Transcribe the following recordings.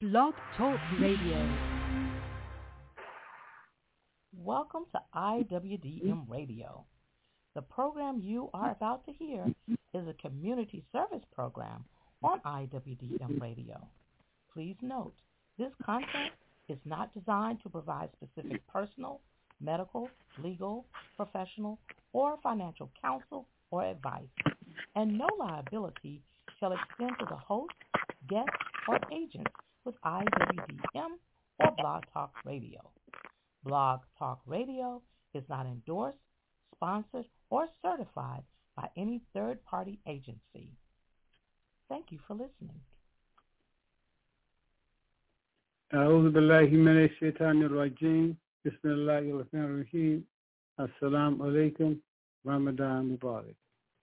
Blog Talk Radio. Welcome to IWDM Radio. The program you are about to hear is a community service program on IWDM Radio. Please note, this content is not designed to provide specific personal, medical, legal, professional, or financial counsel or advice, and no liability shall extend to the host, guests, or agents with IWDM or Blog Talk Radio. Blog Talk Radio is not endorsed, sponsored, or certified by any third-party agency. Thank you for listening. أعوذ بالله من الشيطان الرجيم بسم الله الرحمن الرحيم السلام عليكم رمضان مبارك.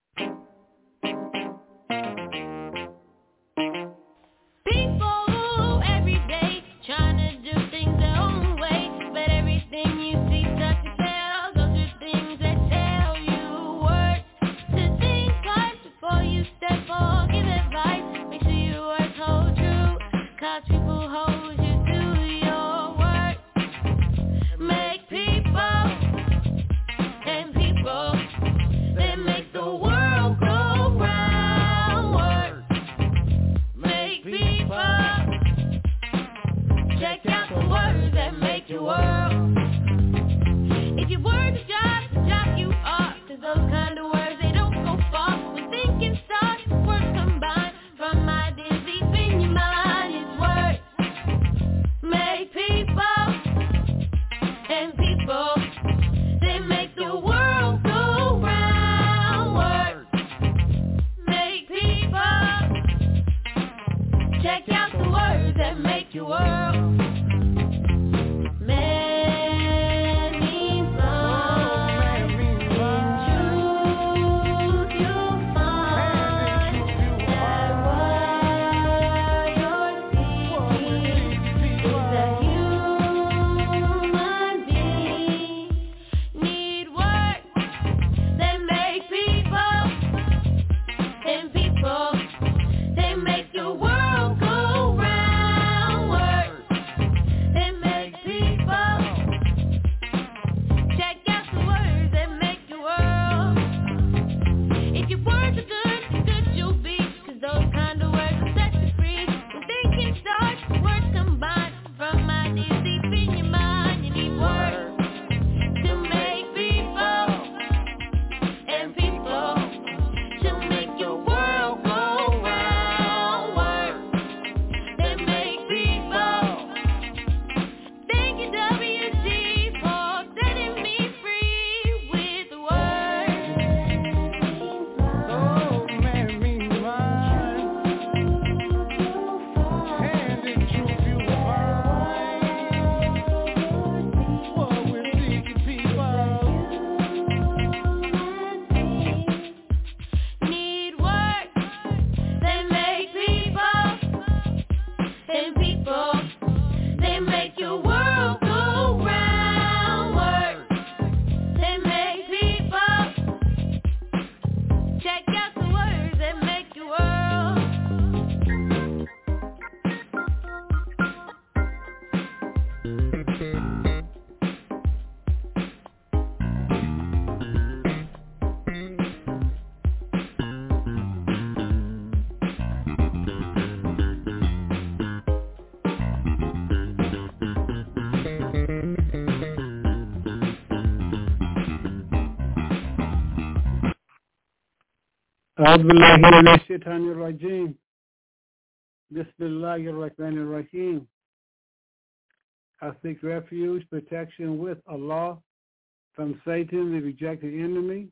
أعوذ بالله من الشيطان الرجيم بسم الله الرحمن الرحيم. I seek refuge, protection with Allah from Satan, the rejected enemy.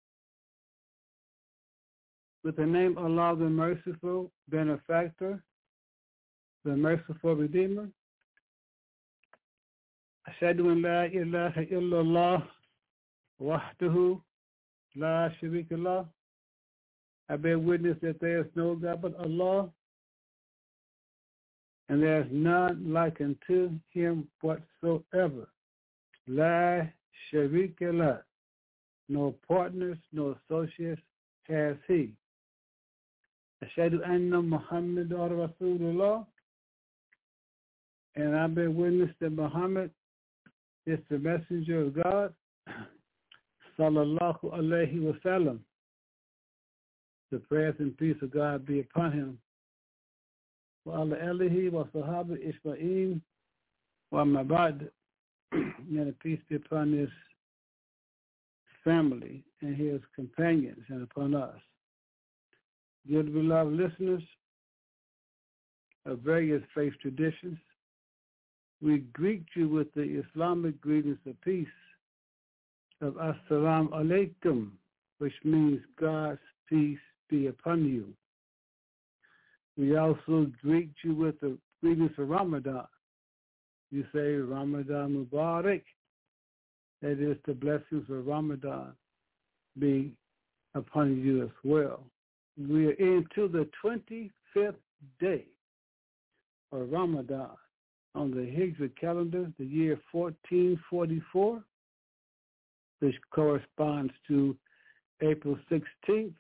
With the name of Allah, the merciful benefactor, the merciful redeemer. Ashhadu an la ilaha illallah wahdahu la sharika lah. I bear witness that there is no God but Allah, and there is none like unto him whatsoever. La sharika lah. No partners, no associates has he. Ashhadu anna Muhammadan Rasulullah. And I've been witness that Muhammad is the messenger of God, sallallahu alayhi wa sallam. The prayers and peace of God be upon him. Wa ala alihi wa sahaba Isma'il wa mabad. May the peace be upon his family and his companions and upon us. Dear beloved listeners of various faith traditions, we greet you with the Islamic greetings of peace of Assalamu alaikum, which means God's peace be upon you. We also greet you with the greetings of Ramadan. You say Ramadan Mubarak. That is, the blessings of Ramadan be upon you as well. We are into the 25th day of Ramadan on the Hijra calendar, the year 1444, which corresponds to April 16th,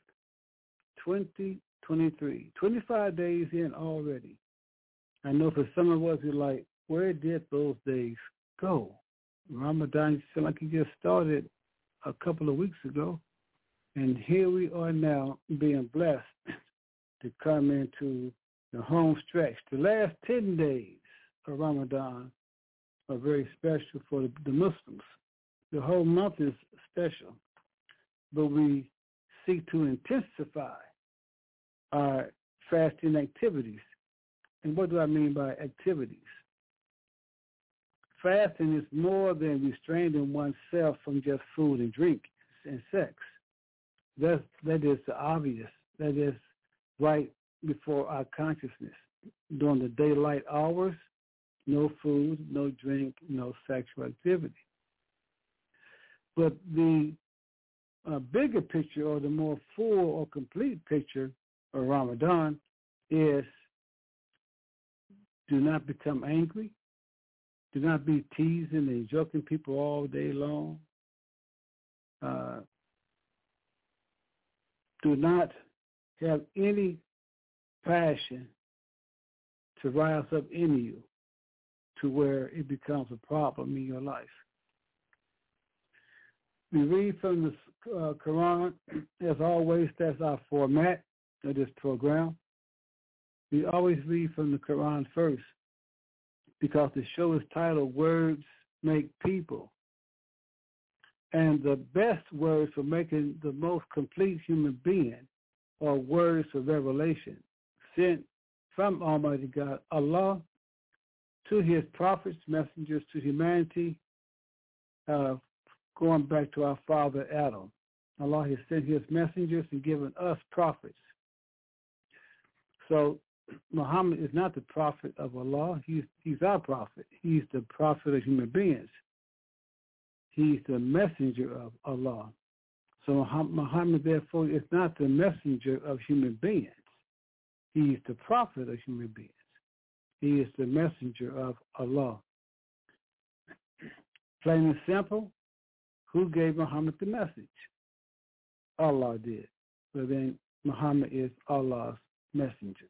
2023. 25 days in already. I know for some of us, you're like, where did those days go? Ramadan seemed like it just started a couple of weeks ago. And here we are now being blessed to come into the home stretch. The last 10 days of Ramadan are very special for the Muslims. The whole month is special, but we seek to intensify our fasting activities. And what do I mean by activities? Fasting is more than restraining oneself from just food and drink and sex. That is the obvious. That is right before our consciousness. During the daylight hours, no food, no drink, no sexual activity. But the bigger picture, or the more full or complete picture of Ramadan is: do not become angry. Do not be teasing and joking people all day long. Do not have any passion to rise up in you to where it becomes a problem in your life. We read from the Quran. As always, that's our format of this program. We always read from the Quran first, because the show is titled Words Make People. And the best words for making the most complete human being are words of revelation sent from Almighty God, Allah, to his prophets, messengers to humanity, going back to our father Adam. Allah has sent his messengers and given us prophets. So Muhammad is not the prophet of Allah. He's our prophet. He's the prophet of human beings. He's the messenger of Allah. So Muhammad, therefore, is not the messenger of human beings. He's the prophet of human beings. He is the messenger of Allah. Plain and simple, who gave Muhammad the message? Allah did. But then Muhammad is Allah's messenger.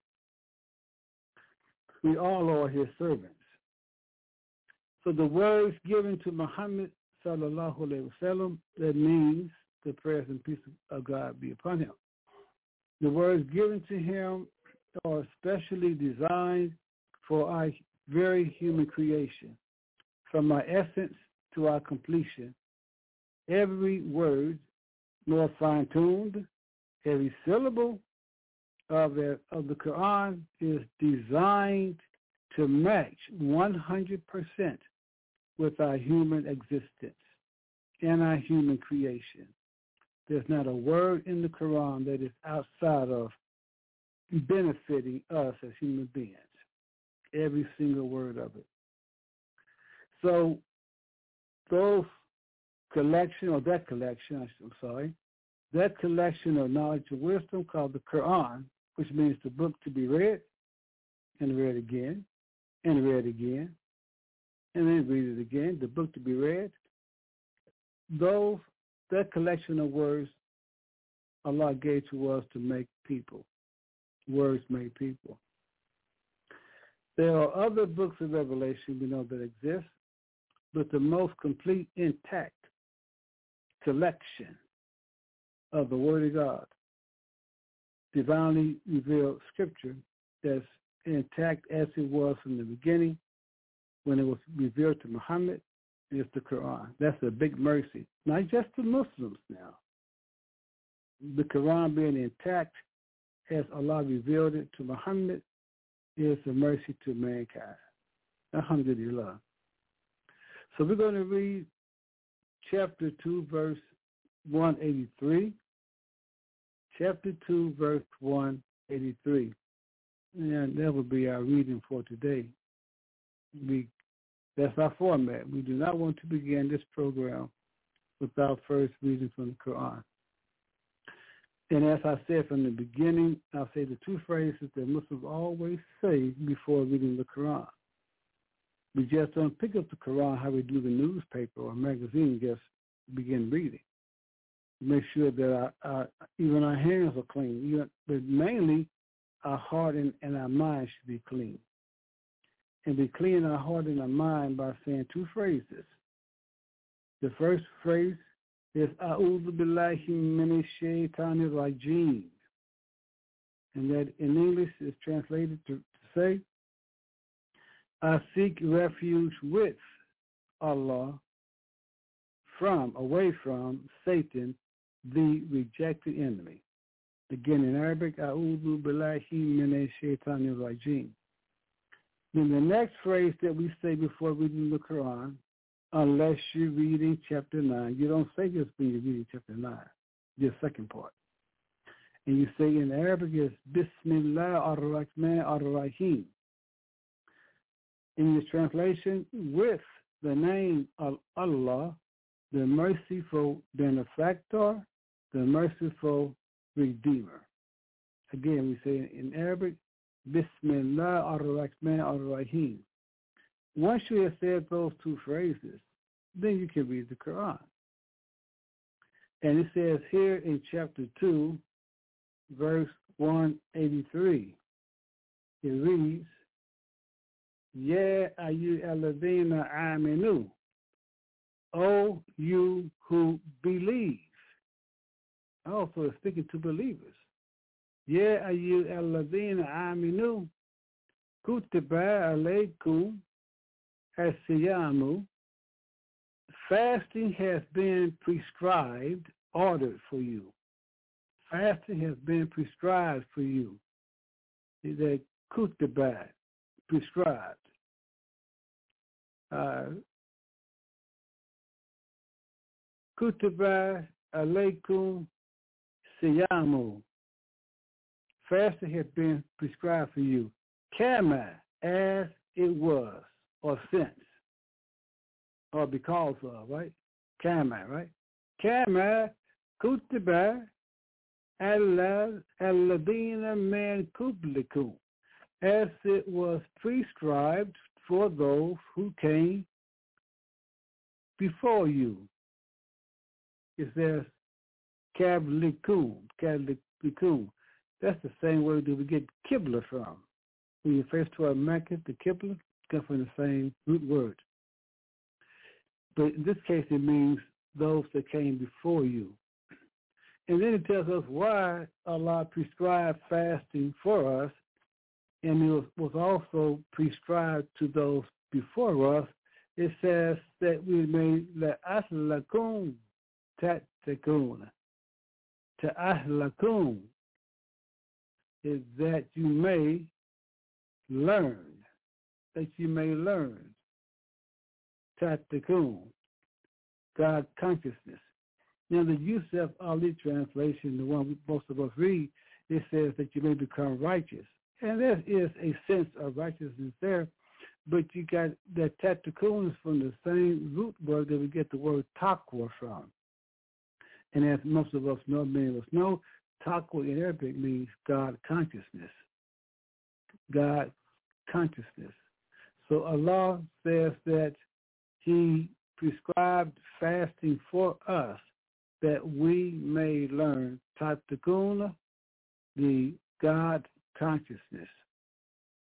We all are his servants. So the words given to Muhammad, sallallahu alayhi wa sallam, that means the prayers and peace of God be upon him. The words given to him are specially designed for our very human creation, from our essence to our completion. Every word, more fine-tuned, every syllable of the Quran is designed to match 100% with our human existence and our human creation. There's not a word in the Quran that is outside of benefiting us as human beings. Every single word of it. So that collection of knowledge and wisdom called the Quran, which means the book to be read and read again and read again and then read it again, the book to be read. That collection of words Allah gave to us to make people. Words make people. There are other books of Revelation we know that exist, but the most complete, intact collection of the Word of God, divinely revealed Scripture that's intact as it was from the beginning when it was revealed to Muhammad, is the Quran. That's a big mercy, not just to Muslims now. The Quran being intact as Allah revealed it to Muhammad is a mercy to mankind. Alhamdulillah. So we're going to read chapter 2, verse 183. Chapter 2, verse 183. And that will be our reading for today. That's our format. We do not want to begin this program without first reading from the Quran. And as I said from the beginning, I'll say the two phrases that Muslims always say before reading the Quran. We just don't pick up the Quran how we do the newspaper or magazine, just begin reading. Make sure that even our hands are clean, but mainly our heart and our mind should be clean. And we clean our heart and our mind by saying two phrases. The first phrase is A'udhu billahi minash shaitanir rajim. And that in English is translated to say, I seek refuge with Allah away from Satan, the rejected enemy. Again, in Arabic, A'udhu billahi minash shaitanir rajim. Then the next phrase that we say before reading the Quran, unless you're reading chapter 9, you don't say this when you're reading chapter 9, the second part. And you say in Arabic is Bismillah ar-Rahman ar-Rahim. In the translation, with the name of Allah, the merciful benefactor, the merciful redeemer. Again, we say in Arabic, Bismillah ar-Rahman ar-Rahim. Once you have said those two phrases, then you can read the Quran. And it says here in chapter 2, verse 183, it reads, Ya ayyuhalladhina aminu, O you who believe. Also, it's speaking to believers. Ya ayyuhalladhina aminu, kutiba alaykum as-siyamu. Fasting has been prescribed, ordered for you. Fasting has been prescribed for you. That kutiba, prescribed. Kutiba alaykum siyamu. Fasting has been prescribed for you. Kama, as it was, or since, or because of, right? Kama, right? Kama kutiba alladhina min qablikum, as it was prescribed for those who came before you. It says qablikum. That's the same word that we get Qibla from. When you first toward Mecca, the Qibla comes from the same root word. But in this case, it means those that came before you. And then it tells us why Allah prescribed fasting for us, and it was also prescribed to those before us. It says that we may la'ahlakum tattaqun. Ta'ahlakum is that you may learn. That you may learn. Tattaqun, God consciousness. Now the Yusuf Ali translation, the one most of us read, it says that you may become righteous. And there is a sense of righteousness there, but you got that tattaqun is from the same root word that we get the word taqwa from. And as most of us know, many of us know, taqwa in Arabic means God consciousness. God consciousness. So Allah says that He prescribed fasting for us that we may learn tattaqun, the God consciousness.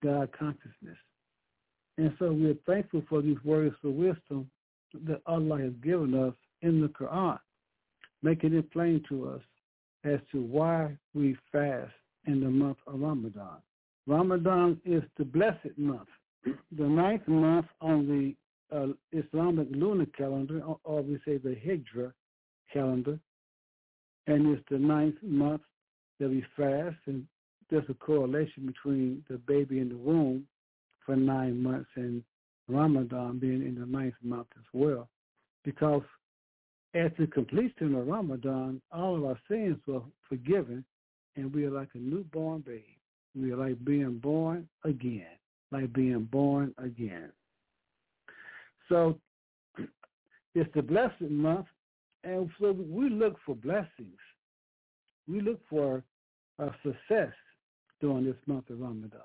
God consciousness. And so we're thankful for these words of wisdom that Allah has given us in the Quran, making it plain to us as to why we fast in the month of Ramadan. Ramadan is the blessed month, the 9th month on the Islamic lunar calendar, or we say the Hijra calendar, and it's the 9th month that we fast, and there's a correlation between the baby in the womb for 9 months and Ramadan being in the 9th month as well, because at the completion of Ramadan, all of our sins were forgiven, and we are like a newborn baby. We are like being born again, So it's the blessed month, and so we look for blessings. We look for success during this month of Ramadan.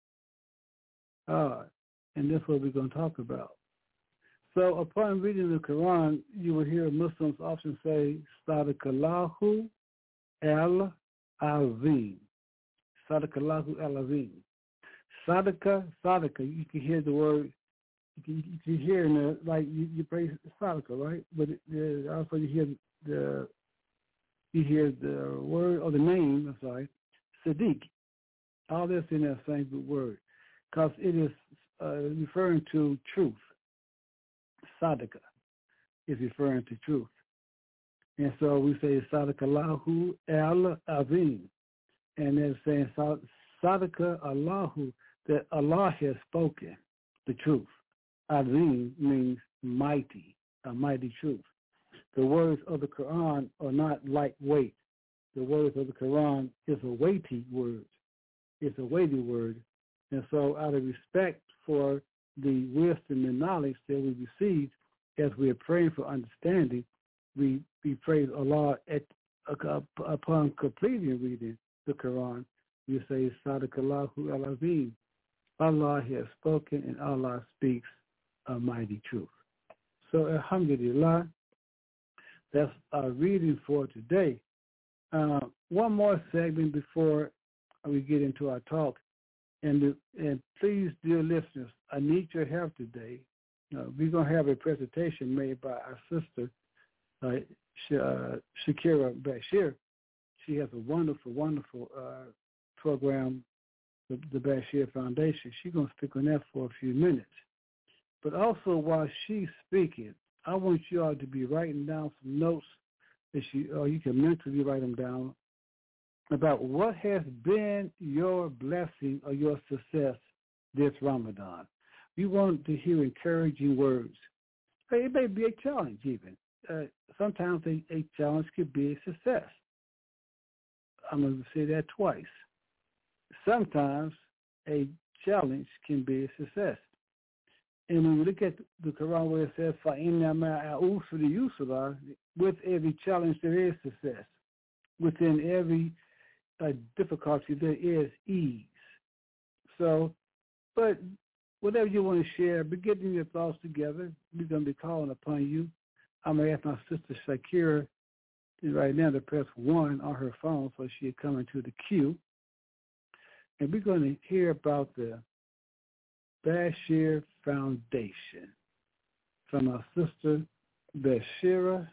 And that's what we're going to talk about. So upon reading the Quran, you will hear Muslims often say, Sadaqallahu al-Azim. Sadaqallahu al-Azim. Sadaqa, you can hear the word, you can hear in the, like you pray Sadaqa, right? But also you hear the word or the name, Sadiq. All this in that same good word, because it is referring to truth. Sadaqa is referring to truth. And so we say Sadaqallahu al-Azim. And they're saying Sadaqa Allahu, that Allah has spoken the truth. Azim means mighty, a mighty truth. The words of the Quran are not lightweight. The words of the Quran is a weighty word. It's a weighty word. And so out of respect for the wisdom and knowledge that we receive as we are praying for understanding, we praise Allah upon completing reading the Quran. We say, Sadaqallahu al-Azim. Allah has spoken and Allah speaks a mighty truth. So, alhamdulillah, that's our reading for today. One more segment before we get into our talk. And please, dear listeners, I need your help today. We're going to have a presentation made by our sister, Shakira Bashir. She has a wonderful program, the Bashir Foundation. She's going to speak on that for a few minutes. But also, while she's speaking, I want you all to be writing down some notes, or you can mentally write them down, about what has been your blessing or your success this Ramadan. We want to hear encouraging words. It may be a challenge even. Sometimes a challenge could be a success. I'm going to say that twice. Sometimes a challenge can be a success. And when we look at the Quran where it says, with every challenge there is success. Within every difficulty there is ease. So, but whatever you want to share, be getting your thoughts together. We're going to be calling upon you. I'm going to ask my sister Shakira right now to press 1 on her phone so she'll come into the queue. And we're going to hear about the Bashir Foundation from our sister Shakira,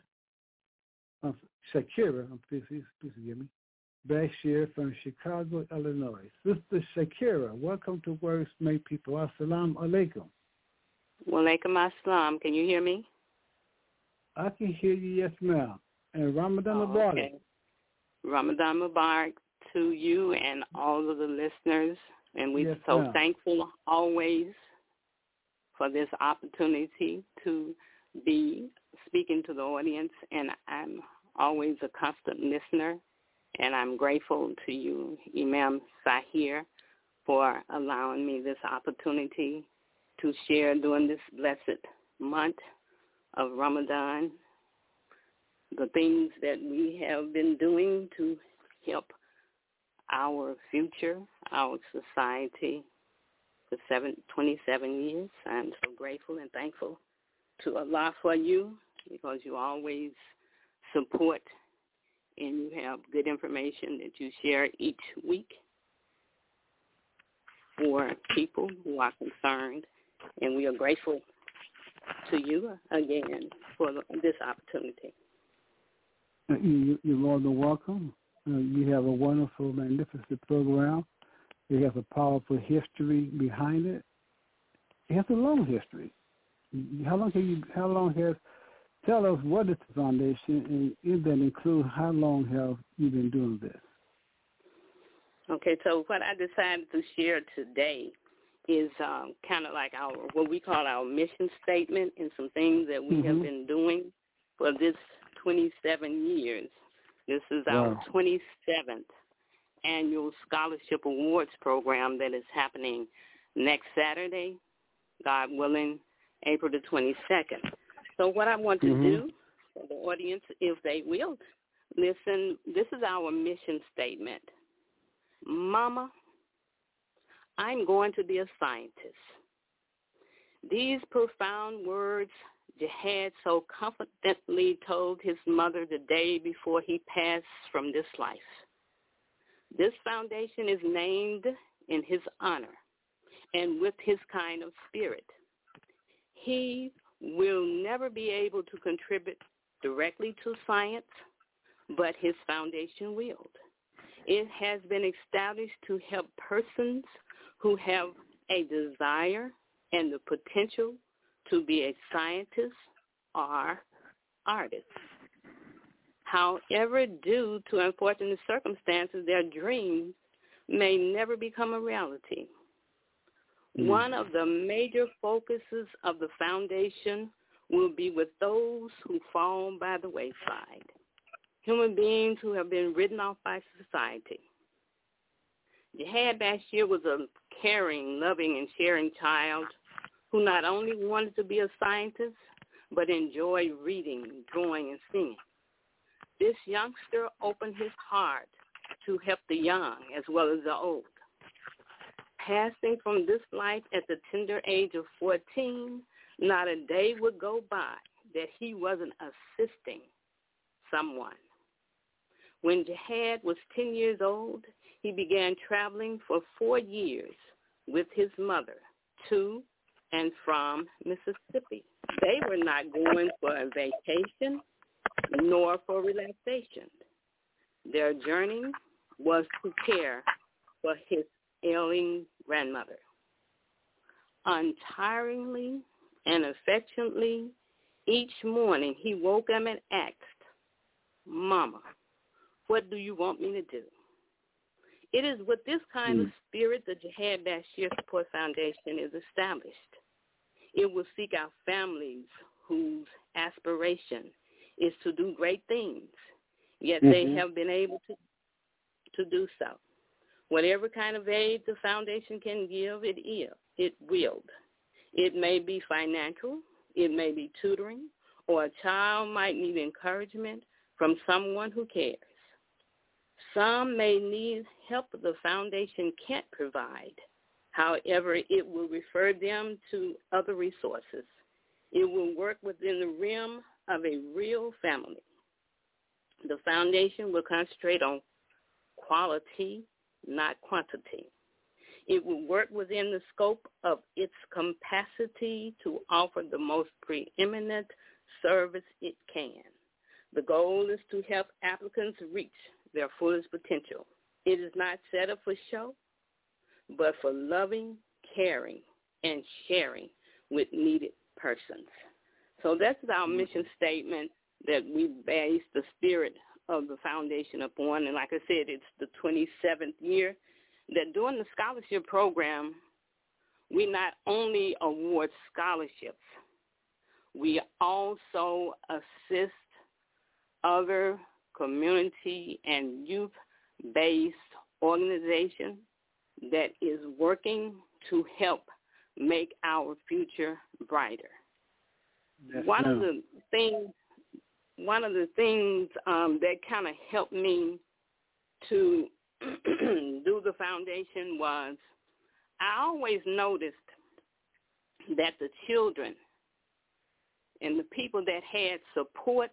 please forgive me, Bashir from Chicago, Illinois. Sister Shakira, welcome to Words Make People. Assalamu alaikum. Wa alaikum assalam. Can you hear me? I can hear you, yes, ma'am. And Ramadan Mubarak. Okay. Ramadan Mubarak to you and all of the listeners. And we're so thankful always for this opportunity to be speaking to the audience. And I'm always a constant listener. And I'm grateful to you, Imam Sahir, for allowing me this opportunity to share during this blessed month of Ramadan the things that we have been doing to help our future, our society for 27 years. I'm so grateful and thankful to Allah for you because you always support and you have good information that you share each week. for people who are concerned, and we are grateful to you again for this opportunity. You're more than welcome. You have a wonderful, magnificent program. It has a powerful history behind it. It has a long history. Tell us what is the foundation, and if that includes how long have you been doing this? Okay, so what I decided to share today is kind of like what we call our mission statement and some things that we have been doing for this 27 years. This is our 27th annual Scholarship Awards program that is happening next Saturday, God willing, April the 22nd. So what I want to do for the audience, if they will, listen, this is our mission statement. Mama, I'm going to be a scientist. These profound words Jihad so confidently told his mother the day before he passed from this life. This foundation is named in his honor and with his kind of spirit. He will never be able to contribute directly to science, but his foundation will. It has been established to help persons who have a desire and the potential to be a scientist or artist. However, due to unfortunate circumstances, their dreams may never become a reality. One of the major focuses of the foundation will be with those who fall by the wayside, human beings who have been written off by society. Jihad Bashir was a caring, loving, and sharing child who not only wanted to be a scientist, but enjoyed reading, drawing, and singing. This youngster opened his heart to help the young as well as the old. Passing from this life at the tender age of 14, not a day would go by that he wasn't assisting someone. When Jihad was 10 years old, he began traveling for 4 years with his mother to and from Mississippi. They were not going for a vacation nor for relaxation. Their journey was to care for his ailing grandmother. Untiringly and affectionately, each morning he woke up and asked, Mama, what do you want me to do? It is with this kind of spirit the Jihad Bashir Support Foundation is established. It will seek out families whose aspiration is to do great things, yet they have been able to do so. Whatever kind of aid the foundation can give, it will. It may be financial, it may be tutoring, or a child might need encouragement from someone who cares. Some may need help the foundation can't provide. However, it will refer them to other resources. It will work within the realm of a real family. The foundation will concentrate on quality, not quantity. It will work within the scope of its capacity to offer the most preeminent service it can. The goal is to help applicants reach their fullest potential. It is not set up for show, but for loving, caring, and sharing with needed persons. So that's our mission statement that we base the spirit of the foundation upon. And like I said, it's the 27th year that during the scholarship program, we not only award scholarships, we also assist other community and youth-based organizations that is working to help make our future brighter. One of the things that kind of helped me to do the foundation was I always noticed that the children and the people that had support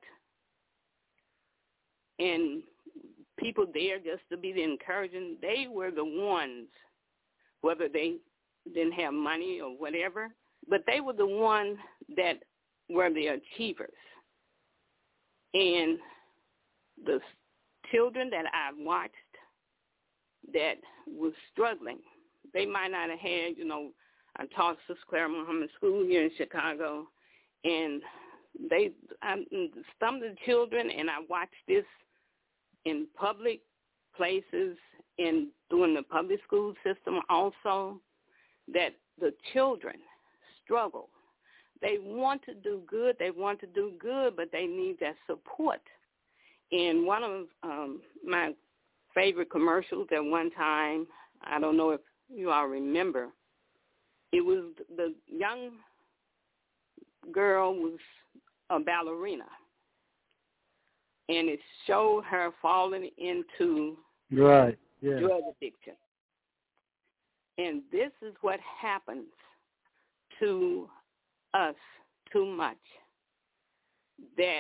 and people there just to be the encouraging, they were the ones whether they didn't have money or whatever, but they were the ones that were the achievers. And the children that I watched that was struggling, they might not have had, I taught Sister Clara Muhammad School here in Chicago, and some of the children, and I watched this in public places and during the public school system also, that the children struggle. They want to do good, but they need that support. And one of my favorite commercials at one time, I don't know if you all remember, it was the young girl was a ballerina, and it showed her falling into drug addiction. And this is what happens to us too much, that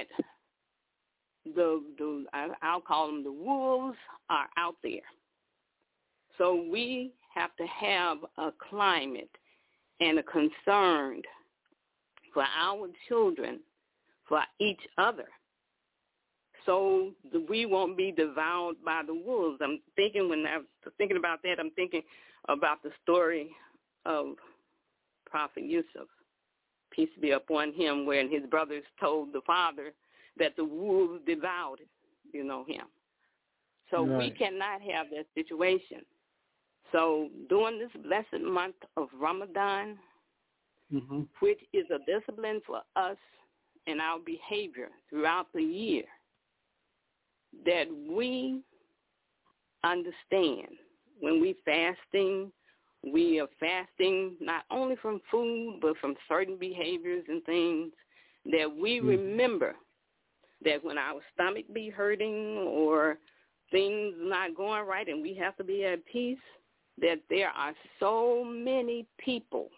I'll call them the wolves are out there. So we have to have a climate and a concern for our children, for each other, so that we won't be devoured by the wolves. I'm thinking, when I was thinking about that, I'm thinking about the story of Prophet Yusuf, peace be upon him, where his brothers told the father that the wolves devoured, him. So we cannot have that situation. So during this blessed month of Ramadan, which is a discipline for us and our behavior throughout the year, that we understand when we are fasting not only from food but from certain behaviors and things, that we remember that when our stomach be hurting or things not going right and we have to be at peace, that there are so many people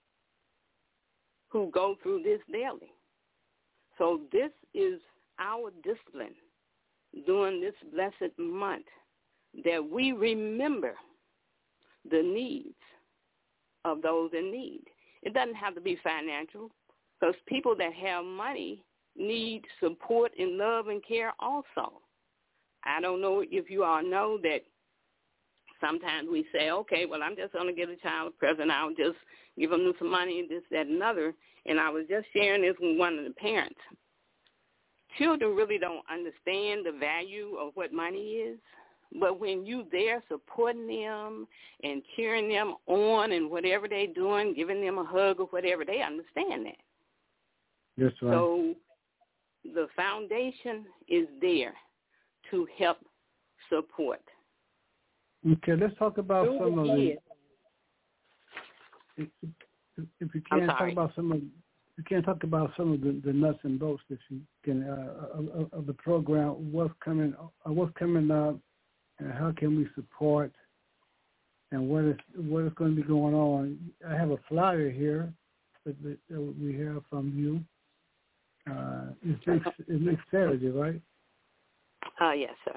who go through this daily. So this is our discipline during this blessed month, that we remember the needs of those in need. It doesn't have to be financial, because people that have money need support and love and care also. I don't know if you all know that sometimes we say, okay, well, I'm just going to give a child a present. I'll just give them some money and this, that, and another. And I was just sharing this with one of the parents. Children really don't understand the value of what money is. But when you there supporting them and cheering them on and whatever they're doing, giving them a hug or whatever, they understand that. That's right. So the foundation is there to help support. Okay, let's talk about some of the. If you can't talk about some of, you can't talk about some of the nuts and bolts that you can of the program. What's coming up, and how can we support, and what is going to be going on? I have a flyer here that we have from you. It's next Saturday, right? Yes, sir.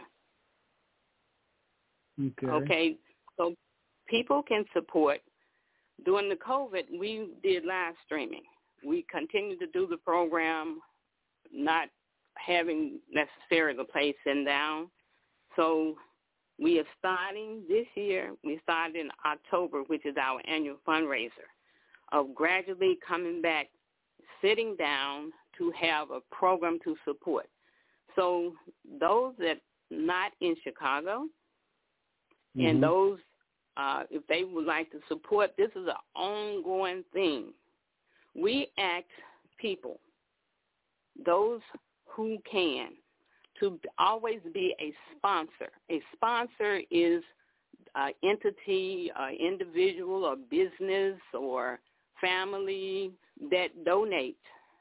Okay. So people can support. During the COVID, we did live streaming. We continued to do the program, not having necessarily the place sitting down. So we are starting this year. We started in October, which is our annual fundraiser, of gradually coming back, sitting down to have a program to support. So those that not in Chicago, and those, if they would like to support, this is an ongoing thing. We ask people, those who can, to always be a sponsor. A sponsor is an entity, an individual, or business, or family that donate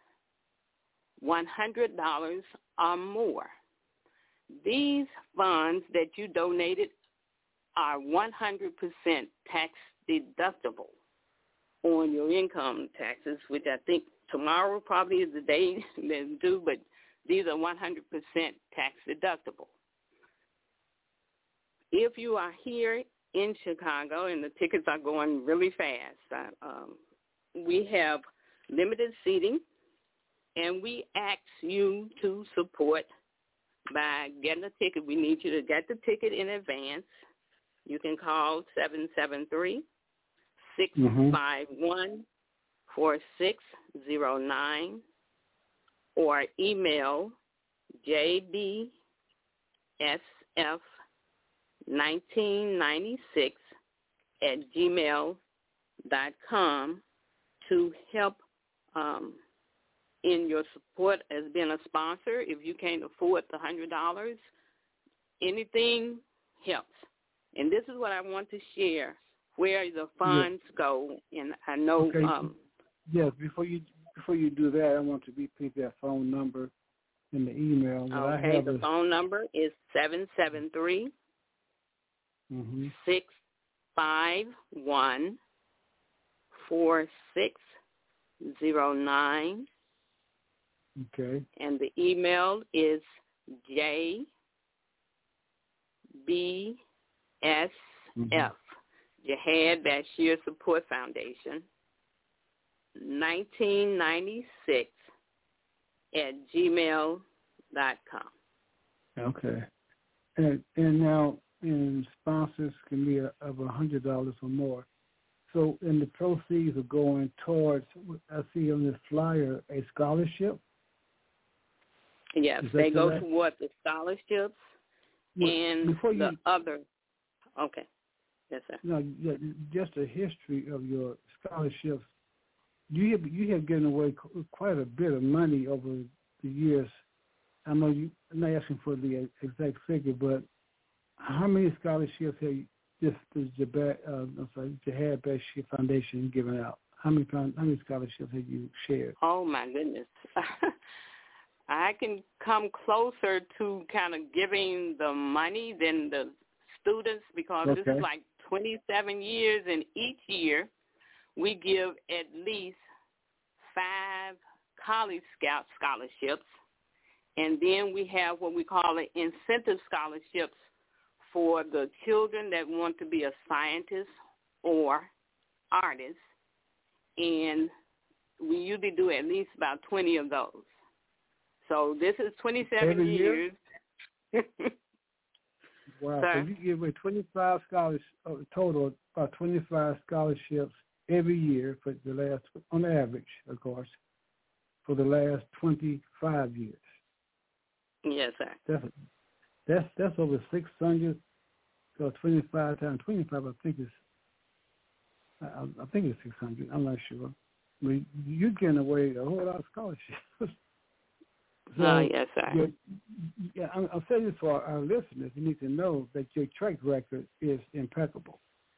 $100 or more. These funds that you donated are 100% tax deductible on your income taxes, which I think tomorrow probably is the day they're due, but these are 100% tax deductible. If you are here in Chicago, and the tickets are going really fast. We have limited seating, and we ask you to support by getting a ticket. We need you to get the ticket in advance. You can call 773-651-4609 or email jdsf1996@gmail.com to help in your support as being a sponsor. If you can't afford the $100, anything helps. And this is what I want to share, where the funds go. And I know. Okay. Yes. Before you do that, I want to repeat that phone number in the email. Okay. The phone number is 773-651-4609. Okay. And the email is JBSF, Jihad Bashir Support Foundation, 1996@gmail.com. Okay. And now, sponsors can be of $100 or more. So, and the proceeds are going towards, I see on this flyer, a scholarship. Yes, they go toward the scholarships and other. Okay. Yes, sir. No, just a history of your scholarships. You have given away quite a bit of money over the years. I know I'm not asking for the exact figure, but how many scholarships have the Jihad Bashir Foundation given out? How many scholarships have you shared? Oh my goodness. I can come closer to kind of giving the money than the students because this is like 27 years, and each year we give at least 5 College Scout scholarships, and then we have what we call incentive scholarships for the children that want to be a scientist or artist, and we usually do at least about 20 of those. So this is 27 years. Wow. So you give away 25 scholarships, total, about 25 scholarships every year for the last, on average, of course, for the last 25 years. Yes, sir. That's over 600. So 25 times 25, I think it's 600. I'm not sure. I mean, you're getting away a whole lot of scholarships. So, yes, sir. I'm saying this for our listeners. You need to know that your track record is impeccable.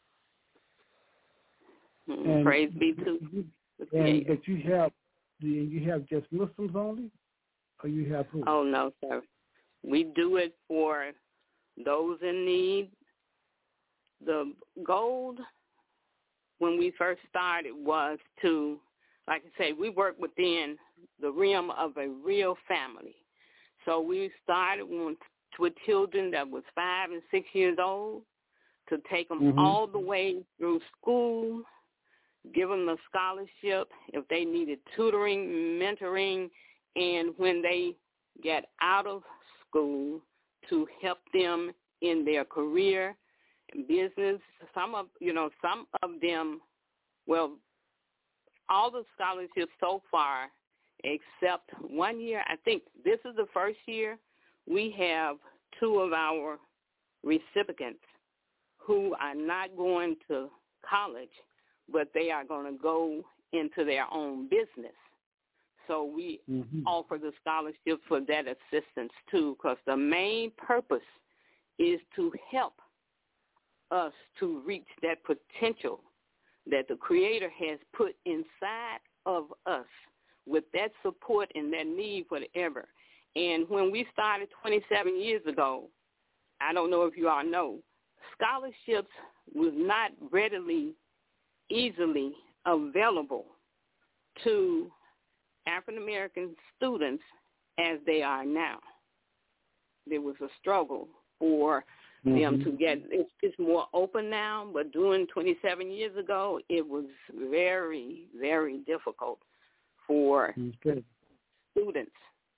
And praise be to the Creator. And that you have just Muslims only, or you have who? Oh, no, sir. We do it for those in need. The goal when we first started was to, like I say, we work within the realm of a real family. So we started with children that was 5 and 6 years old to take them all the way through school, give them a scholarship if they needed tutoring, mentoring, and when they get out of school to help them in their career and business. Some of them, well, all the scholarships so far, except one year, I think this is the first year, we have 2 of our recipients who are not going to college, but they are going to go into their own business. So we offer the scholarship for that assistance too, because the main purpose is to help us to reach that potential that the Creator has put inside of us with that support and that need whatever. And when we started 27 years ago, I don't know if you all know, scholarships was not easily available to African-American students as they are now. There was a struggle for them to get. It's more open now, but during 27 years ago, it was very, very difficult for students,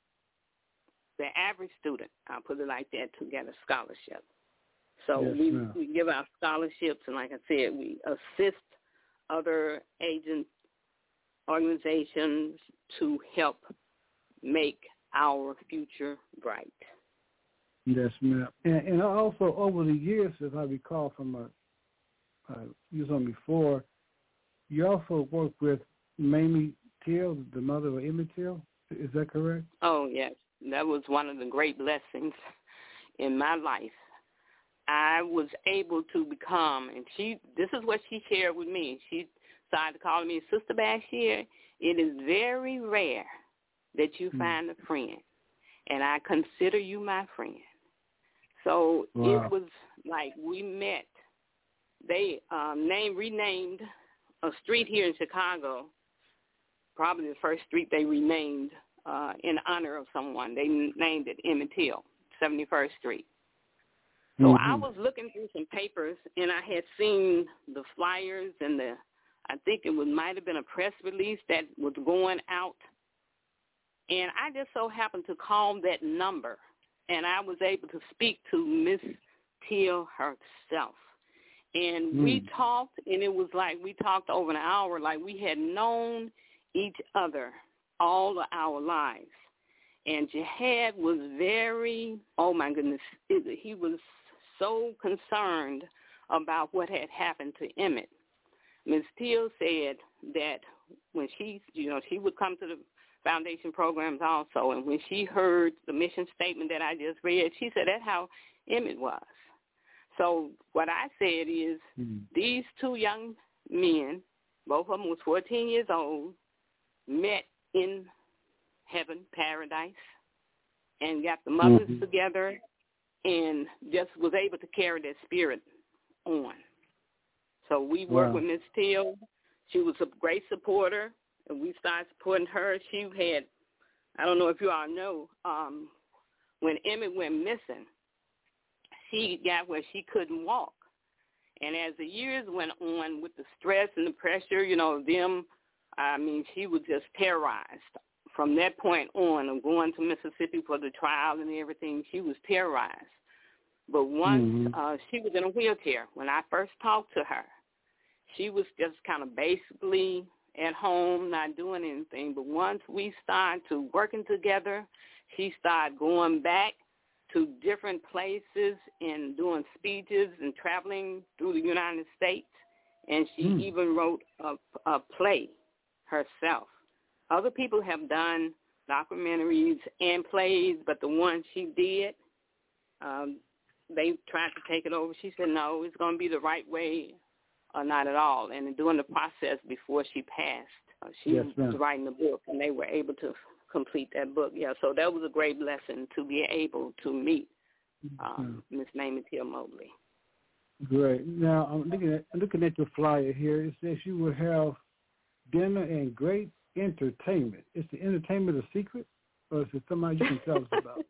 the average student, I'll put it like that, to get a scholarship. So we give out scholarships, and like I said, we assist other organizations to help make our future bright. Yes, ma'am. And also over the years, as I recall from you was on before, you also worked with Mamie Till, the mother of Emmett Till. Is that correct? Oh, yes. That was one of the great blessings in my life. I was able to become, and this is what she shared with me. She started calling me Sister Bashir. It is very rare that you find a friend, and I consider you my friend. So it was like we met. They renamed a street here in Chicago, probably the first street they renamed in honor of someone. They named it Emmett Till, 71st Street. So I was looking through some papers, and I had seen the flyers and I think it might have been a press release that was going out. And I just so happened to call that number, and I was able to speak to Miss Till herself. And we talked, and it was like we talked over an hour, like we had known each other all of our lives. And Jihad was very, oh my goodness, he was so concerned about what had happened to Emmett. Ms. Till said that when she would come to the foundation programs also, and when she heard the mission statement that I just read, she said that's how Emmett was. So what I said is these two young men, both of them was 14 years old, met in heaven, paradise, and got the mothers together and just was able to carry that spirit on. So we worked with Miss Till. She was a great supporter, and we started supporting her. She had, I don't know if you all know, when Emmett went missing, she got where she couldn't walk. And as the years went on with the stress and the pressure, she was just terrorized. From that point on, of going to Mississippi for the trial and everything, she was terrorized. But once she was in a wheelchair, when I first talked to her, she was just kind of basically at home, not doing anything. But once we started to working together, she started going back to different places and doing speeches and traveling through the United States. And she even wrote a play herself. Other people have done documentaries and plays, but the one she did, they tried to take it over. She said, no, it's going to be the right way or not at all. And during the process before she passed, she was writing a book, and they were able to complete that book. Yeah, so that was a great lesson to be able to meet Miss Mamie Till Mobley. Great. Now, I'm looking at your flyer here. It says you will have dinner and great entertainment. Is the entertainment a secret, or is it something you can tell us about?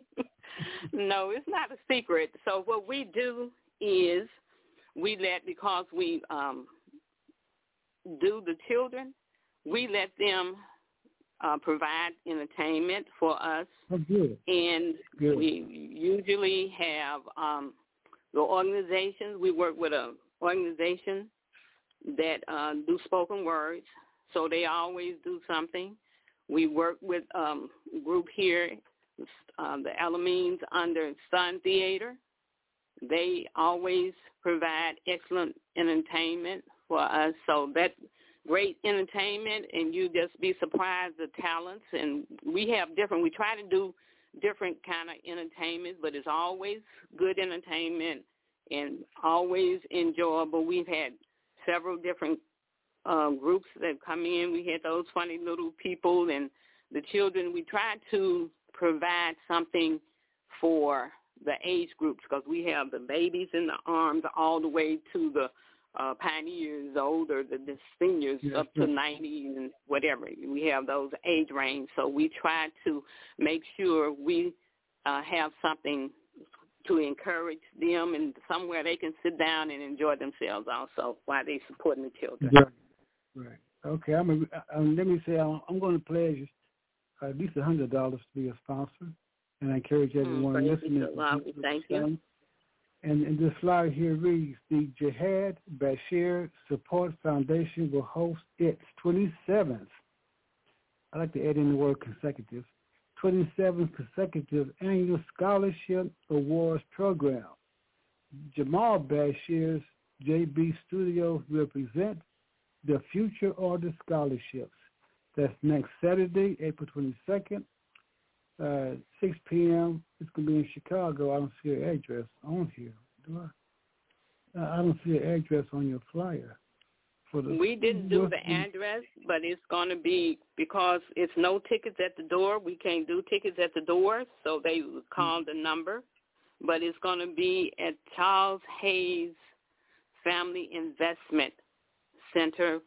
No, it's not a secret. So what we do is because we do the children, we let them provide entertainment for us. Oh, good. And we usually have the organizations. We work with an organization that do spoken words, so they always do something. We work with a group here, the Alamines under Sun Theater. They always provide excellent entertainment for us, so that's great entertainment, and you just be surprised the talents. And we try to do different kind of entertainment, but it's always good entertainment and always enjoyable. We've had several different groups that come in. We had those funny little people and the children. We try to provide something for the age groups, because we have the babies in the arms all the way to the pioneers, the older, the seniors, up to 90 and whatever. We have those age range. So we try to make sure we have something to encourage them and somewhere they can sit down and enjoy themselves also while they're supporting the children. Right. Okay. Let me say I'm going to pledge at least $100 to be a sponsor, and I encourage everyone listening. Thank you. And this flyer here reads, the Jihad Bashir Support Foundation will host its 27th, I like to add in the word consecutive, 27th consecutive annual scholarship awards program. Jamal Bashir's JB Studios will present the Future Order Scholarships. That's next Saturday, April 22nd, 6 p.m. It's going to be in Chicago. I don't see an address on here, do I? I don't see an address on your flyer. We didn't do the address, but it's going to be, because it's no tickets at the door. We can't do tickets at the door, so they called the number. But it's going to be at Charles Hayes Family Investment Center,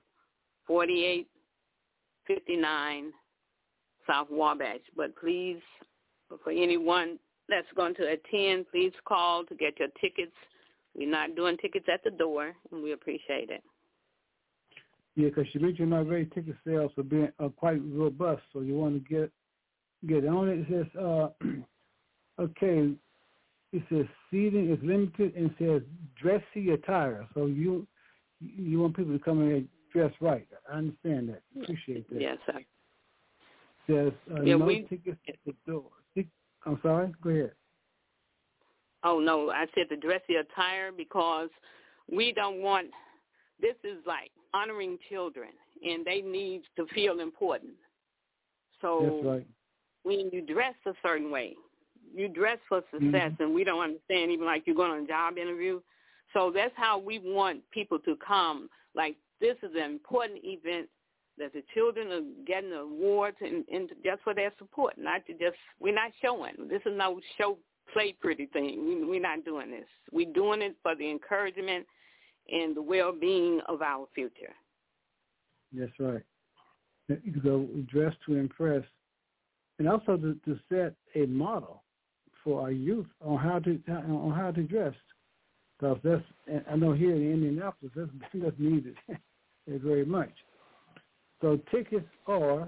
4859 South Wabash. But please, for anyone that's going to attend, please call to get your tickets. We're not doing tickets at the door, and we appreciate it. Yeah, because you mentioned already ticket sales are being quite robust, so you want to get on it. It says, okay, it says seating is limited, and it says dressy attire. So you want people to come in and dress right. I understand that. Appreciate that. Yes, sir. It says no tickets at the door. I'm sorry? Go ahead. Oh, no, I said the dressy attire because we don't want, this is like honoring children, and they need to feel important. So that's right. When you dress a certain way, you dress for success, and we don't understand even like you're going on a job interview. So that's how we want people to come. Like, this is an important event that the children are getting awards and just for their support, not to just, we're not showing. This is no show, play pretty thing. We're not doing this. We're doing it for the encouragement and the well-being of our future. That's right. So dress to impress, and also to set a model for our youth on how to dress. Because that's, I know here in Indianapolis, that's needed very much. So tickets are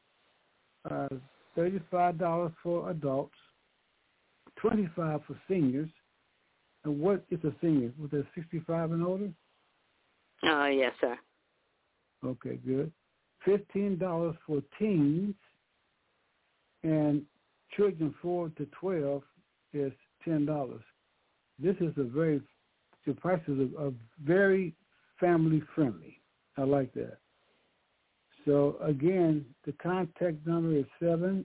$35 for adults, $25 for seniors. And what is a senior? Was that 65 and older? Yes, sir. Okay, good. $15 for teens, and children 4 to 12 is $10. This is the prices are very family friendly. I like that. So again, the contact number is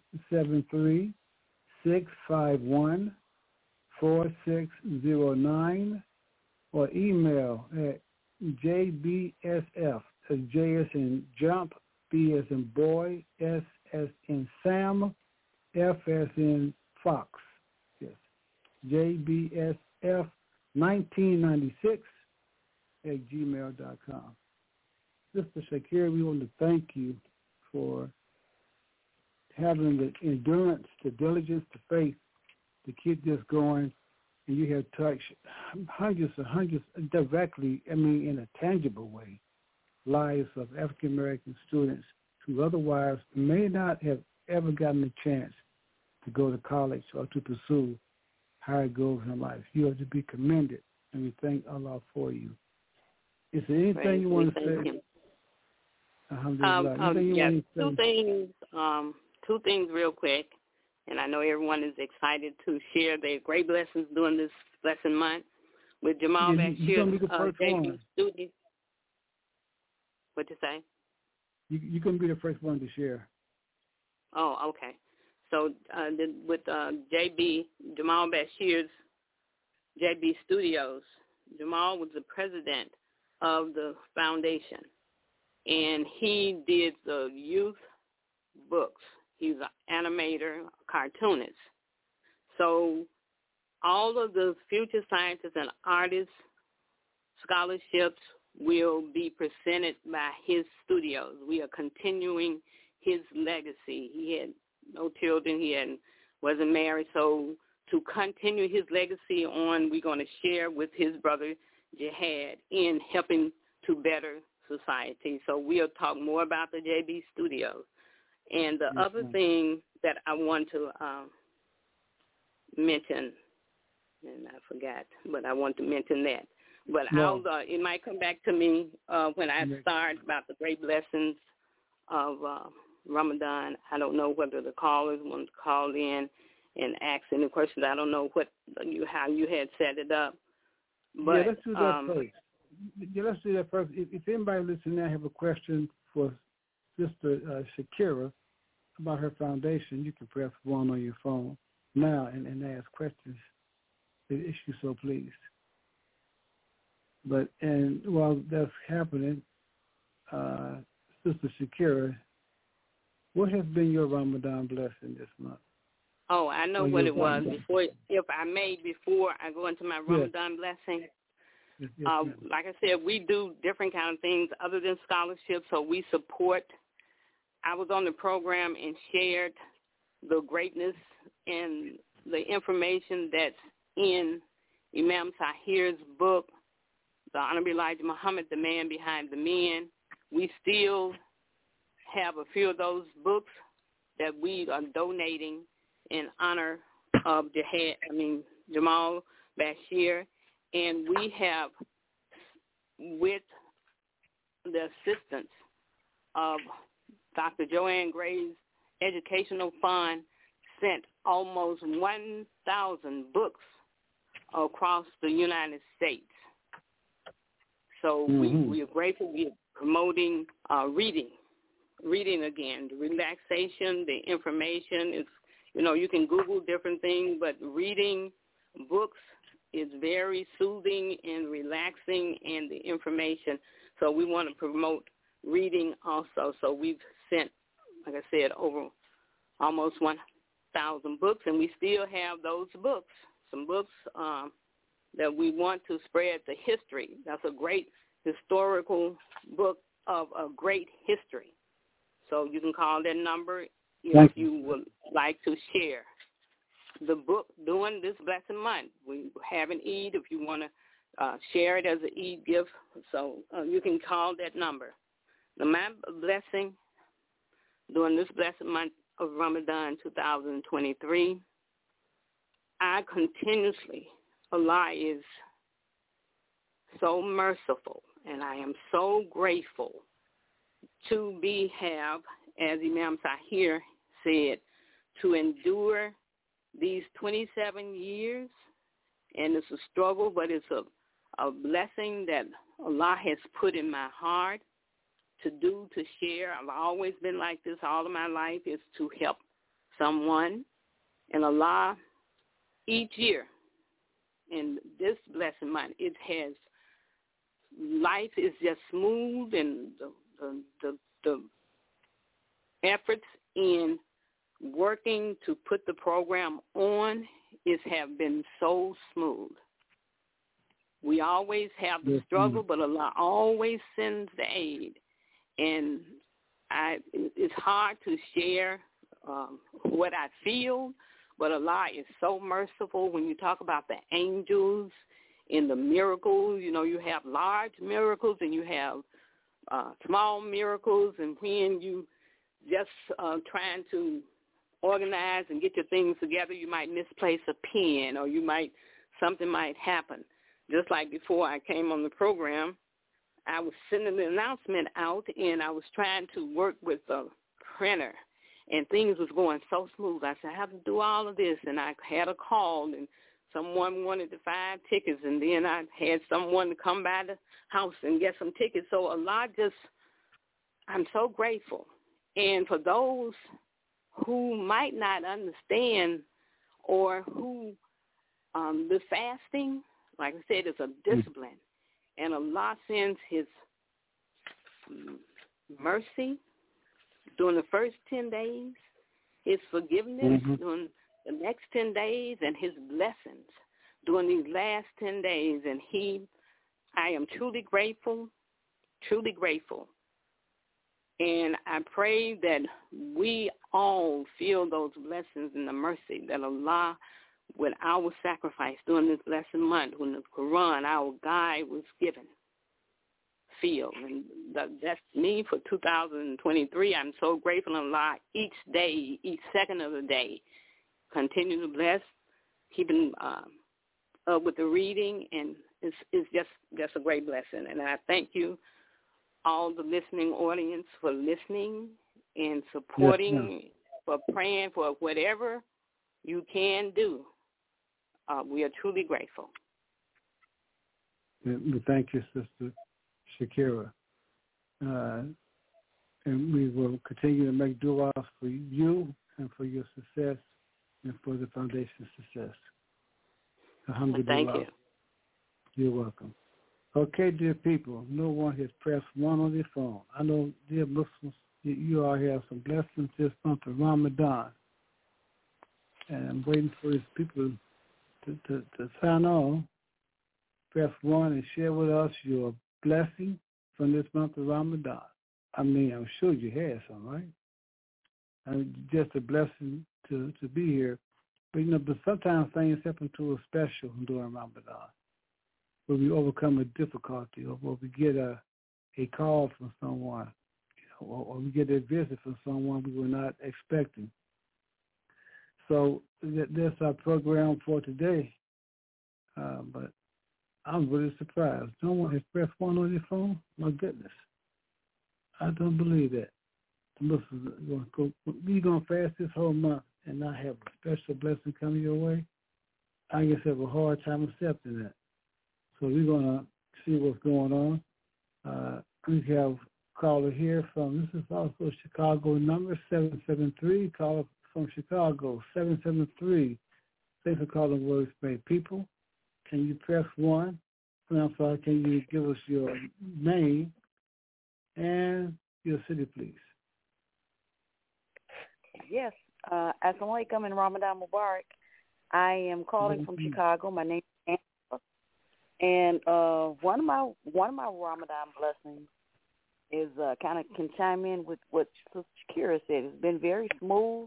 773-651-4609, or email at jbsf, J as in jump, B as in boy, S as in Sam, F as in Fox. Yes, jbsf1996 at gmail.com. Sister Shakira, we want to thank you for having the endurance, the diligence, the faith to keep this going. And you have touched hundreds directly, in a tangible way, lives of African-American students who otherwise may not have ever gotten a chance to go to college or to pursue higher goals in life. You are to be commended, and we thank Allah for you. Is there anything you want to say? Two things real quick, and I know everyone is excited to share their great blessings during this lesson month with Jamal Bashir, JB students. What you say? You can be the first one to share. Oh, okay. So with Jamal Bashir's JB Studios, Jamal was the president of the foundation, and he did the youth books. He's an animator, a cartoonist. So all of the future scientists and artists scholarships will be presented by his studios. We are continuing his legacy. He had no children. He wasn't married. So to continue his legacy on. We're going to share with his brother Jihad in helping to better society. So we'll talk more about the JB Studios. And the other thing that I want to mention, and I forgot, but I want to mention that. But it might come back to me when I start about the great blessings of Ramadan. I don't know whether the callers want to call in and ask any questions. I don't know how you had set it up. But, let's do that first. Let's do that first. If anybody listening now have a question for Sister Shakira about her foundation, you can press 1 on your phone now and ask questions if you're so pleased. And while that's happening, Sister Shakira, what has been your Ramadan blessing this month? Oh, I know what it was. Before I go into my Ramadan blessing, like I said, we do different kind of things other than scholarships, so we support. I was on the program and shared the greatness and the information that's in Imam Tahir's book, The Honorable Elijah Muhammad, The Man Behind the Men. We still have a few of those books that we are donating in honor of Jamal Bashir. And we have, with the assistance of Dr. Joanne Gray's Educational Fund, sent almost 1,000 books across the United States. So we are grateful. We are promoting reading again, the relaxation, the information. It's, you can Google different things, but reading books is very soothing and relaxing, and the information. So we want to promote reading also. So we've sent, like I said, over almost 1,000 books, and we still have those books, some books that we want to spread the history. That's a great historical book of a great history. So you can call that number if you would like to share the book during this blessed month. We have an Eid if you want to share it as an Eid gift. So you can call that number. Now, my blessing during this blessed month of Ramadan 2023, Allah is so merciful, and I am so grateful to have, as Imam Tahir said, to endure these 27 years, and it's a struggle, but it's a blessing that Allah has put in my heart to share. I've always been like this all of my life, is to help someone. And Allah, each year, in this blessed month, life is just smooth, and the efforts in working to put the program on have been so smooth. We always have the struggle, but Allah always sends the aid. And it's hard to share what I feel, but Allah is so merciful. When you talk about the angels and the miracles, you have large miracles and you have small miracles, and when you just trying to organize and get your things together, you might misplace a pen, or something might happen. Just like before I came on the program, I was sending the announcement out, and I was trying to work with the printer, and things was going so smooth. I said, I have to do all of this, and I had a call, and someone wanted the 5 tickets, and then I had someone to come by the house and get some tickets. So Allah I'm so grateful. And for those who might not understand, or who the fasting, like I said, is a discipline. And Allah sends His mercy during the first 10 days, His forgiveness during the next 10 days, and His blessings during these last 10 days. And I am truly grateful, truly grateful. And I pray that we all feel those blessings and the mercy that Allah with our sacrifice during this lesson month when the Quran, our guide, was given. Feel. And that's me for 2023. I'm so grateful and Allah each day, each second of the day. Continue to bless, keeping up with the reading, and it's just a great blessing. And I thank you, all the listening audience, for listening and supporting, for praying, for whatever you can do. We are truly grateful. Thank you, Sister Shakira. And we will continue to make du'as for you and for your success and for the foundation's success. Alhamdulillah. Thank you. You're welcome. Okay, dear people, no one has pressed one on their phone. I know, dear Muslims, you all have some blessings this month of Ramadan. And I'm waiting for these people to sign on. Press 1 and share with us your blessing from this month of Ramadan. I mean, I'm sure you had some, right? And just a blessing to be here. But, but sometimes things happen to us special during Ramadan, where we overcome a difficulty, or where we get a call from someone, or we get a visit from someone we were not expecting. So that's our program for today. But I'm really surprised. No one has pressed 1 on your phone? My goodness. I don't believe that. We're going to fast this whole month and not have a special blessing coming your way. I guess I have a hard time accepting that. So we're going to see what's going on. We have a caller here from, this is also Chicago number, 773. Caller from Chicago, 773. Thanks for calling Words Made People. Can you press 1? I'm sorry, can you give us your name and your city, please? Yes. Assalamu alaikum and Ramadan Mubarak. I am calling from Chicago. My name is Angela. And one of my Ramadan blessings is kind of can chime in with what Sister Shakira said. It's been very smooth,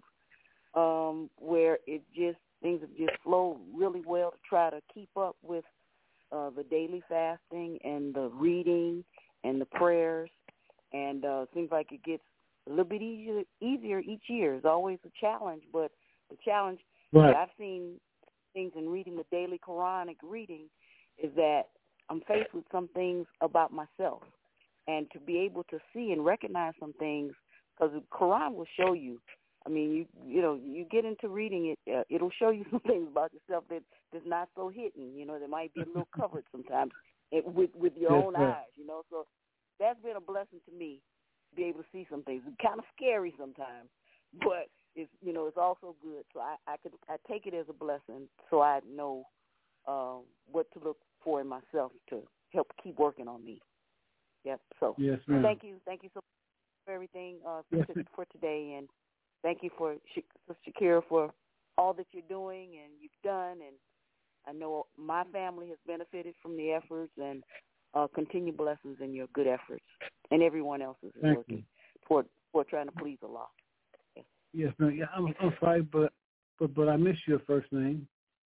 where things have just flowed really well to try to keep up with the daily fasting and the reading and the prayers. And it seems like it gets a little bit easier each year. It's always a challenge, but the challenge that I've seen things in reading the daily Quranic reading is that I'm faced with some things about myself, and to be able to see and recognize some things, because the Quran will show you. I mean, you get into reading it, it'll show you some things about yourself that's not so hidden. That might be a little covered sometimes with your own eyes. So that's been a blessing to me, to be able to see some things. It's kind of scary sometimes, but it's also good. So I take it as a blessing, so I know what to look for in myself to help keep working on me. Yep. So yes, ma'am. Thank you so much for everything for today, and thank you for Sister Shakira for all that you're doing and you've done. And I know my family has benefited from the efforts, and continued blessings in your good efforts, and everyone else is working toward trying to please Allah. Yes, ma'am. Yeah, I'm sorry, but I missed your first name.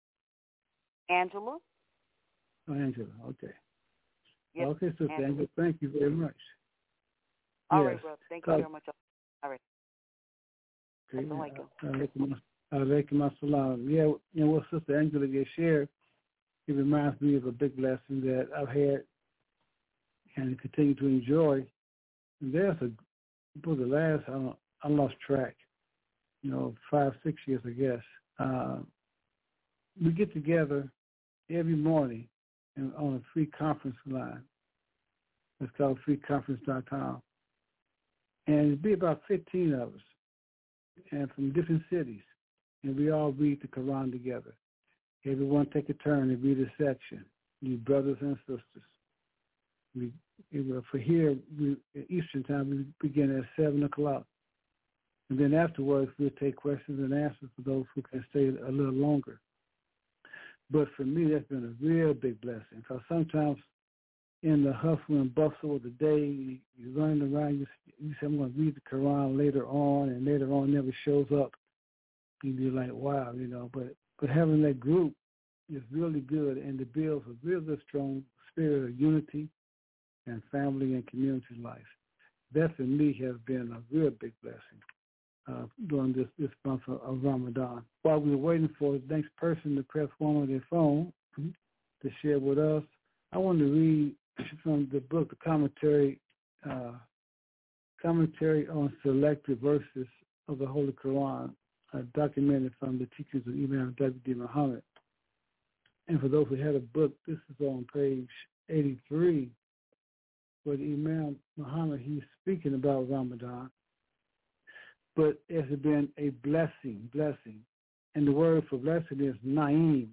Angela. Oh, Angela. Okay. Yes, okay, Sister Angela. Thank you very much. All right, brother. Thank you very much. All right. Okay. Alaikum assalam. Yeah, what Sister Angela just shared, it reminds me of a big blessing that I've had and continue to enjoy. And there's for the last, I lost track, 5-6 years, I guess. We get together every morning and on a free conference line. It's called freeconference.com. And it'd be about 15 of us, and from different cities. And we all read the Quran together. Everyone take a turn and read a section. You brothers and sisters. For here, Eastern time, we begin at 7 o'clock. And then afterwards, we'll take questions and answers for those who can stay a little longer. But for me, that's been a real big blessing, because sometimes in the hustle and bustle of the day, you're running around, you say, I'm going to read the Quran later on, and later on never shows up. And you're like, wow, but But having that group is really good, and it builds a real good, strong spirit of unity and family and community life. That, for me, has been a real big blessing during this month of Ramadan. While we were waiting for the next person to press one on their phone to share with us, I want to read from the book, the commentary on selected verses of the Holy Quran, documented from the teachings of Imam W.D. Muhammad. And for those who had a book, this is on page 83, where the Imam Muhammad, he's speaking about Ramadan, but it has been a blessing. And the word for blessing is na'im.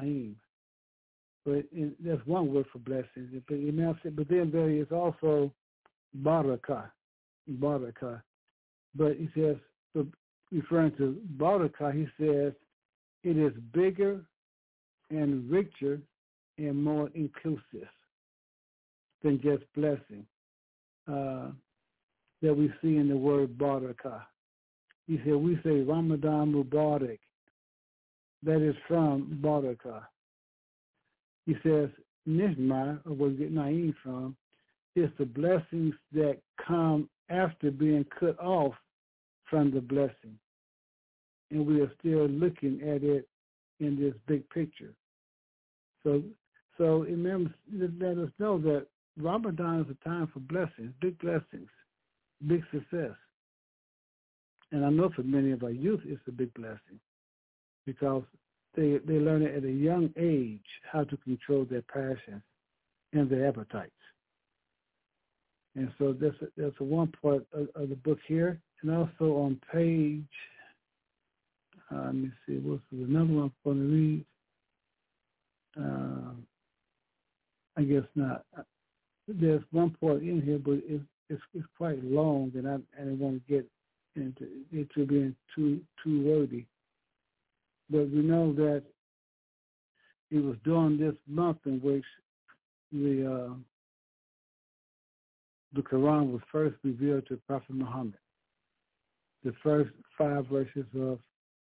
But that's one word for blessing. But Imam said, but then there is also barakah. But he says, referring to barakah, he says, it is bigger and richer and more inclusive than just blessing that we see in the word barakah. He said, we say Ramadan Mubarak. That is from barakah. He says, nishma, or where we get na'im from, is the blessings that come after being cut off from the blessing. And we are still looking at it in this big picture. So Imam let us know that Ramadan is a time for blessings, big success. And I know for many of our youth it's a big blessing because they learn at a young age how to control their passions and their appetites. And so that's a one part of the book here. And also on page, let me see, what's another one I'm going to read? I guess not. There's one part in here, but it's quite long, and I don't want to get into it being too wordy. But we know that it was during this month in which the Quran was first revealed to Prophet Muhammad. The first 5 verses of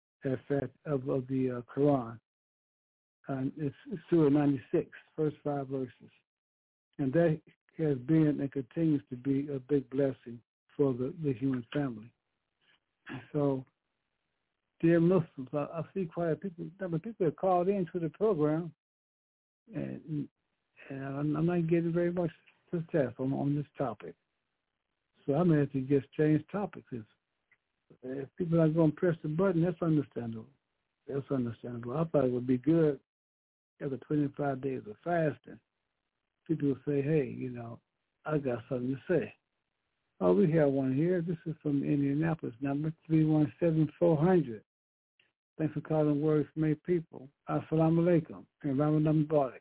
the Quran. And it's Surah 96, first 5 verses. And that has been and continues to be a big blessing for the human family. So, dear Muslims, I see quite a number of people have called into the program, and I'm not getting very much success on this topic. So I may have to just change topics. If people are going to press the button, that's understandable. I thought it would be good after 25 days of fasting. People will say, hey, I got something to say. Oh, we have one here. This is from Indianapolis, number 317-400. Thanks for calling Words Made People. Assalamu alaikum. And Ramadan Mubarak.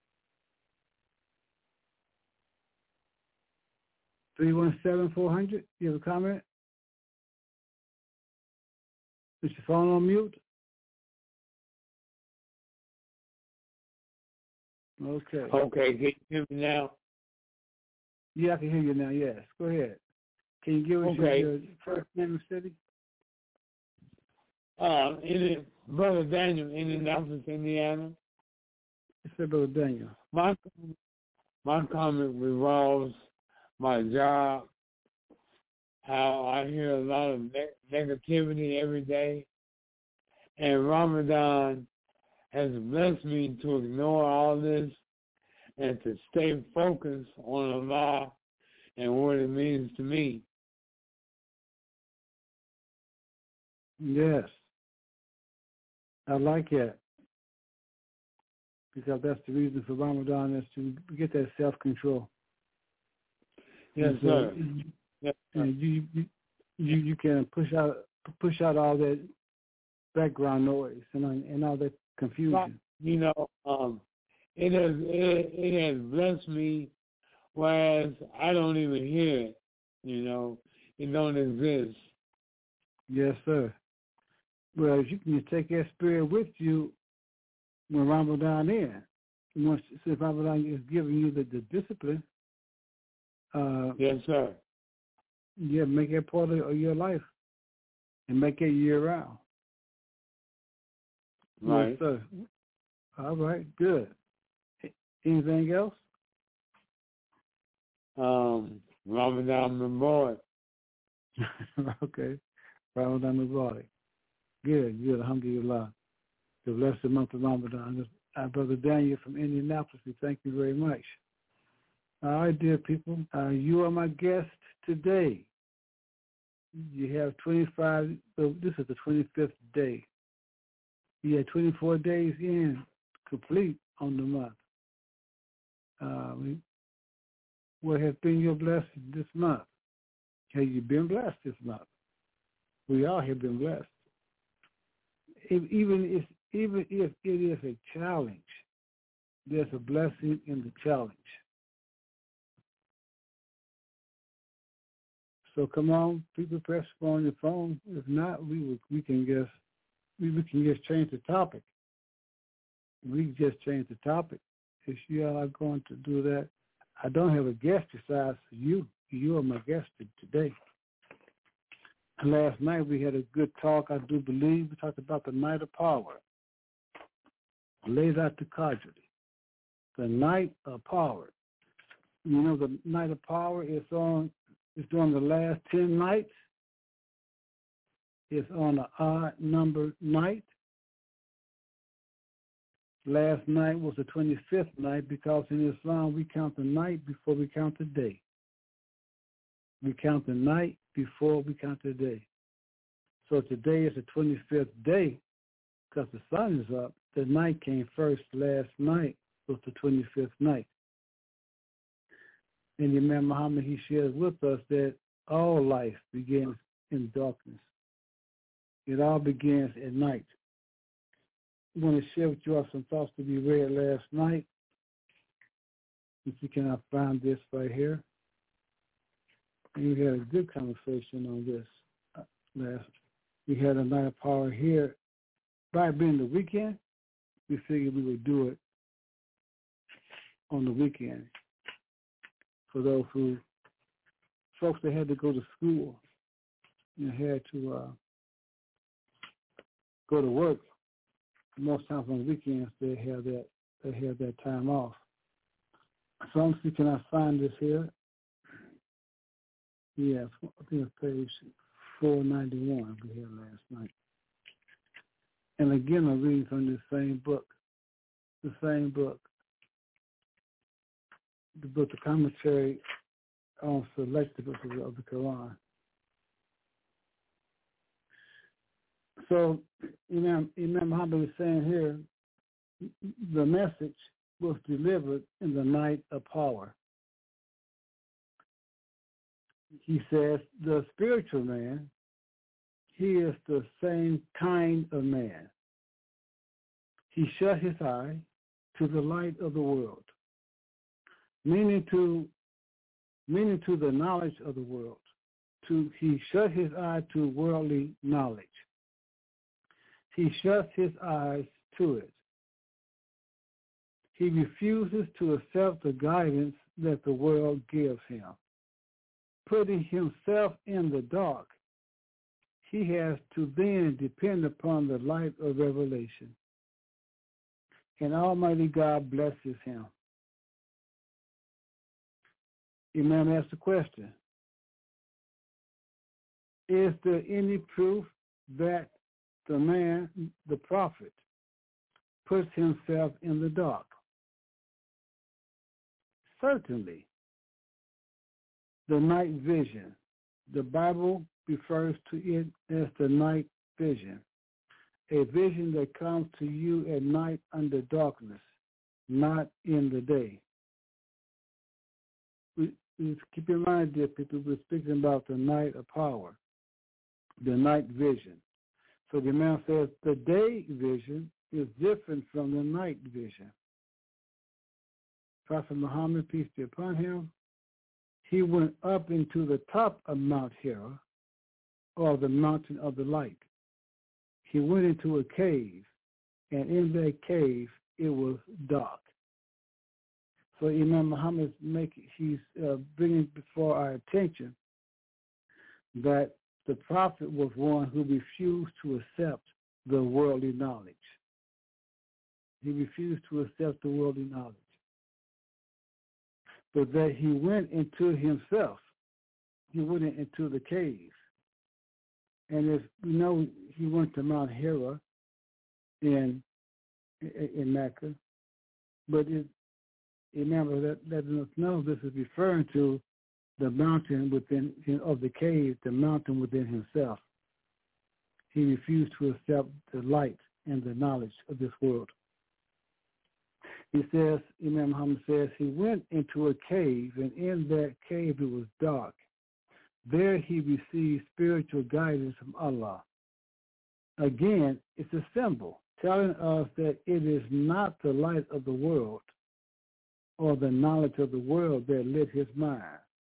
317-400. You have a comment? Is your phone on mute? Okay. Okay, can you hear me now? Yeah, I can hear you now, yes. Go ahead. Can you give us your first name and city? Brother Daniel, Indianapolis, Indiana. Yes, sir, Brother Daniel. My comment revolves my job, how I hear a lot of negativity every day, and Ramadan has blessed me to ignore all this and to stay focused on Allah and what it means to me. Yes. I like it. Because that's the reason for Ramadan, is to get that self-control. Yes, sir. Yes, sir. And you can push out all that background noise and all that confusion. It has blessed me, whereas I don't even hear it. It don't exist. Yes, sir. Well, you can take that spirit with you when Ramadan ends. Once Ramadan is giving you the discipline. Yes, sir. Yeah, make it part of your life and make it year round. Right. Yes, sir. All right, good. Anything else? Ramadan Mubarak. Okay. Ramadan Mubarak. Good, good. Alhamdulillah. The blessed month of Ramadan. Our brother Daniel from Indianapolis, we thank you very much. All right, dear people. You are my guest today. You have 25, this is the 25th day. You had 24 days in, complete on the month. What has been your blessing this month? Have you been blessed this month? We all have been blessed. Even if it is a challenge, there's a blessing in the challenge. So come on, people, press on your phone. If not, we can just change the topic. We can just change the topic. If you are going to do that, I don't have a guest besides you. You are my guest today. Last night we had a good talk, I do believe. We talked about the night of power. Laid out the causality. The night of power. You know, the night of power is during the last 10 nights. It's on an odd number night. Last night was the 25th night because in Islam we count the night before we count the day. We count the night before we count the day. So today is the 25th day because the sun is up. The night came first. Last night was the 25th night. And Imam Muhammad, he shares with us that all life begins in darkness. It all begins at night. I'm going to share with you all some thoughts to be read last night. If you cannot find this right here. And we had a good conversation on this last. We had a night of power here. By being the weekend, we figured we would do it on the weekend. For those folks that had to go to school and had to go to work, most times on weekends they have that time off. So I'm see, can I find this here? Yes, I think it's page 491 we had last night. And again, I'm reading from the same book, the commentary on selected verses of the Quran. So Imam Muhammad is saying here, the message was delivered in the night of power. He says the spiritual man, he is the same kind of man. He shut his eye to the light of the world, meaning to the knowledge of the world. He shut his eye to worldly knowledge. He shuts his eyes to it. He refuses to accept the guidance that the world gives him. Putting himself in the dark, he has to then depend upon the light of revelation. And Almighty God blesses him. Imam asked the question, is there any proof that the man, the prophet, puts himself in the dark? Certainly. The night vision. The Bible refers to it as the night vision, a vision that comes to you at night under darkness, not in the day. Keep in mind, dear people, we're speaking about the night of power, the night vision. So the man says the day vision is different from the night vision. Prophet Muhammad, peace be upon him, he went up into the top of Mount Hira, or the mountain of the light. He went into a cave, and in that cave it was dark. So Imam Muhammad he's bringing before our attention that the prophet was one who refused to accept the worldly knowledge. He refused to accept the worldly knowledge. But that he went into himself. He went into the cave. And as we know, he went to Mount Hira in Mecca. But remember that letting us know this is referring to the mountain within of the cave, the mountain within himself. He refused to accept the light and the knowledge of this world. He says, Imam Muhammad says, he went into a cave, and in that cave it was dark. There he received spiritual guidance from Allah. Again, it's a symbol telling us that it is not the light of the world or the knowledge of the world that lit his mind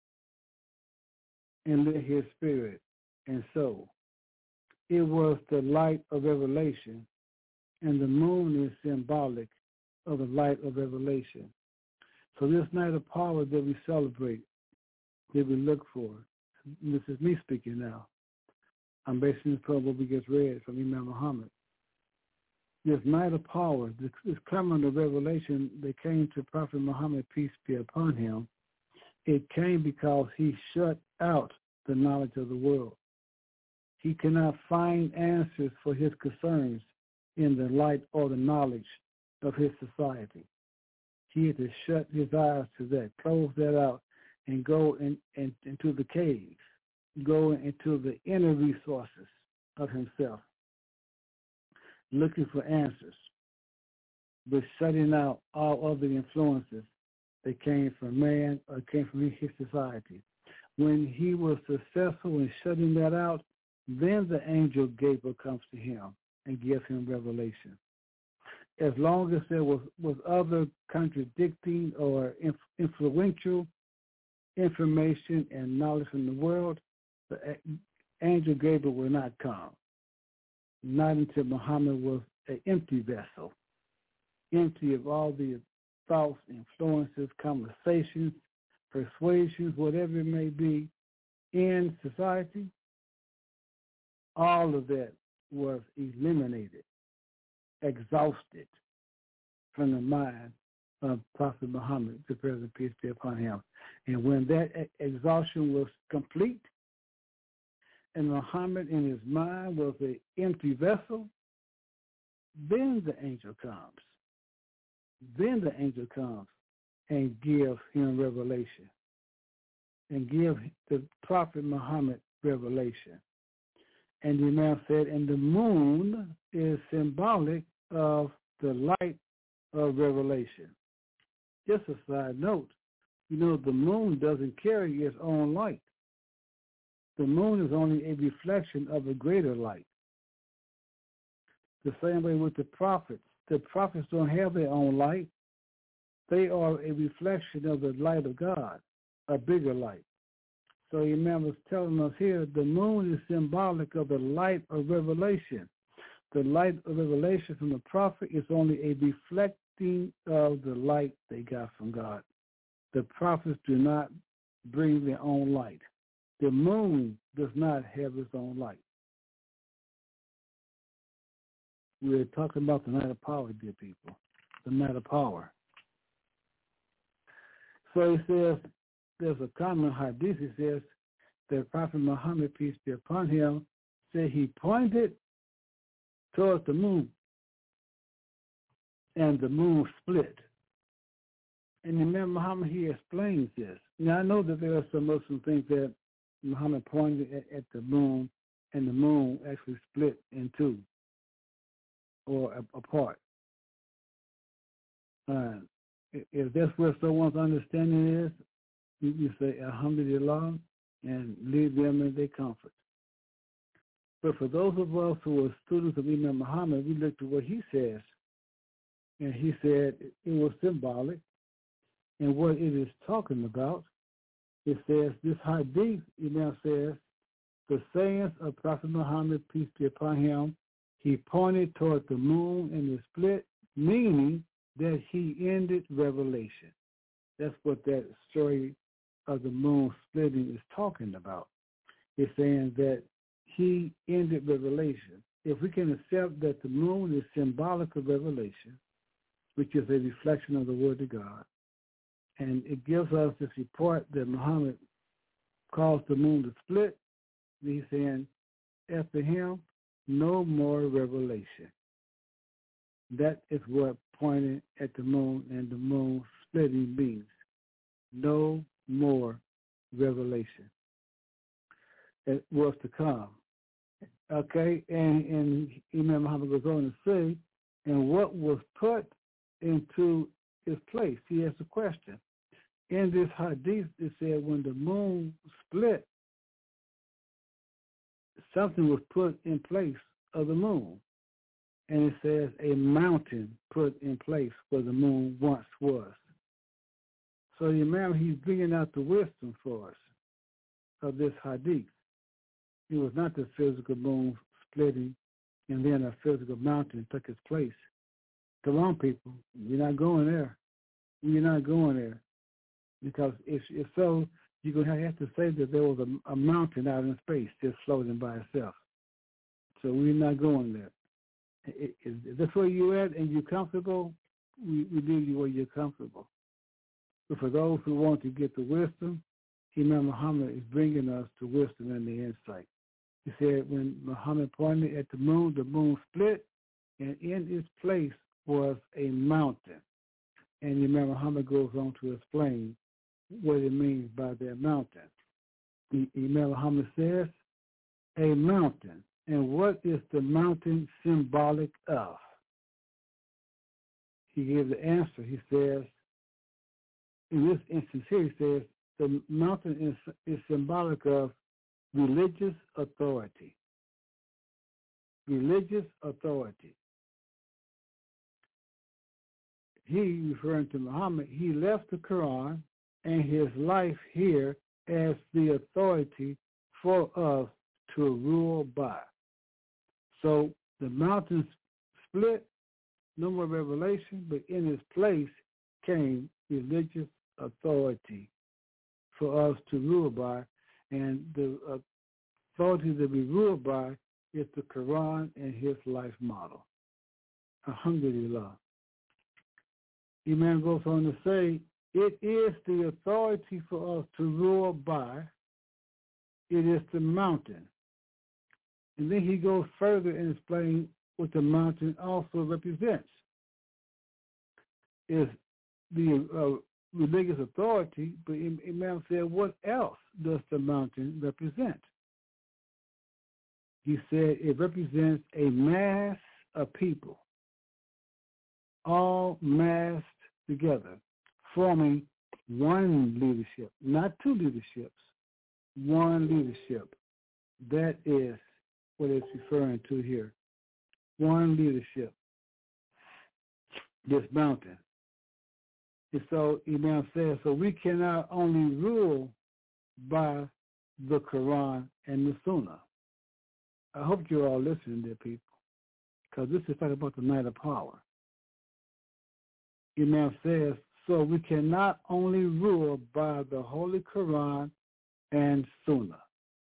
and lit his spirit and soul. It was the light of revelation, and the moon is symbolic of the light of revelation. So this night of power that we celebrate, that we look for, this is me speaking now. I'm basing this upon what we just read from Imam Muhammad. This night of power, this climate of revelation that came to Prophet Muhammad, peace be upon him, it came because he shut out the knowledge of the world. He cannot find answers for his concerns in the light or the knowledge of his society. He had to shut his eyes to that, close that out, and go into the cave, go into the inner resources of himself, looking for answers, but shutting out all other influences that came from man or came from his society. When he was successful in shutting that out, then the angel Gabriel comes to him and gives him revelation. As long as there was other contradicting or influential information and knowledge from the world, the angel Gabriel will not come. Not until Muhammad was an empty vessel, empty of all the thoughts, influences, conversations, persuasions, whatever it may be in society. All of that was eliminated, exhausted from the mind of Prophet Muhammad, the President, peace be upon him. And when that exhaustion was complete, and Muhammad in his mind was an empty vessel, then the angel comes. Then the angel comes and gives him revelation, and give the Prophet Muhammad revelation. And the Imam said, and the moon is symbolic of the light of revelation. Just a side note, the moon doesn't carry its own light. The moon is only a reflection of a greater light. The same way with the prophets. The prophets don't have their own light. They are a reflection of the light of God, a bigger light. So Imam was telling us here, the moon is symbolic of the light of revelation. The light of revelation from the prophet is only a reflecting of the light they got from God. The prophets do not bring their own light. The moon does not have its own light. We're talking about the night of power, dear people. The night of power. So he says, there's a common hadith. He says that Prophet Muhammad, peace be upon him, said he pointed towards the moon, and the moon split. And Imam Muhammad, he explains this. Now, I know that there are some Muslims think that Muhammad pointed at the moon, and the moon actually split in two or apart. If that's where someone's understanding is, you say, Alhamdulillah, and leave them in their comfort. But for those of us who are students of Imam Muhammad, we look to what he says. And he said it was symbolic. And what it is talking about, it says, this hadith, Imam says, the sayings of Prophet Muhammad, peace be upon him, he pointed toward the moon and the split, meaning that he ended revelation. That's what that story of the moon splitting is talking about. It's saying that he ended revelation. If we can accept that the moon is symbolic of revelation, which is a reflection of the Word of God. And it gives us this report that Muhammad caused the moon to split. He's saying, after him, no more revelation. That is what pointed at the moon and the moon splitting means. No more revelation. It was to come. Okay, and Imam Muhammad goes on to say, and what was put into its place? He asks a question. In this hadith, it said when the moon split, something was put in place of the moon. And it says a mountain put in place where the moon once was. So the Imam, he's bringing out the wisdom for us of this hadith. It was not the physical moon splitting and then a physical mountain took its place. Come on, people. You're not going there. You're not going there. Because if so, you're going to have to say that there was a mountain out in space just floating by itself. So we're not going there. If that's where you're at and you're comfortable, we leave you where you're comfortable. But for those who want to get the wisdom, Imam Muhammad is bringing us the wisdom and the insight. He said when Muhammad pointed at the moon split, and in its place was a mountain. And Imam Muhammad goes on to explain what it means by that mountain. Imam Muhammad says, a mountain. And what is the mountain symbolic of? He gives the answer. He says, in this instance here, he says, the mountain is symbolic of religious authority. Religious authority. He, referring to Muhammad, he left the Quran and his life here as the authority for us to rule by. So the mountains split, no more revelation, but in its place came religious authority for us to rule by. And the authority that we rule by is the Quran and his life model. Alhamdulillah. Imam goes on to say, it is the authority for us to rule by. It is the mountain. And then he goes further and explains what the mountain also represents. Is the religious authority, but Imam said, what else does the mountain represent? He said it represents a mass of people, all massed together, forming one leadership, not two leaderships, one leadership. That is what it's referring to here. One leadership, this mountain. And so Imam says, so we cannot only rule by the Quran and the Sunnah. I hope you're all listening there, people, because this is talking about the night of power. Imam says, so we cannot only rule by the Holy Quran and Sunnah.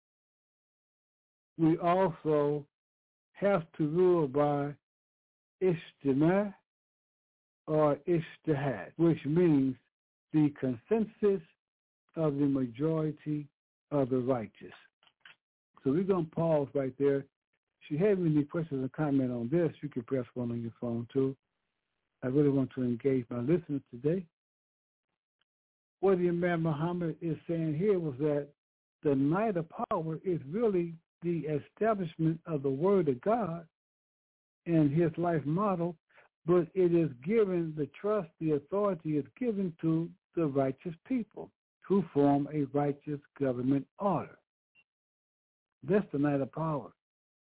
We also have to rule by ijtima or ijtihad, which means the consensus of the majority of the righteous. So we're going to pause right there. If you have any questions or comment on this, you can press one on your phone too. I really want to engage my listeners today. What the Imam Muhammad is saying here was that the night of power is really the establishment of the Word of God and his life model, but it is given, the trust, the authority is given to the righteous people who form a righteous government order. That's the night of power.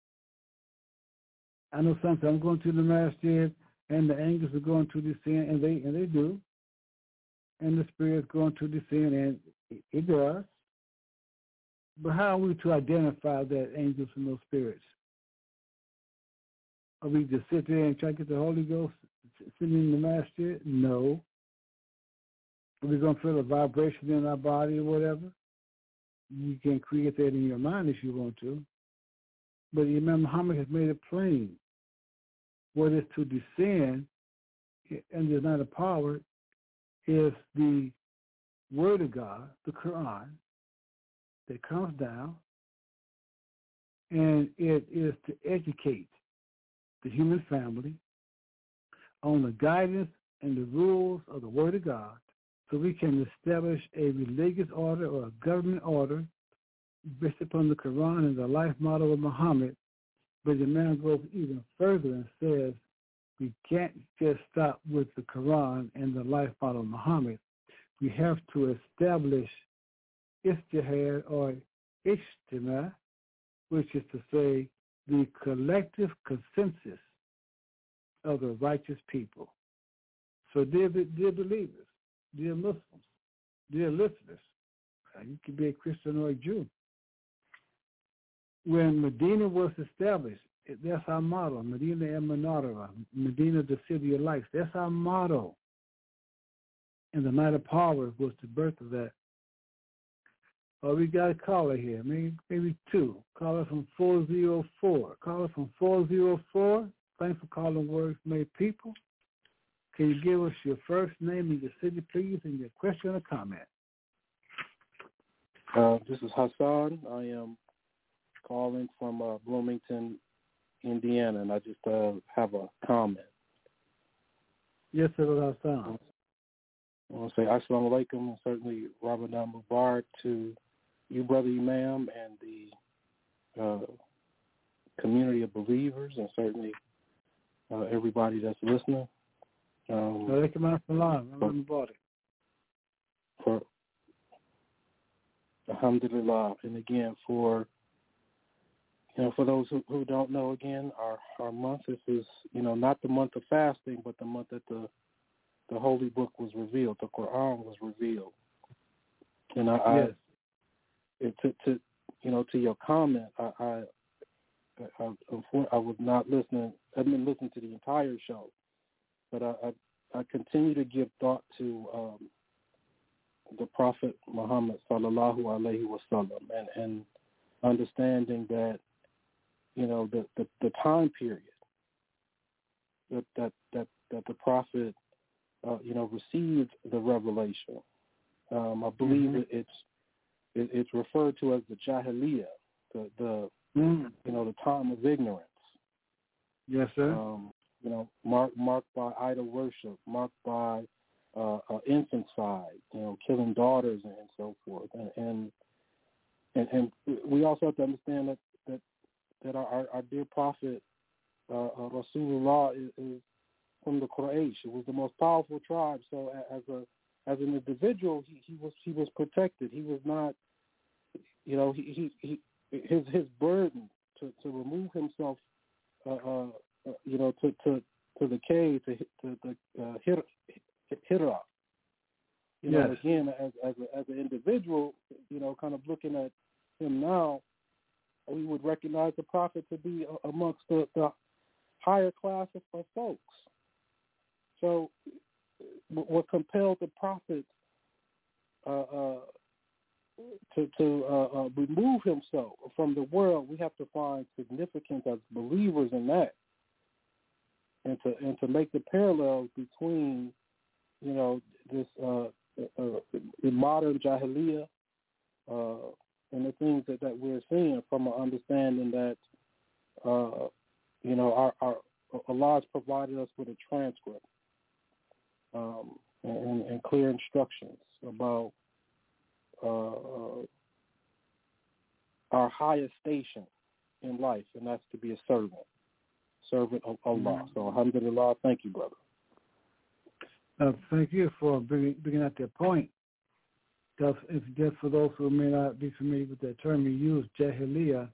I know sometimes I'm going to the masjid and the angels are going to descend, and they do, and the spirit's going to descend, and it does. But how are we to identify that angels and those spirits? Are we just sit there and try to get the Holy Ghost sitting in the masjid? No. Are we going to feel a vibration in our body or whatever? You can create that in your mind if you want to. But Imam Muhammad has made it plain what is to descend and the night of power is the Word of God, the Quran, that comes down, and it is to educate the human family on the guidance and the rules of the Word of God, so we can establish a religious order or a government order based upon the Quran and the life model of Muhammad. But the man goes even further and says we can't just stop with the Quran and the life model of Muhammad. We have to establish ijtihad or ijtima, which is to say the collective consensus of the righteous people. So dear believers, dear Muslims, dear listeners, you can be a Christian or a Jew. When Medina was established, that's our motto, Medina al-Munawwara, Medina, the city of lights. That's our motto. And the night of power was the birth of that. Oh, we got a caller here, maybe two. Caller from 404. Caller from 404. Thanks for calling Words Made People. Can you give us your first name and your city, please, and your question or comment? This is Hassan. I am calling from Bloomington, Indiana, and I just have a comment. Yes, sir, Hassan. I want to say Assalamu alaikum and certainly Ramadan Mubarak to you, Brother Imam, and the community of believers, and certainly everybody that's listening. For Alhamdulillah, and again for those who don't know, again, our month, this is not the month of fasting, but the month that the Holy Book was revealed, the Quran was revealed. And to your comment, I was not listening. I didn't listen to the entire show, but I continue to give thought to the Prophet Muhammad sallallahu alaihi wasallam, and understanding that the time period that the Prophet received the revelation. I believe it's referred to as the Jahiliyyah, the time of ignorance. Yes, sir. Marked by idol worship, marked by infanticide, killing daughters and so forth. And we also have to understand that our dear Prophet Rasulullah is from the Quraysh. It was the most powerful tribe. So as an individual, he was protected. He was not, his burden to remove himself, to the cave, to the Hira. Again, as an individual, kind of looking at him now, we would recognize the Prophet to be amongst the higher class of folks. So what compelled the Prophet to remove himself from the world, we have to find significance as believers in that, and to make the parallels between this the modern Jahiliyyah and the things that we're seeing, from an understanding that our Allah has provided us with a transcript and clear instructions about our highest station in life, and that's to be a servant of Allah. So alhamdulillah, thank you, brother. Thank you for bringing out that point. Just for those who may not be familiar with that term you use, Jahiliyyah,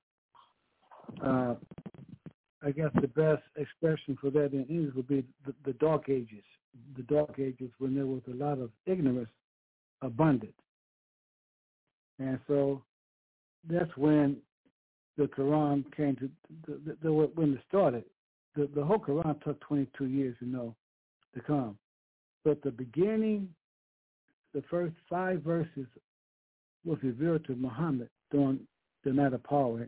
I guess the best expression for that in English would be the Dark Ages. The Dark Ages, when there was a lot of ignorance abundant. And so that's when the Quran came to, when it started. The whole Quran took 22 years, to come. But the beginning, the first 5 verses was revealed to Muhammad during the night of power,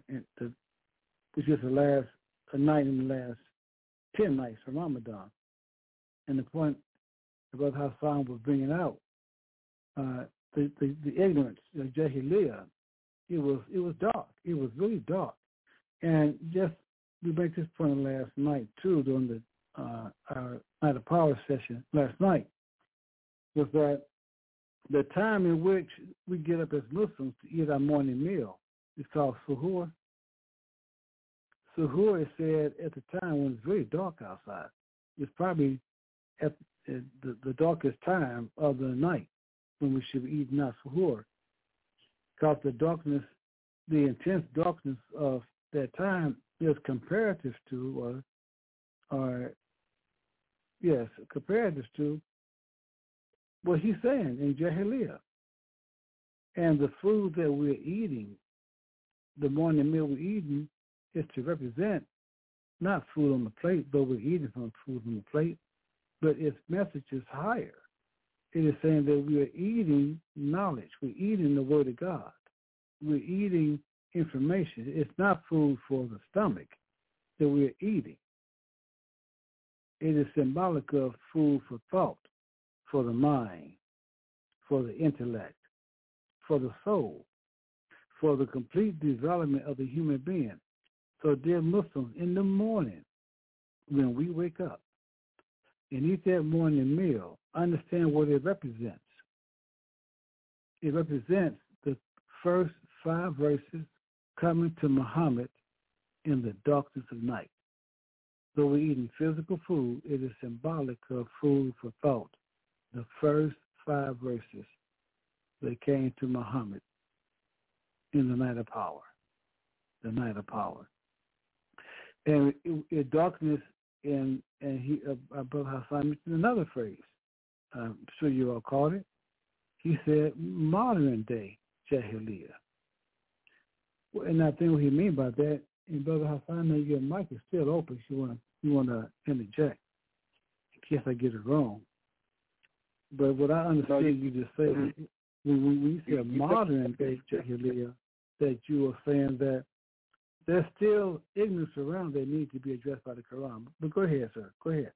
which is a night in the last 10 nights of Ramadan. And the point about how Hassan was bringing out the ignorance of Jahiliyyah, it was dark. It was really dark. And just we made this point last night too during our Night of Power session last night, was that the time in which we get up as Muslims to eat our morning meal is called suhoor. Suhoor is said at the time when it's very dark outside. It's probably at the darkest time of the night when we should be eating our suhoor, because the darkness, the intense darkness of that time is comparative to, comparative to what he's saying in Jahiliyyah. And the food that we're eating, the morning meal we're eating, is to represent not food on the plate, though we're eating from food on the plate, but its message is higher. It is saying that we are eating knowledge. We're eating the Word of God. We're eating information. It's not food for the stomach that we're eating. It is symbolic of food for thought, for the mind, for the intellect, for the soul, for the complete development of the human being. So, dear Muslims, in the morning, when we wake up and eat that morning meal, understand what it represents. It represents the first 5 verses coming to Muhammad in the darkness of night. Though we're eating physical food, it is symbolic of food for thought. The first 5 verses that came to Muhammad in the night of power. The night of power. And in darkness, and he, Brother Hassan mentioned another phrase. I'm sure you all caught it. He said modern day Jahiliyyah. And I think what he mean by that, and Brother Hassan, your mic is still open if you want to interject, in case I get it wrong. But what I understood you just said, when you said modern day Jahiliyyah, that you were saying that there's still ignorance around that need to be addressed by the Quran. But go ahead, sir. Go ahead.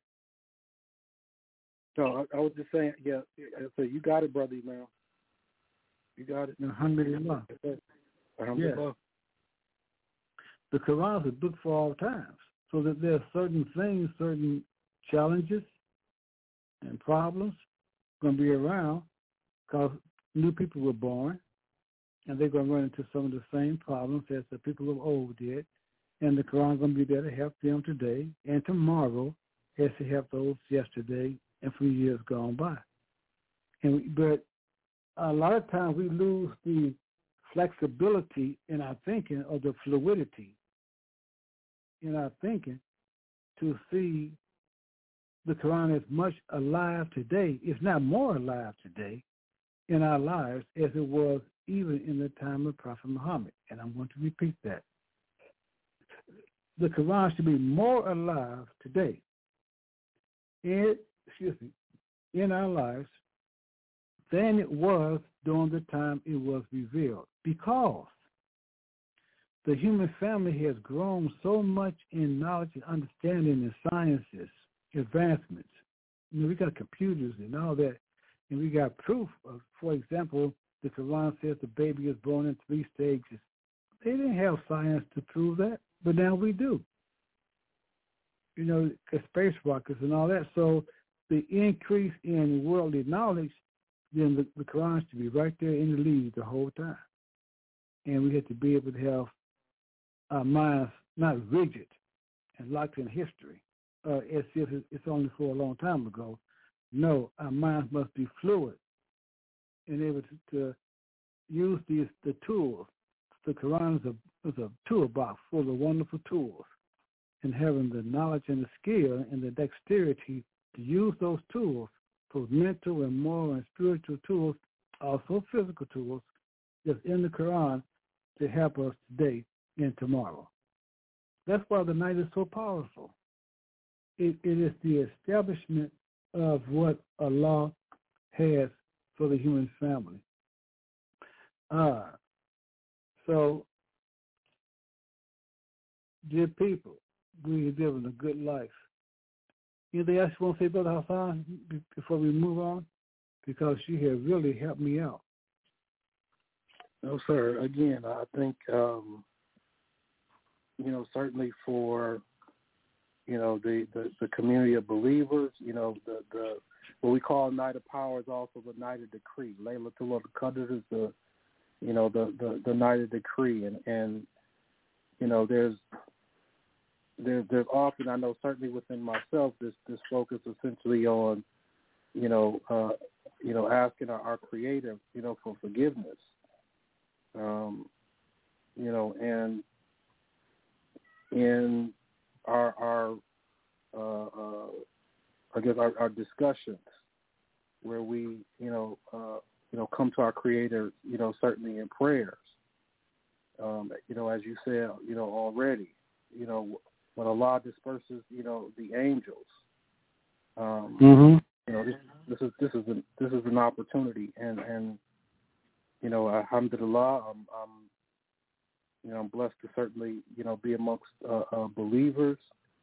No, I was just saying, yeah, so you got it, brother, man. You got it. Alhamdulillah. Alhamdulillah. Yeah. The Quran is a book for all times. So that there are certain things, certain challenges and problems going to be around because new people were born, and they're going to run into some of the same problems as the people of old did. And the Quran is going to be there to help them today and tomorrow as to help those yesterday and from years gone by. But a lot of times we lose the flexibility in our thinking or the fluidity in our thinking to see the Quran as much alive today, if not more alive today, in our lives as it was even in the time of Prophet Muhammad. And I'm going to repeat that. The Quran should be more alive today in our lives than it was during the time it was revealed, because the human family has grown so much in knowledge and understanding and sciences, advancements. We got computers and all that, and we got proof of, for example, the Quran says the baby is born in 3 stages. They didn't have science to prove that, but now we do. Space rockets and all that. So the increase in worldly knowledge, then the Quran should be right there in the lead the whole time. And we have to be able to have our minds not rigid and locked in history, as if it's only for a long time ago. No, our minds must be fluid and able to use the tools. The Quran is a toolbox full of wonderful tools, and having the knowledge and the skill and the dexterity to use those tools, those mental and moral and spiritual tools, also physical tools, that's in the Quran to help us today and tomorrow. That's why the night is so powerful. It is the establishment of what Allah has for the human family. So, dear people, we live in a good life. Anything else you want to say, Brother Hassan, before we move on? Because you have really helped me out. No, sir. Again, I think, certainly for, the community of believers, the what we call Night of Power is also the Night of Decree. Laylatul Qadr is the Night of Decree, and there's often, I know certainly within myself, this focus essentially on, asking our Creator, for forgiveness, and in our our discussions where we, come to our Creator, certainly in prayers, as you said, already, when Allah disperses, the angels, this is an opportunity, and alhamdulillah, I'm blessed to certainly, be amongst believers,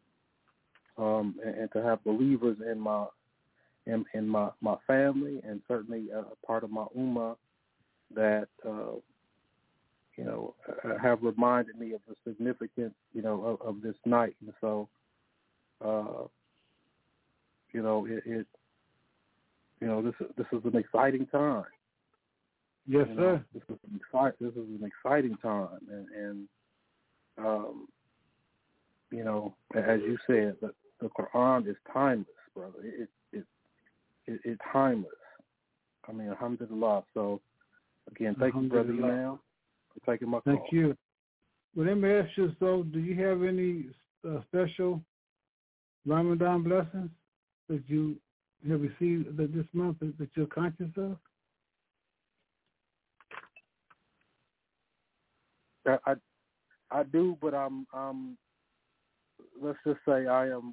and to have believers in my family, and certainly a part of my ummah that have reminded me of the significance, of this night. And so, this is an exciting time. Yes, sir. This is an exciting time, and as you said, the Quran is timeless, brother. It's timeless. I mean, alhamdulillah. So, again, thank you, Brother Imam, for taking my call. Thank you. Well, let me ask you, so do you have any special Ramadan blessings that you have received this month that you're conscious of? I do, but I'm let's just say I am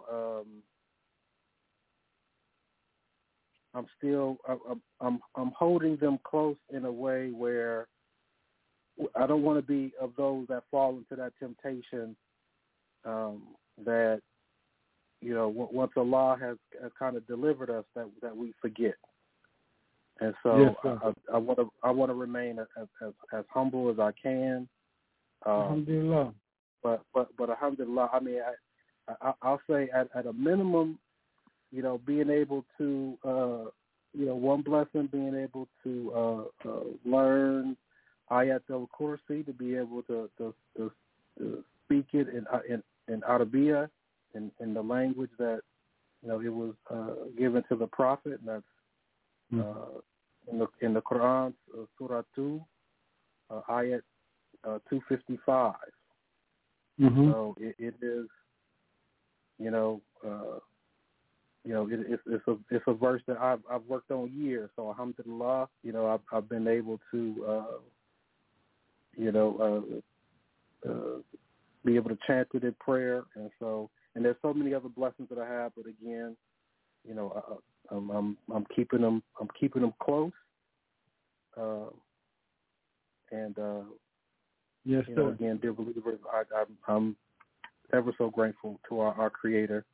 I'm still I'm holding them close in a way where I don't want to be of those that fall into that temptation that once Allah has kind of delivered us that we forget. And so yes, I want to remain as humble as I can. Alhamdulillah. But alhamdulillah, I mean, I'll say at a minimum, being able to, one blessing, being able to learn Ayat al-Kursi, to be able to speak it in Arabiya, in the language that, it was given to the Prophet, and that's in the Quran, Surah 2, Ayat 255. Mm-hmm. So it is, it's a verse that I've worked on years. So alhamdulillah, I've been able to, be able to chant it in prayer, and there's so many other blessings that I have. But again, I'm keeping them close, and yes, sir. Again, dear believers, I'm ever so grateful to our Creator,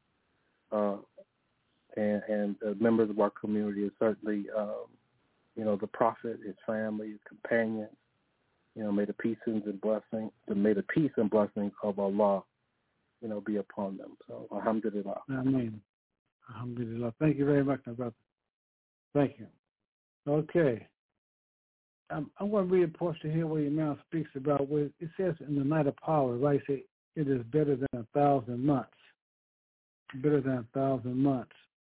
and members of our community, and certainly, the Prophet, his family, his companions. May the peace and blessings of Allah, be upon them. So, alhamdulillah. Ameen. Alhamdulillah. Thank you very much, my brother. Thank you. Okay. I'm going to read a portion here where Imam speaks about what it says in the Night of Power, right? It is better than 1,000 months. Better than 1,000 months.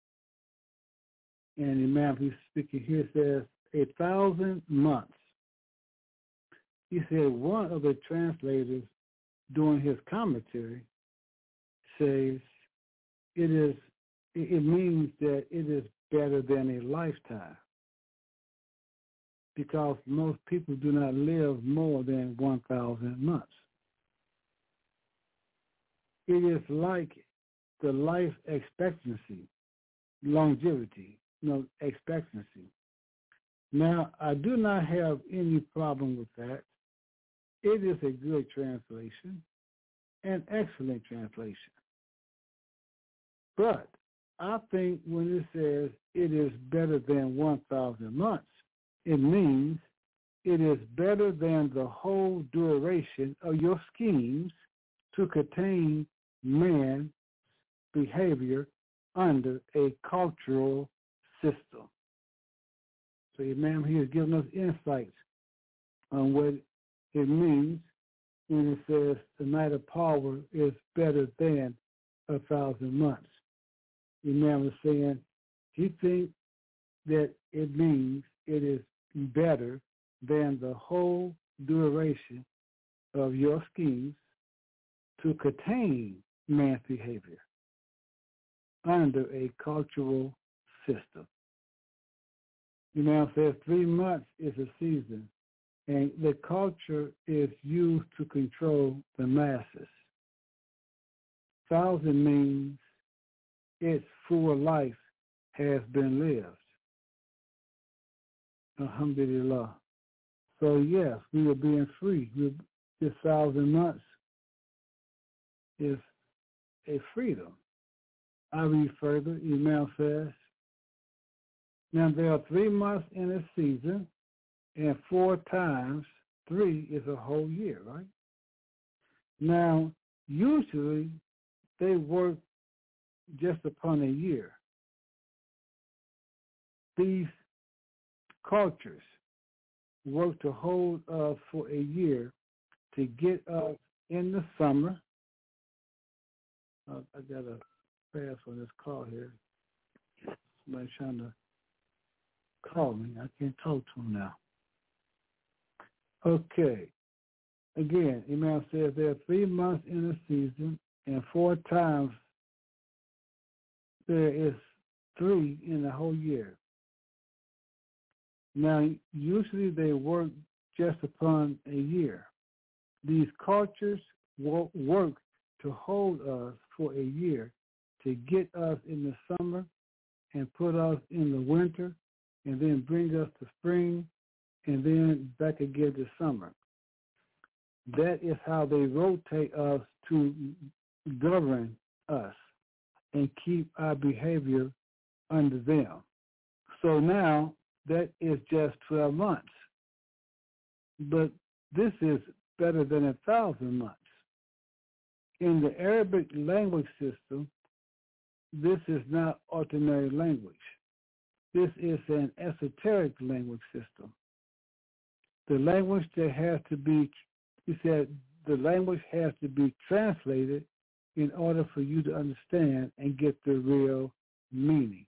And Imam, he's speaking here, says 1,000 months. He said one of the translators doing his commentary says it means that it is better than a lifetime, because most people do not live more than 1,000 months. It is like the life expectancy, longevity, expectancy. Now, I do not have any problem with that. It is a good translation, an excellent translation. But I think when it says it is better than 1,000 months, it means it is better than the whole duration of your schemes to contain man's behavior under a cultural system. So Imam here is giving us insights on what it means when it says the night of power is better than 1,000 months. Imam is saying he thinks that it means it is better than the whole duration of your schemes to contain man's behavior under a cultural system. Imam says 3 months is a season, and the culture is used to control the masses. 1,000 means its full life has been lived. Alhamdulillah. So yes, we are being free. This 1,000 months is a freedom. I read further. Imam says, now there are 3 months in a season, and 4 times 3 is a whole year, right? Now, usually they work just upon a year. These cultures work to hold us for a year to get us in the summer. I got a pass on this call here. Somebody's trying to call me. I can't talk to him now. Okay. Again, Imam says there are 3 months in a season, and 4 times there is 3 in the whole year. Now, usually they work just upon a year. These cultures work to hold us for a year to get us in the summer and put us in the winter and then bring us to spring and then back again to summer. That is how they rotate us to govern us and keep our behavior under them. So now that is just 12 months. But this is better than 1,000 months. In the Arabic language system, this is not ordinary language. This is an esoteric language system. The language that has to be, he said, the language has to be translated in order for you to understand and get the real meaning.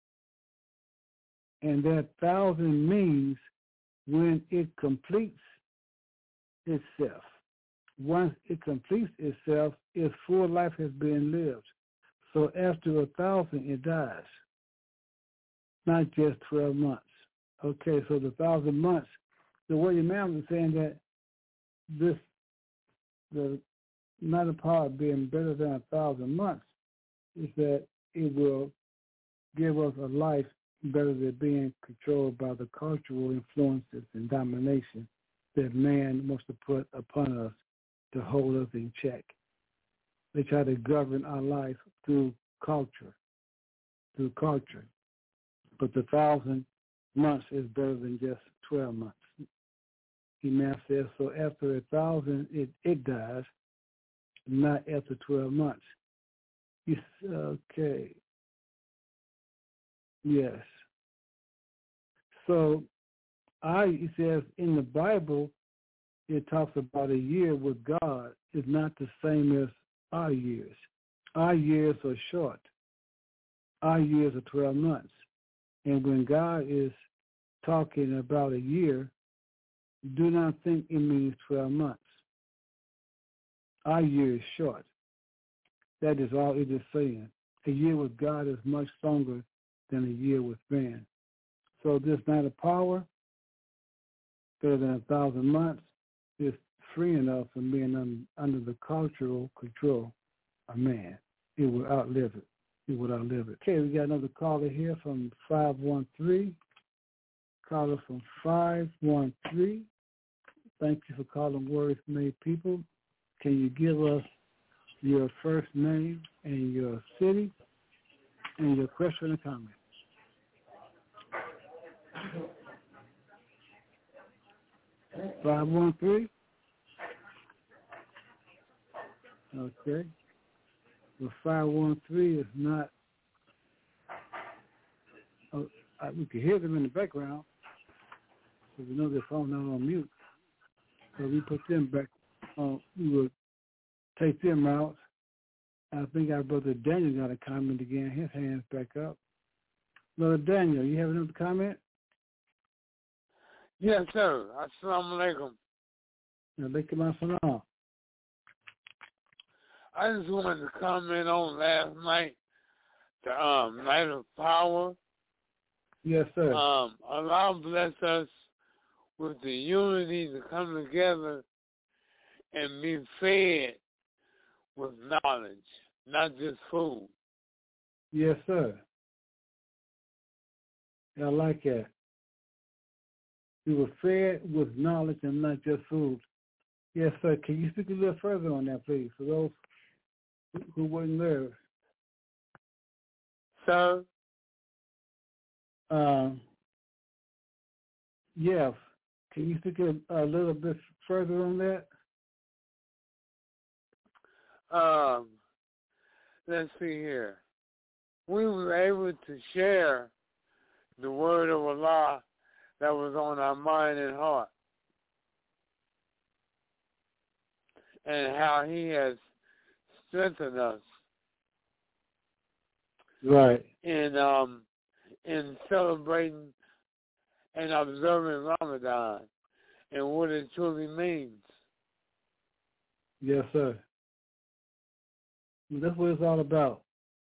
And that 1,000 means when it completes itself. Once it completes itself, its full life has been lived. So after 1,000, it dies, not just 12 months. Okay, so the 1,000 months, the way Imam is saying that the night of power being better than 1,000 months is that it will give us a life better than being controlled by the cultural influences and domination that man wants to put upon us to hold us in check. They try to govern our life through culture. But the 1,000 months is better than just 12 months. Imam says, so after 1,000, it dies, not after 12 months. Okay. Yes. So he says in the Bible, it talks about a year with God is not the same as our years. Our years are short. Our years are 12 months. And when God is talking about a year, do not think it means 12 months. Our year is short. That is all it is saying. A year with God is much longer than a year with man. So this night of power, better than 1,000 months, is freeing us from being under the cultural control of man. It will outlive it. Okay, we got another caller here from 513. Caller from 513. Thank you for calling Words Made People. Can you give us your first name and your city? and your question or comment. (513). Okay. Well, 513 is not. We can hear them in the background, so we know their phone not on mute. So we put them back on. We will take them out. I think our brother Daniel got a comment again. His hand's back up. Brother Daniel, you have another comment? Yes, sir. Assalamu alaikum. Alaikum assalam. I just wanted to comment on last night, the Night of Power. Yes, sir. Allah bless us with the unity to come together and be fed with knowledge, not just food. Yes, sir. I like that. We were fed with knowledge and not just food. Yes, sir. Can you speak a little further on that, please, for those who weren't there? Sir? Yes. Can you speak a little bit further on that? Let's see here. We were able to share the word of Allah that was on our mind and heart, and how He has strengthened us. Right. In celebrating and observing Ramadan and what it truly means. Yes, sir. That's what it's all about.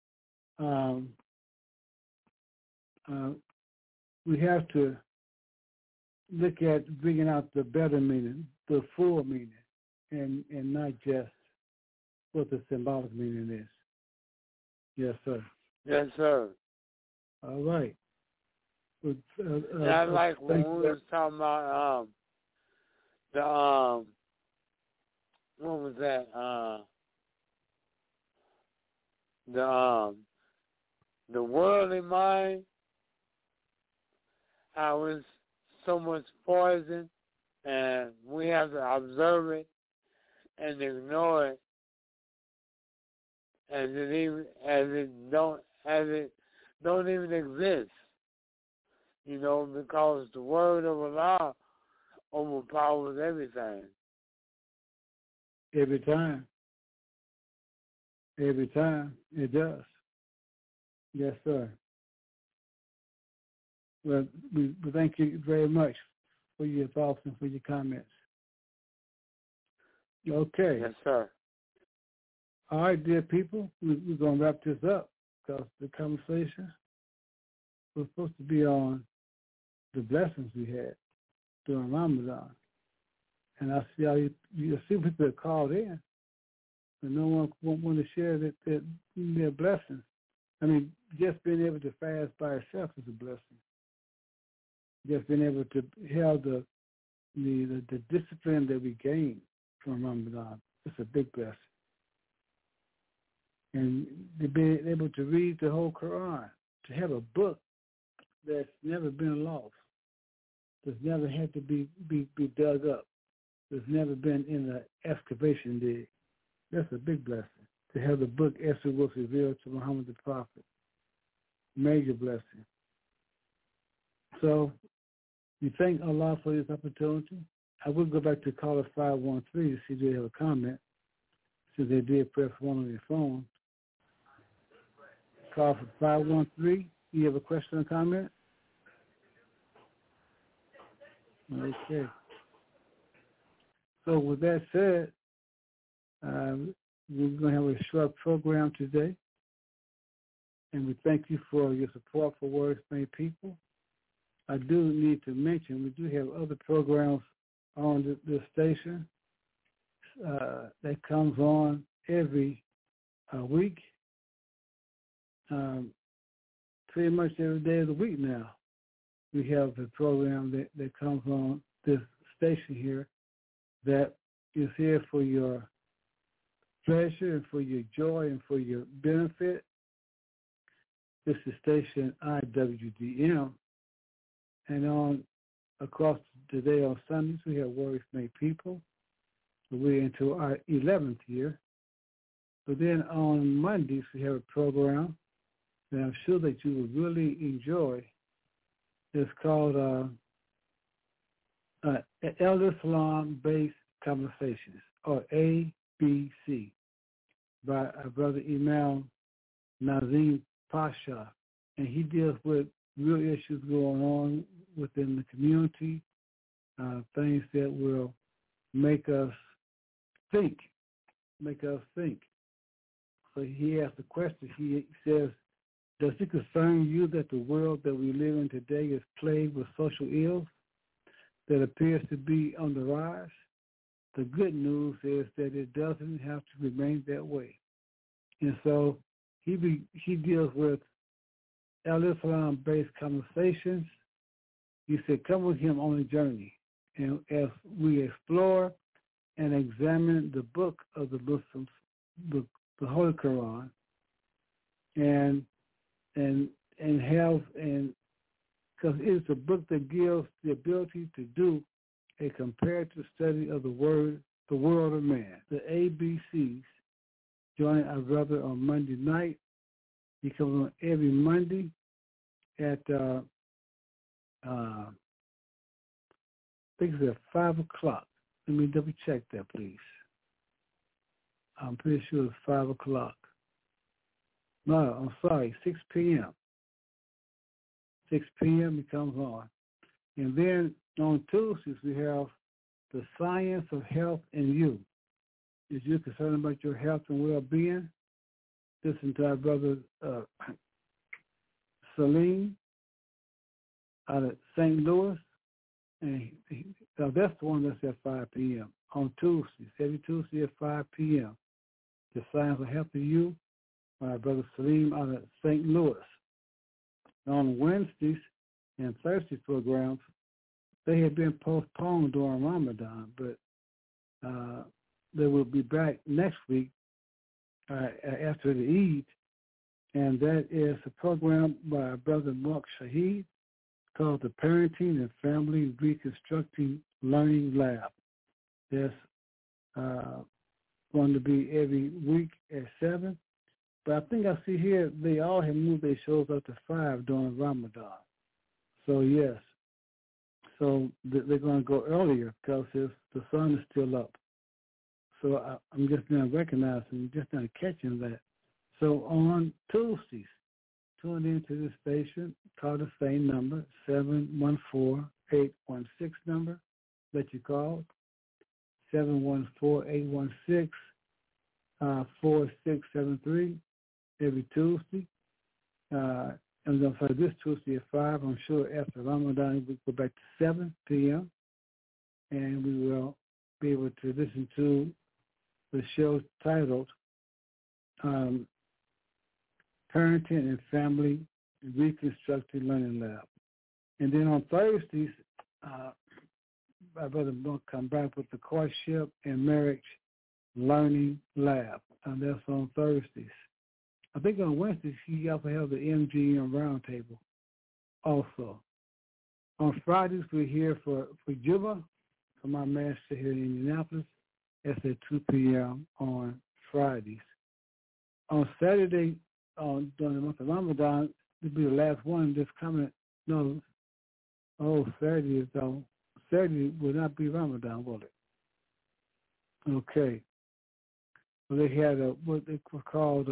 We have to look at bringing out the better meaning, the full meaning, and not just what the symbolic meaning is. Yes, sir. Yes, sir. All right. I like when we was talking about what was that? The worldly mind, how it's so much poison, and we have to observe it and ignore it as it don't even exist. You know, because the word of Allah overpowers everything. Every time. Every time it does. Yes, sir. Well, we thank you very much for your thoughts and for your comments. Okay. Yes, sir. All right, dear people, we're going to wrap this up because the conversation was supposed to be on the blessings we had during Ramadan. And I see how you see people that called in, but no one won't want to share their blessings. I mean, just being able to fast by itself is a blessing. Just being able to have the discipline that we gain from Ramadan, it's a big blessing. And to be able to read the whole Quran, to have a book that's never been lost, that's never had to be dug up, that's never been in an excavation dig, that's a big blessing. To have the book as it was revealed to Muhammad the Prophet, major blessing. So we thank Allah for this opportunity. I will go back to caller 513 to see if they have a comment, since they did press 1 on their phone. Call for 513. You have a question or comment? Okay. So with that said, we're going to have a short program today. And we thank you for your support for Words Made People. I do need to mention we do have other programs on the station that comes on every week, pretty much every day of the week now. We have a program that comes on this station here that is here for your pleasure and for your joy and for your benefit. This is station IWDM. And on across today on Sundays, we have Words Made People. So we're into our 11th year. But then on Mondays, we have a program that I'm sure that you will really enjoy. It's called Elder Salon-Based Conversations, or ABC, by our brother Imam Nazim Pasha. And he deals with real issues going on within the community, things that will make us think. So he asked the question, he says, does it concern you that the world that we live in today is plagued with social ills that appears to be on the rise? The good news is that it doesn't have to remain that way. And so he deals with Al-Islam-based conversations. He said, come with him on a journey. And as we explore and examine the book of the Muslims, the Holy Quran, and because it's a book that gives the ability to do a comparative study of the world of man. The ABCs. Join our brother on Monday night. He comes on every Monday at I think it's at 5 o'clock. Let me double check that, please. I'm pretty sure it's 5 o'clock. No, I'm sorry, 6 p.m. 6 p.m. he comes on. And then on Tuesdays we have the Science of Health and You. Is you concerned about your health and well-being? Listen to our brother Salim out of St. Louis. And that's the one that's at 5 p.m. on Tuesdays, every Tuesday at 5 p.m. The Science of Health and You, my brother Salim out of St. Louis. On Wednesdays and Thursday programs, they had been postponed during Ramadan, but they will be back next week after the Eid, and that is a program by our brother Mark Shaheed called the Parenting and Family Reconstructing Learning Lab. That's going to be every week at 7. But I think I see here they all have moved their shows up to 5 during Ramadan. So, yes. So they're going to go earlier because the sun is still up. So I'm just now recognizing, just now catching that. So on Tuesdays, tune into this station, call the same number, 714-816 number that you called, 714-816-4673 every Tuesday. And then for this Tuesday at 5, I'm sure after Ramadan we'll go back to 7 p.m. and we will be able to listen to the show titled Parenting and Family Reconstructing Learning Lab. And then on Thursdays, my brother will come back with the Courtship and Marriage Learning Lab, and that's on Thursdays. I think on Wednesdays, he also has the MGM Roundtable also. On Fridays, we're here for Juba, for my master here in Indianapolis. That's at 2 p.m. on Fridays. On Saturday, during the month of Ramadan, this will be the last one that's coming. Saturday will not be Ramadan, will it? Okay. Well, they had what they were called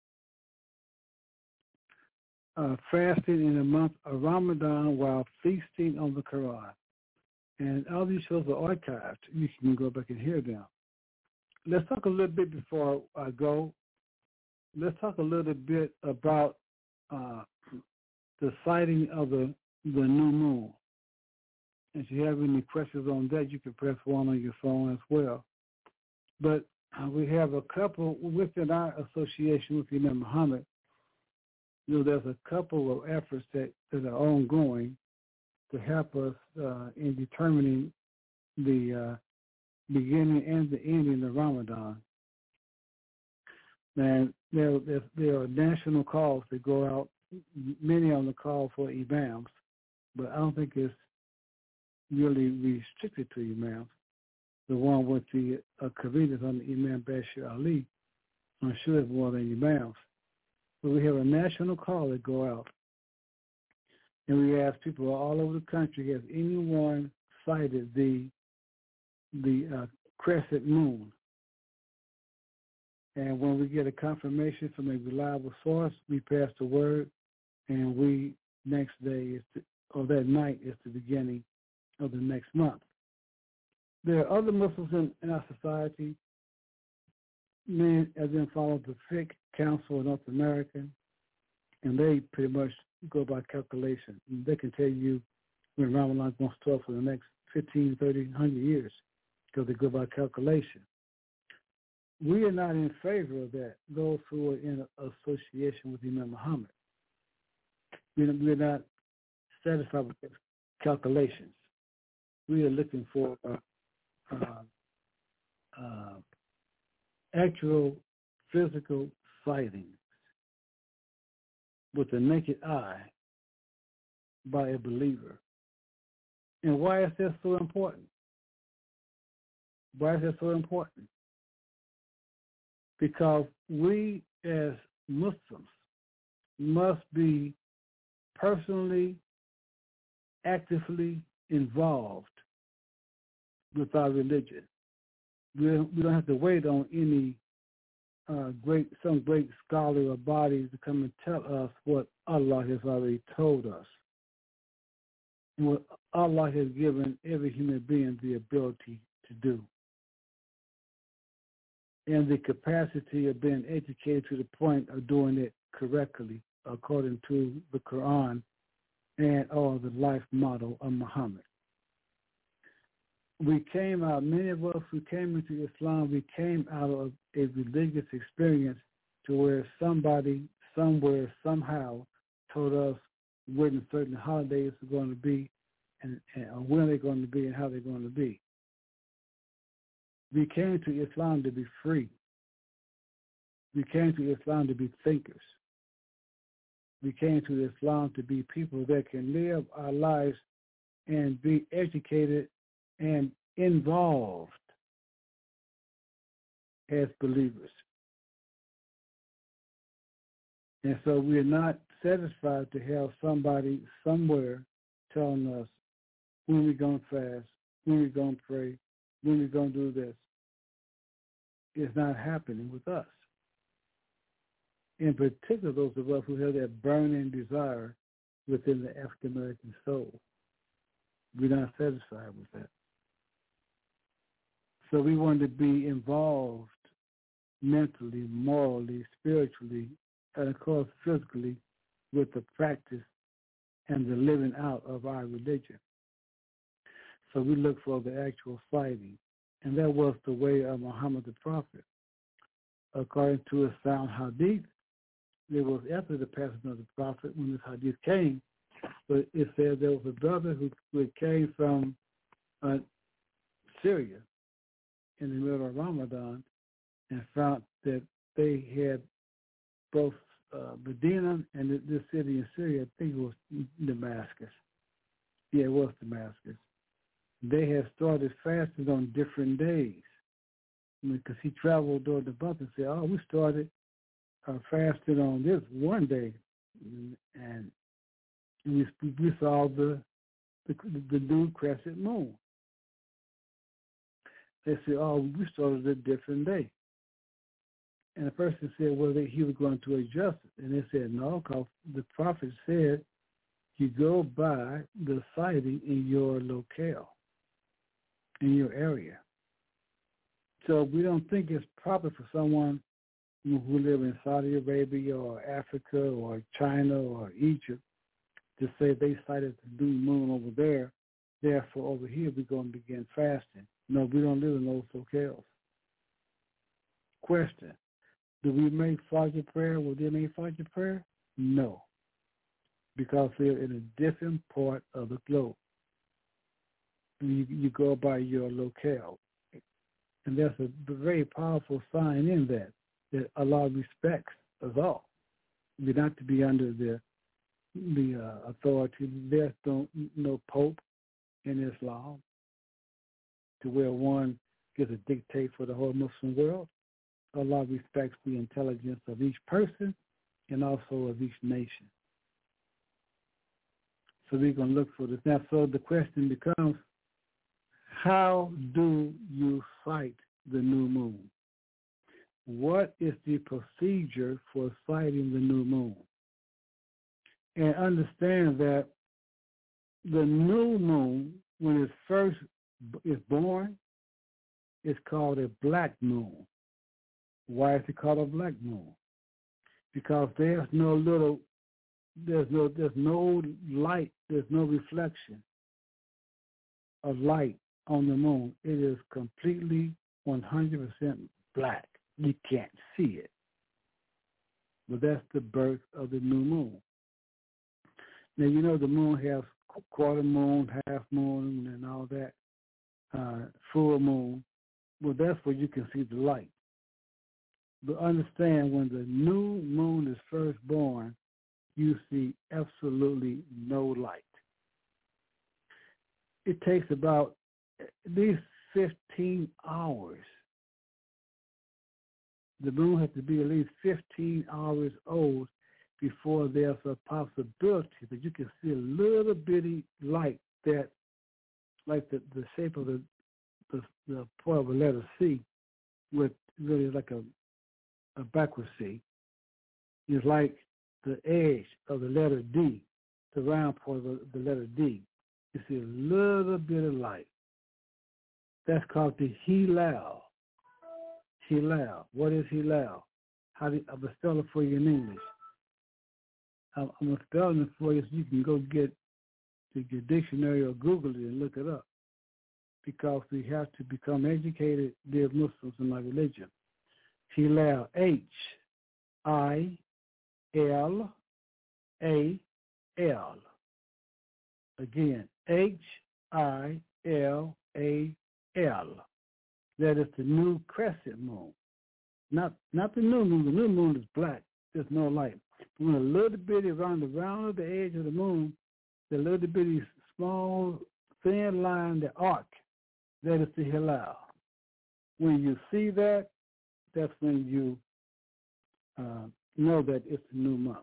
fasting in the month of Ramadan while feasting on the Quran. And all these shows are archived. You can go back and hear them. Let's talk a little bit before I go. Let's talk a little bit about the sighting of the new moon. If you have any questions on that, you can press 1 on your phone as well. But we have a couple within our association with Imam Muhammad. There's a couple of efforts that are ongoing to help us in determining the beginning and the ending of Ramadan. And there are national calls that go out many on the call for imams, but I don't think it's really restricted to imams. The one with the Kavidas on the Imam Bashir Ali, I'm sure it's more than imams. But we have a national call that go out, and we ask people all over the country, has anyone sighted the crescent moon? And when we get a confirmation from a reliable source, we pass the word, and we next day that night is the beginning of the next month. There are other Muslims in our society. Many of them follow the Fiqh Council of North America, and they pretty much go by calculation. And they can tell you when Ramadan is going to start for the next 15, 30, 100 years, because they go by calculation. We are not in favor of that, those who are in association with Imam Muhammad. We're not satisfied with calculations. We are looking for actual physical sightings with the naked eye by a believer. And why is that so important? Why is that so important? Because we as Muslims must be personally, actively involved with our religion. We don't have to wait on any some great scholar or bodies to come and tell us what Allah has already told us, and what Allah has given every human being the ability to do, and the capacity of being educated to the point of doing it correctly according to the Quran and or the life model of Muhammad. We came out, many of us who came into Islam, we came out of a religious experience to where somebody, somewhere, somehow told us when certain holidays are going to be and when they're going to be and how they're going to be. We came to Islam to be free. We came to Islam to be thinkers. We came to Islam to be people that can live our lives and be educated and involved as believers. And so we're not satisfied to have somebody somewhere telling us when we're going to fast, when we're going to pray, when we're going to do this. It's not happening with us. In particular, those of us who have that burning desire within the African-American soul. We're not satisfied with that. So we want to be involved mentally, morally, spiritually, and of course physically with the practice and the living out of our religion. So we look for the actual fighting. And that was the way of Muhammad the Prophet. According to a sound hadith, it was after the passing of the Prophet when this hadith came, but it said there was a brother who came from Syria in the middle of Ramadan and found that they had both Medina and this city in Syria, I think it was Damascus. Yeah, it was Damascus. They had started fasting on different days. Because he traveled during the month and said, we started fasting on this one day. And we saw the new crescent moon. They said, we started a different day. And the person said, he was going to adjust it. And they said, no, because the prophet said, you go by the sighting in your locale, in your area. So we don't think it's proper for someone who live in Saudi Arabia or Africa or China or Egypt to say they sighted the new moon over there, therefore over here we're going to begin fasting. No, we don't live in those locales. Question, do we make Fajr prayer? Will they make Fajr prayer? No, because they're in a different part of the globe. You go by your locale. And there's a very powerful sign in that Allah respects us all. We're not to be under the authority. There's no pope in Islam to where one gives a dictate for the whole Muslim world. Allah respects the intelligence of each person and also of each nation. So we're going to look for this. Now, so the question becomes, how do you sight the new moon? What is the procedure for sighting the new moon? And understand that the new moon, when it first is born, is called a black moon. Why is it called a black moon? Because there's no light, there's no reflection of light on the moon. It is completely 100% black. You can't see it. But that's the birth of the new moon. Now, you know the moon has quarter moon, half moon, and all that, full moon. Well, that's where you can see the light. But understand, when the new moon is first born, you see absolutely no light. It takes about at least 15 hours. The moon has to be at least 15 hours old before there's a possibility that you can see a little bitty light that, like the shape of the part of a letter C, with really like a backward C, is like the edge of the letter D, the round part of the letter D. You see a little bit of light. That's called the hilal. Hilal. What is hilal? I'm going to spell it for you in English. I'm going to spell it for you so you can go get your dictionary or Google it and look it up. Because we have to become educated, dear Muslims, in our religion. Hilal, H-I-L-A-L. Again, H-I-L-A-L. That is the new crescent moon. Not the new moon. The new moon is black. There's no light. When a little bitty around the edge of the moon, the little bitty small thin line, the arc, that is the hilal. When you see that, that's when you know that it's a new month.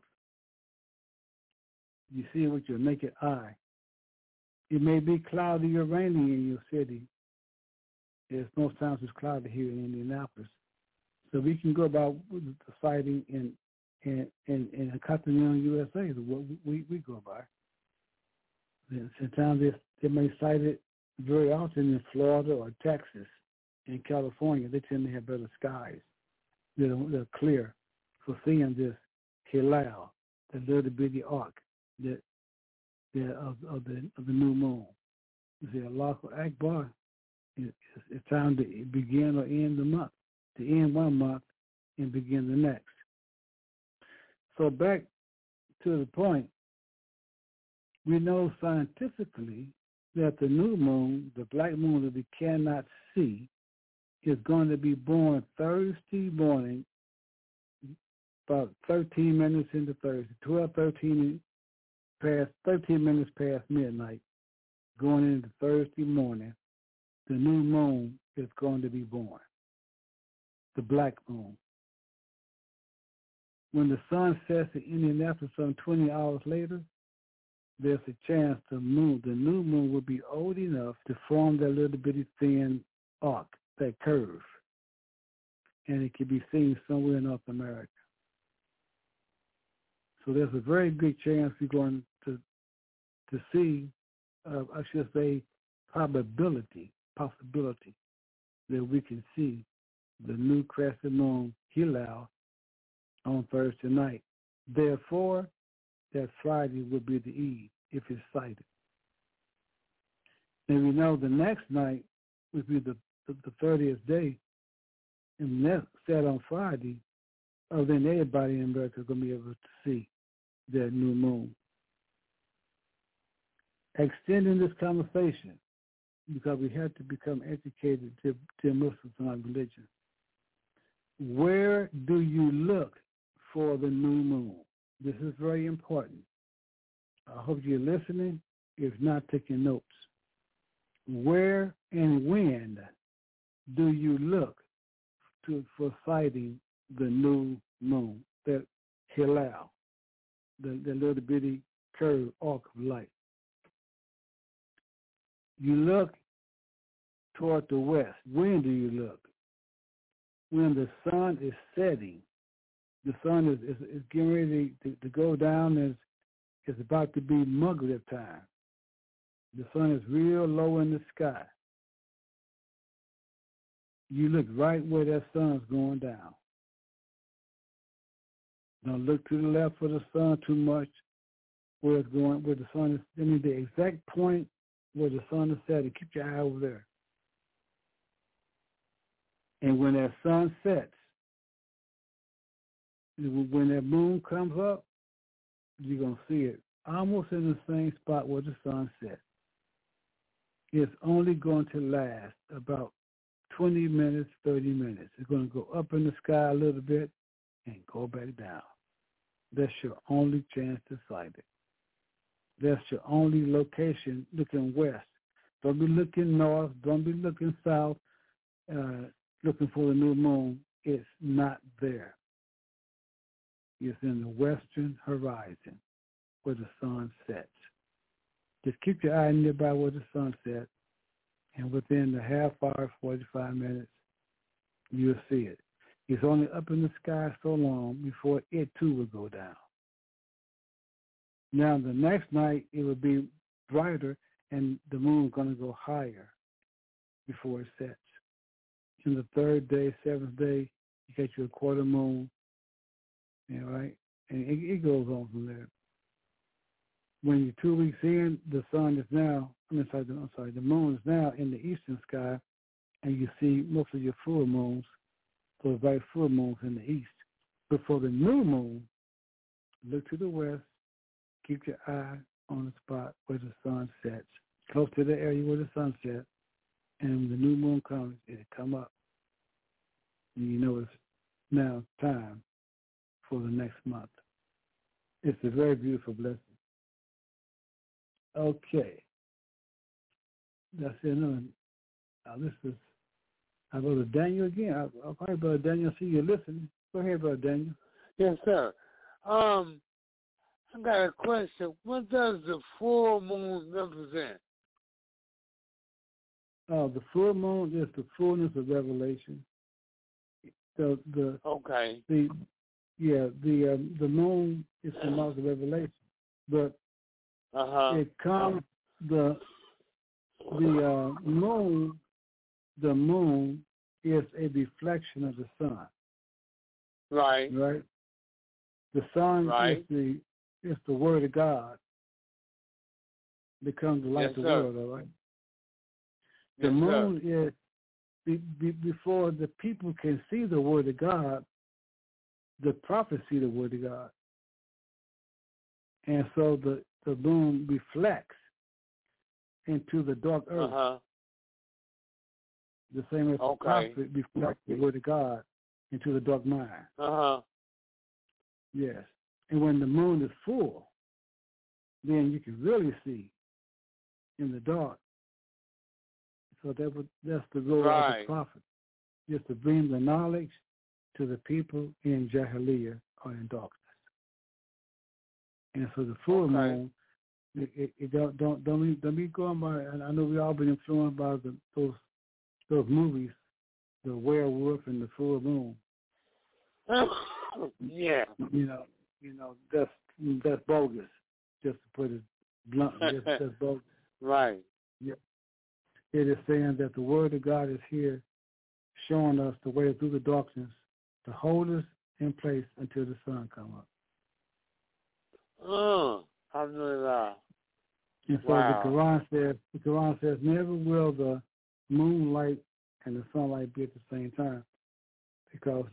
You see it with your naked eye. It may be cloudy or rainy in your city. Most times it's cloudy here in Indianapolis. So we can go about the sighting in the continental USA is what we go by. And sometimes they may sight it very often in Florida or Texas. In California, they tend to have better skies. They're clear for seeing this hilal, the little bitty arc of the new moon. You see, Allahu Akbar. It's time to begin or end the month, to end one month and begin the next. So back to the point, we know scientifically that the new moon, the black moon that we cannot see, is going to be born Thursday morning, about 13 minutes into Thursday, 13 minutes past midnight, going into Thursday morning. The new moon is going to be born, the black moon. When the sun sets in Indianapolis some 20 hours later, there's a chance the new moon will be old enough to form that little bitty thin arc, that curve, and it can be seen somewhere in North America. So there's a very good chance we're going to see, I should say, possibility that we can see the new crescent moon hilal on Thursday night. Therefore, that Friday would be the Eid if it's sighted. And we know the next night would be the 30th day, and that's set on Friday. Then everybody in America is going to be able to see that new moon. Extending this conversation, because we have to become educated to Muslims in our religion. Where do you look for the new moon? This is very important. I hope you're listening. If not, taking notes. Where and when do you look for sighting the new moon, that hilal, the little bitty curved arc of light? You look toward the west. When do you look? When the sun is setting. The sun is getting ready to go down. It's about to be Maghrib time. The sun is real low in the sky. You look right where that sun is going down. Don't look to the left for the sun too much, where it's going, where the sun is. I mean, the exact point where the sun is setting. Keep your eye over there. And when that sun sets, when that moon comes up, you're going to see it almost in the same spot where the sun sets. It's only going to last about 20 minutes, 30 minutes. It's going to go up in the sky a little bit and go back down. That's your only chance to sight it. That's your only location looking west. Don't be looking north. Don't be looking south, looking for the new moon. It's not there. It's in the western horizon where the sun sets. Just keep your eye nearby where the sun sets, and within the half hour, 45 minutes, you'll see it. It's only up in the sky so long before it too will go down. Now the next night it will be brighter and the moon is going to go higher before it sets. In the third day, seventh day, you get your quarter moon, right? And it goes on from there. When you're 2 weeks in, the sun is now, the moon is now in the eastern sky, and you see most of your full moons, those bright full moons in the east. But for the new moon, look to the west, keep your eye on the spot where the sun sets, close to the area where the sun sets, and when the new moon comes, it'll come up. And you know it's now time for the next month. It's a very beautiful blessing. Okay. That's it. Now this is, I go to Daniel again. I'll call you Brother Daniel. I see you listening. Go ahead, Brother Daniel. Yes, sir. I got a question. What does the full moon represent? The full moon is the fullness of revelation. The moon is the mark of revelation, but it comes the moon is a reflection of the sun. Right. Right. The sun is the word of God. Becomes the light of the world. All right. The moon is before the people can see the word of God, the prophets see the word of God. And so the moon reflects into the dark earth. The same as the prophet reflects the word of God into the dark mind. Yes. And when the moon is full, then you can really see in the dark. So that's the role of the prophet, just to bring the knowledge to the people in Jahiliyyah or in darkness. And so the full moon, it don't be going by. And I know we all been influenced by those movies, the werewolf and the full moon. Yeah. You know that's bogus. Just to put it bluntly, that's bogus. Right. Yeah. It is saying that the word of God is here, showing us the way through the darkness to hold us in place until the sun comes up. Alhamdulillah. And so the Quran says, never will the moonlight and the sunlight be at the same time, because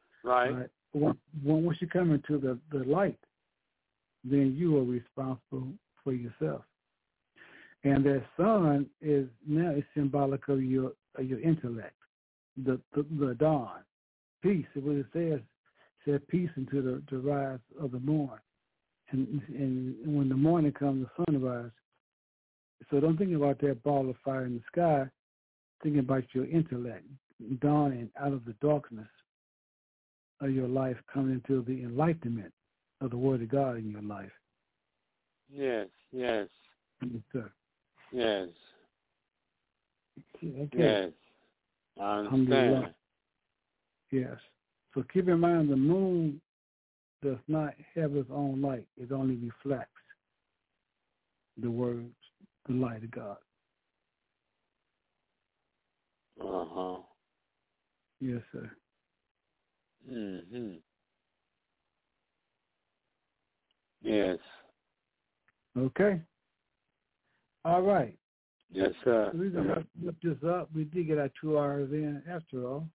once you come into the light, then you are responsible for yourself. And that sun is now symbolic of your intellect, the dawn, peace. What it says peace into the rise of the morn. and when the morning comes, the sunrise. So don't think about that ball of fire in the sky. Think about your intellect dawning out of the darkness of your life, coming into the enlightenment of the Word of God in your life. Yes, yes. Yes, sir. Yes. Okay. Yes. I understand. Yes. So keep in mind the moon does not have its own light. It only reflects the words, the light of God. Uh-huh. Yes, sir. Mm-hmm. Yes. Okay. All right. Yes, sir. We're going to lift this up. We did get our 2 hours in after all.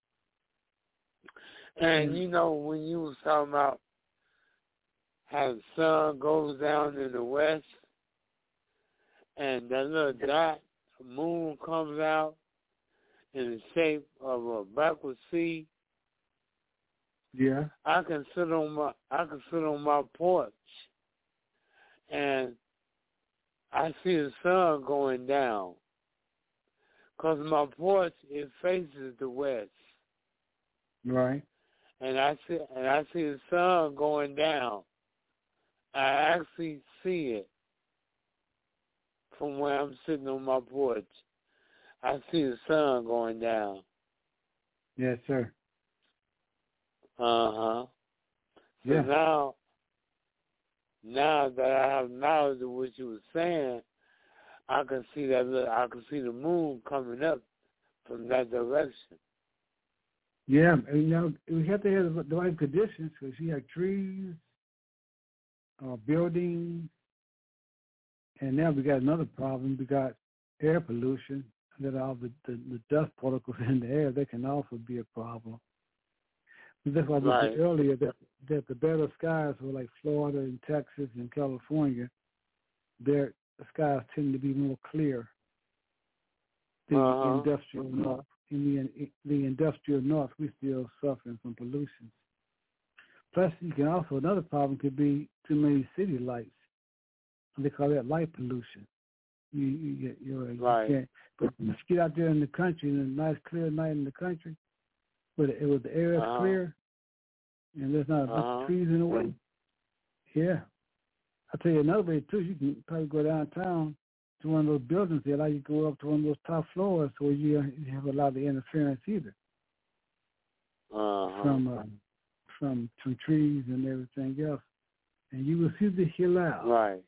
And, you know, when you was talking about how the sun goes down in the west and that little dot, the moon comes out in the shape of a backward C. Yeah. I can sit on my porch and I see the sun going down because my porch, it faces the west. Right. And I see the sun going down. I actually see it from where I'm sitting on my porch. I see the sun going down. Yes, sir. Uh-huh. So yeah. now that I have knowledge of what you were saying, I can see the moon coming up from that direction. Yeah, and, you know, we have to have the right conditions because you have trees, buildings, and now we got another problem. We got air pollution. That all the dust particles in the air, they can also be a problem. And that's why we said earlier that the better skies were like Florida and Texas and California, the skies tend to be more clear than the industrial north. In the industrial north, we're still suffering from pollution. Plus, you can also, another problem could be too many city lights. They call that light pollution. You can't. But if you get out there in the country, in a nice clear night in the country, but the air is clear, and there's not enough trees in the way. Yeah. I'll tell you another way, too. You can probably go downtown to one of those buildings. They allow you to go up to one of those top floors where you have a lot of interference either from trees and everything else. And you will see the hill out. Right.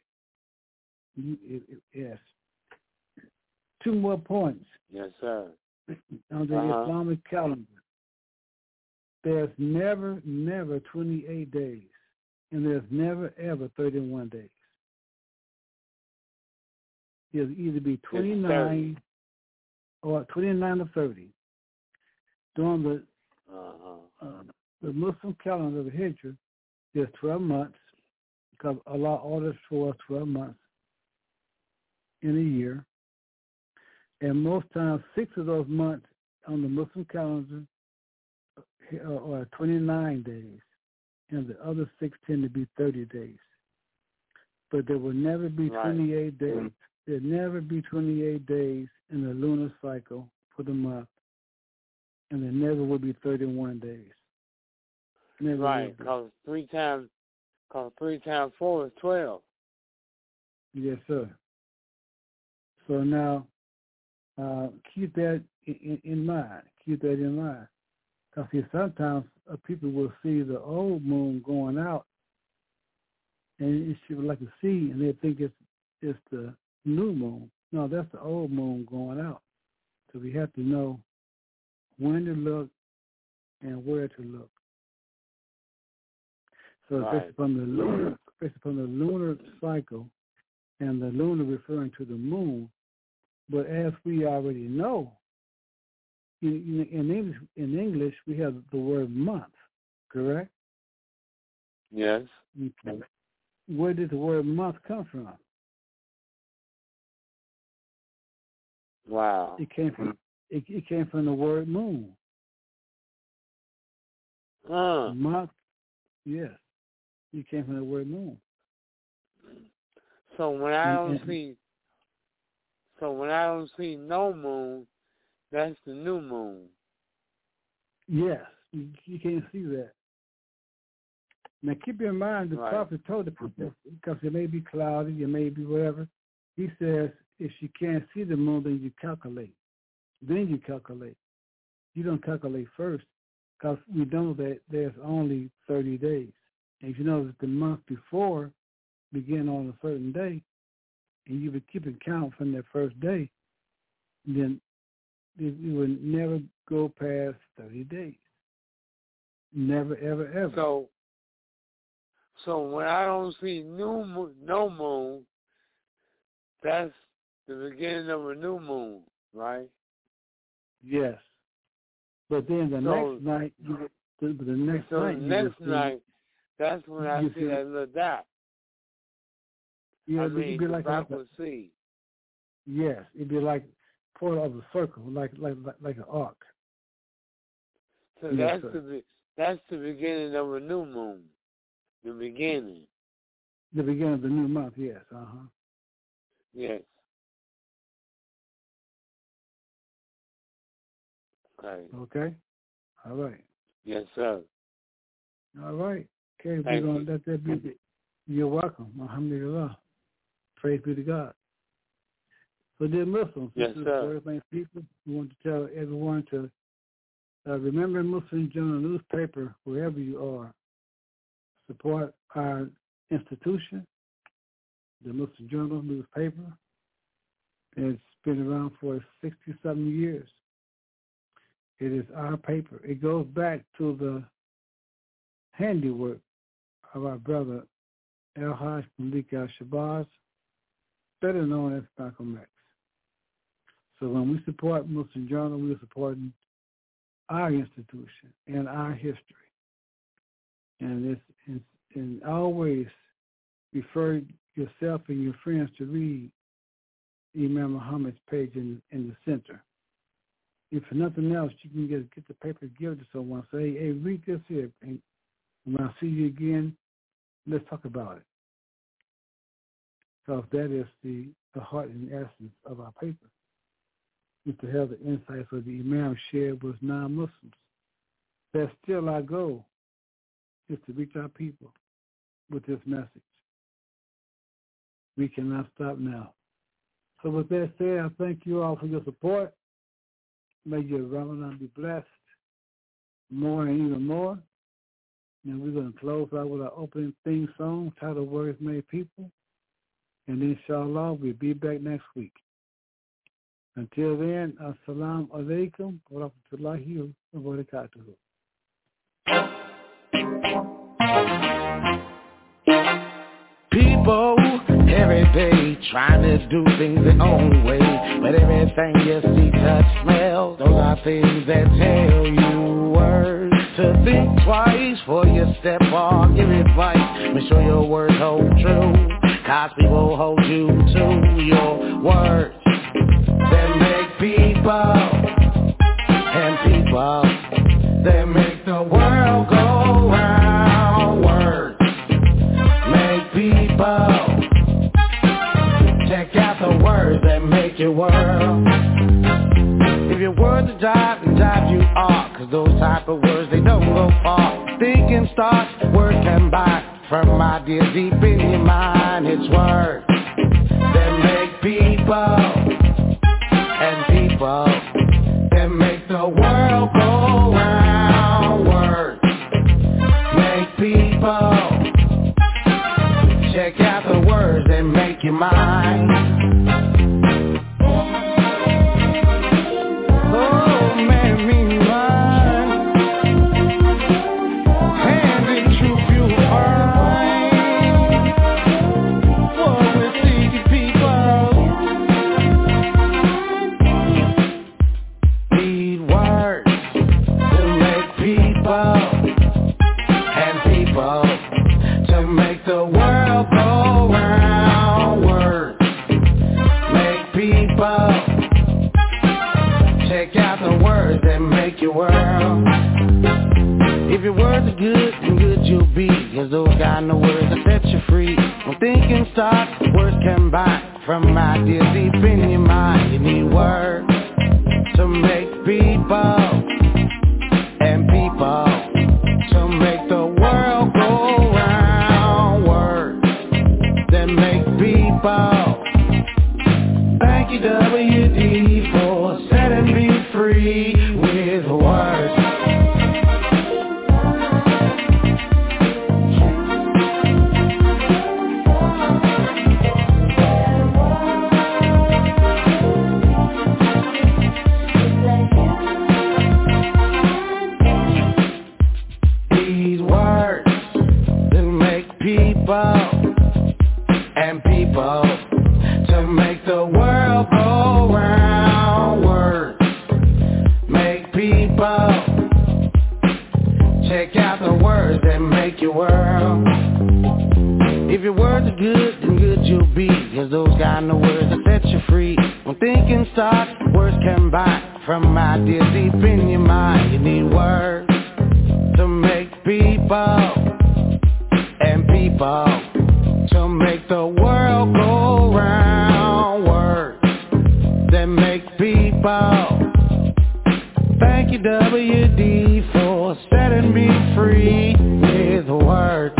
Yes. 2 more points. Yes, sir. On the Islamic calendar, there's never 28 days, and there's never, ever 31 days. It'll either be 29 or 29 or 30. During the Muslim calendar, the Hijrah, there's 12 months, because Allah orders for us 12 months in a year. And most times, 6 of those months on the Muslim calendar are 29 days, and the other 6 tend to be 30 days. But there will never be 28 days. There'll never be 28 days in the lunar cycle for the month, and there never will be 31 days. Never right, because 3 times 4 is 12. Yes, sir. So now, keep that in mind. Keep that in mind. Because sometimes people will see the old moon going out, and it's like a C, and they think it's the new moon. No, that's the old moon going out. So we have to know when to look and where to look. So based upon the lunar cycle, and the lunar referring to the moon. But as we already know, in English we have the word month, correct? Yes. Okay. Where did the word month come from? Wow. It came from the word moon. Month, yes. It came from the word moon. So when I don't see no moon, that's the new moon. Yes, you can't see that. Now keep in mind, the prophet told the people, because it may be cloudy, it may be whatever. He says, if you can't see the moon, then you calculate. Then you calculate. You don't calculate first, because we know that there's only 30 days. And if you know that the month before begin on a certain day, and you would keep it count from that first day, then you would never go past 30 days. Never, ever, ever. So when I don't see no moon, that's the beginning of a new moon, right? Yes. But then the next night, that's when I see that little dot. Yeah, it'd be like I could see. Yes, it'd be like part of a circle, like an arc. So yes, that's the beginning of a new moon. The beginning. The beginning of the new month, yes. Yes. Okay. Okay. All right. Yes, sir. All right. Okay, Thank we're going to let that be. You're welcome. Alhamdulillah. Praise be to God. So, dear Muslims, yes, sir. People, we want to tell everyone to remember Muslim Journal newspaper wherever you are. Support our institution, the Muslim Journal newspaper. It's been around for 60-something years. It is our paper. It goes back to the handiwork of our brother El-Hajj Malik Al-Shabazz, better known as Malcolm X. So when we support Muslim Journal, we're supporting our institution and our history. And and always refer yourself and your friends to read Imam Muhammad's page in the center. If for nothing else, you can get the paper, give it to someone, say, hey, read this here. And when I see you again, let's talk about it. Because that is the heart and essence of our paper. Is to have the insights of the Imam shared with non-Muslims. That's still our goal, is to reach our people with this message. We cannot stop now. So with that said, I thank you all for your support. May your Ramadan be blessed more and even more. And we're going to close out with our opening theme song, titled Words Made People. And inshallah, we'll be back next week. Until then, assalamu alaikum wa rahmatullahi wa barakatuhu. People every day trying to do things their own way, but everything you see, touch, smell, those are things that tell you words to think twice before you step on, give advice, make sure your words hold true, cause people hold you to your words that make people, and people that make the world go round. Words make people. Check out the words that make your world. If your words are jive, then jive you are, cause those type of words, they don't go far. Thinking starts, words come by from ideas deep in your mind. It's words that make people, and people that make the world go round. Words make people. Check out the words that make you mine. Oh, make me mine. And in truth you'll find what we see people need words to make people, and people to make the world go round. Words make people. Check out the words that make your world. If your words are good, then good you'll be, cause those kind of words that set you free. When thinking starts, words come back from ideas deep in your mind. You need words to make people and people to make the world go round. Words that make people. Thank you, WD, for setting me free with words. These words that make people and people to make the world go round. Words make people. Check out the words that make your world. If your words are good, then good you'll be, 'cause those kind of words that set you free. When thinking starts, words come back from ideas deep in your mind. You need words to make people and people to make the world go round. Words that make people. Thank you, WD, for setting me free with words.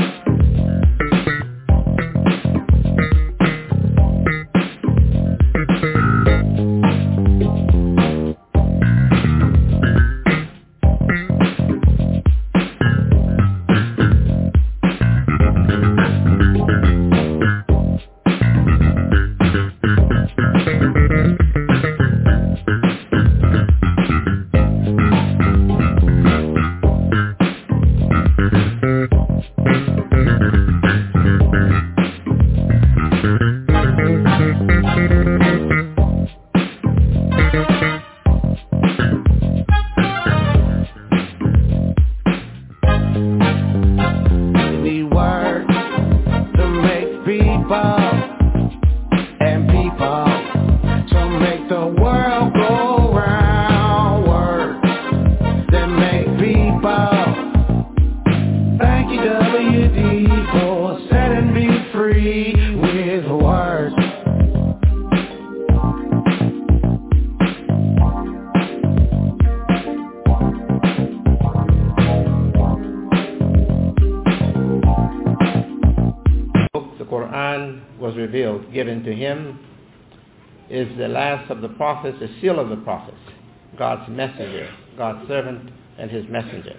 Given to him is the last of the prophets, the seal of the prophets, God's messenger, God's servant and his messenger.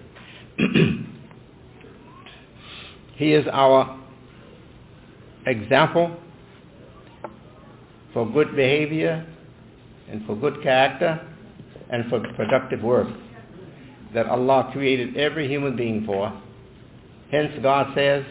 He is our example for good behavior and for good character and for productive work that Allah created every human being for. Hence God says,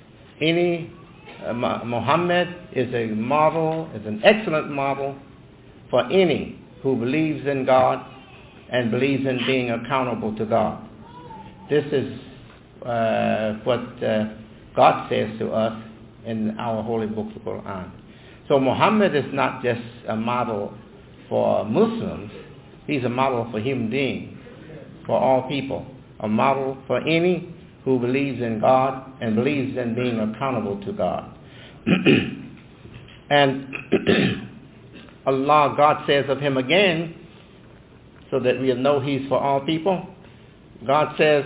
Muhammad is a model, is an excellent model for any who believes in God and believes in being accountable to God. This is what God says to us in our holy book, the Quran. So Muhammad is not just a model for Muslims, he's a model for human beings, for all people, a model for any who believes in God and believes in being accountable to God. And Allah, God says of him again, so that we'll know he's for all people, God says,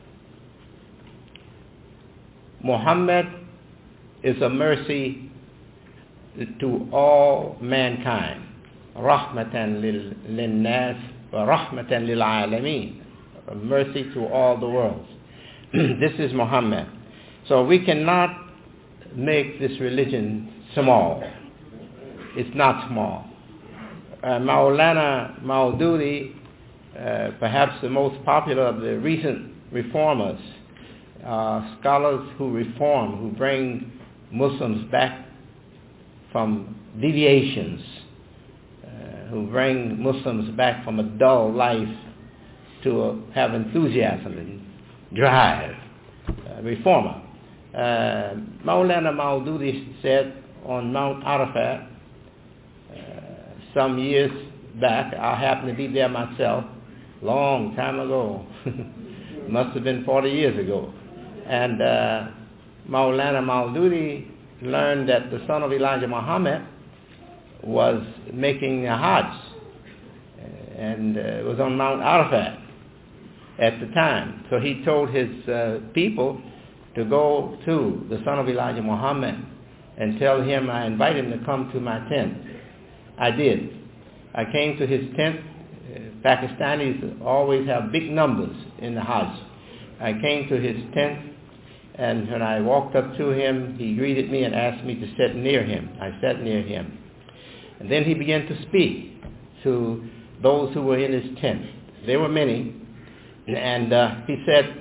Muhammad is a mercy to all mankind. Rahmatan lil-nas wa rahmatan lil-alameen. A mercy to all the worlds. This is Muhammad. So we cannot make this religion small. It's not small. Maulana Maududi, perhaps the most popular of the recent reformers, scholars who reform, who bring Muslims back from deviations, who bring Muslims back from a dull life to have enthusiasm and drive, reformer. Maulana Maududi said on Mount Arafat some years back, I happened to be there myself, long time ago, must have been 40 years ago, and Maulana Maududi learned that the son of Elijah Muhammad was making a Hajj, and was on Mount Arafat at the time. So he told his people to go to the son of Elijah Muhammad and tell him I invite him to come to my tent. I did. I came to his tent. Pakistanis always have big numbers in the Hajj. I came to his tent, and when I walked up to him, he greeted me and asked me to sit near him. I sat near him. And then he began to speak to those who were in his tent. There were many. And he said,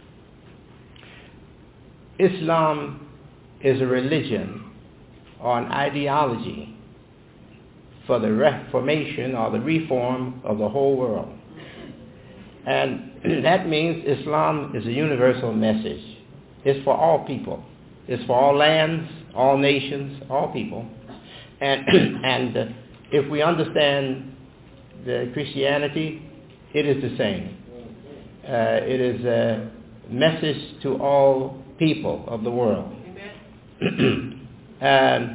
Islam is a religion or an ideology for the reformation or the reform of the whole world. And that means Islam is a universal message. It's for all people. It's for all lands, all nations, all people. And if we understand the Christianity, it is the same. It is a message to all people of the world. And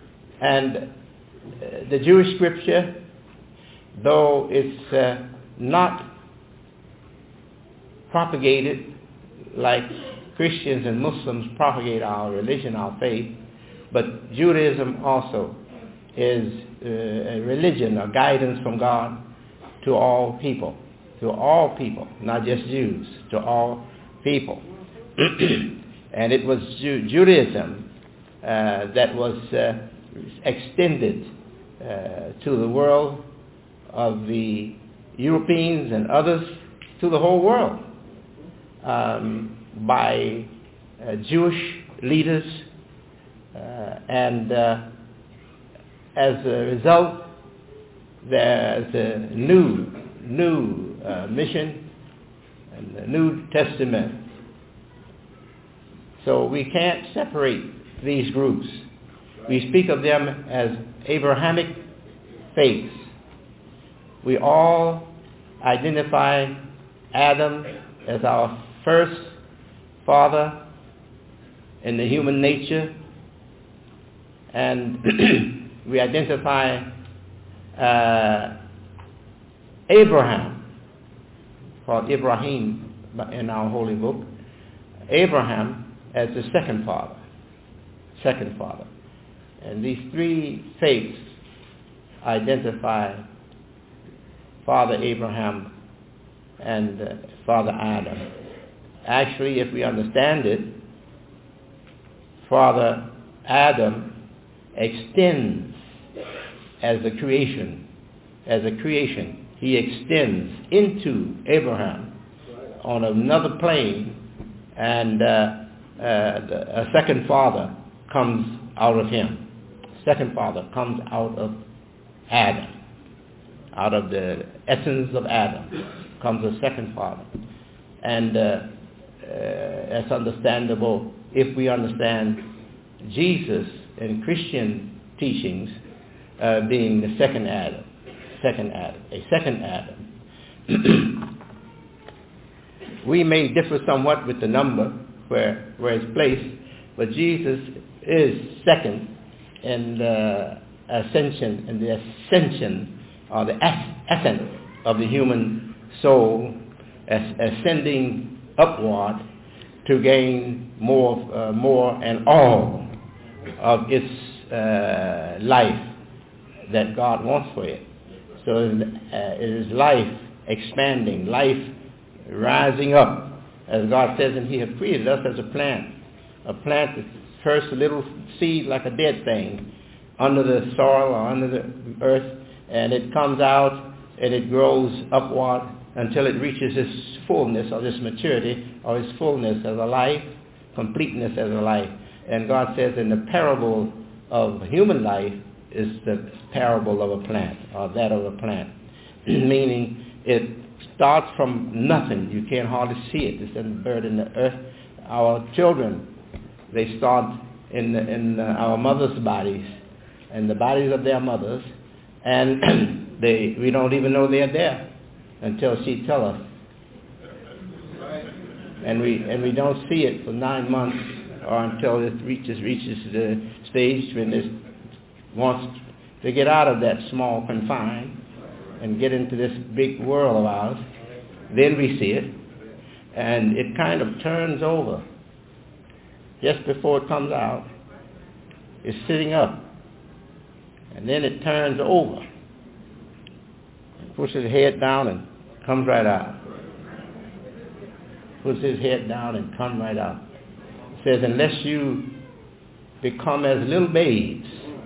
the Jewish scripture, though it's not propagated like Christians and Muslims propagate our religion, our faith, but Judaism also is a religion, a guidance from God to all people, not just Jews, to all people. And it was Judaism that was extended to the world of the Europeans and others, to the whole world, by Jewish leaders, and as a result, there's a new mission and the New Testament. So we can't separate these groups. We speak of them as Abrahamic faiths. We all identify Adam as our first father in the human nature, and we identify Abraham, called Ibrahim in our holy book, Abraham as the second father. And these three faiths identify Father Abraham and Father Adam. Actually, if we understand it, Father Adam extends as a creation. He extends into Abraham on another plane, and a second father comes out of him. Second father comes out of Adam. Out of the essence of Adam comes a second father. And that's understandable if we understand Jesus in Christian teachings being the second Adam. We may differ somewhat with the number where it's placed, but Jesus is second in the ascension or the essence of the human soul, ascending upward to gain more and all of its life that God wants for it. So it is life expanding, life rising up, as God says, and He has created us as a plant. A plant is first a little seed like a dead thing under the soil or under the earth, and it comes out and it grows upward until it reaches its fullness or its maturity or its fullness as a life, completeness as a life. And God says in the parable of human life is the parable of a plant, or that of a plant, meaning it starts from nothing. You can't hardly see it. It's a bird in the earth. Our children, they start in our mother's bodies and the bodies of their mothers, and we don't even know they're there until she tells us. And we don't see it for 9 months or until it reaches the stage when it wants to get out of that small confine and get into this big world of ours. Then we see it, and it kind of turns over. Just before it comes out, it's sitting up, and then it turns over, pushes his head down and comes right out. Puts his head down and comes right out. It says, unless you become as little babes.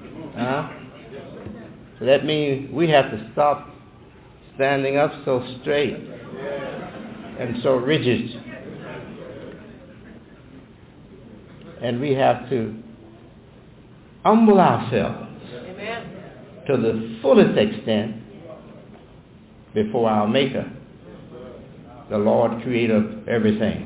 So that means we have to stop standing up so straight and so rigid. And we have to humble ourselves to the fullest extent before our Maker, the Lord, creator of everything.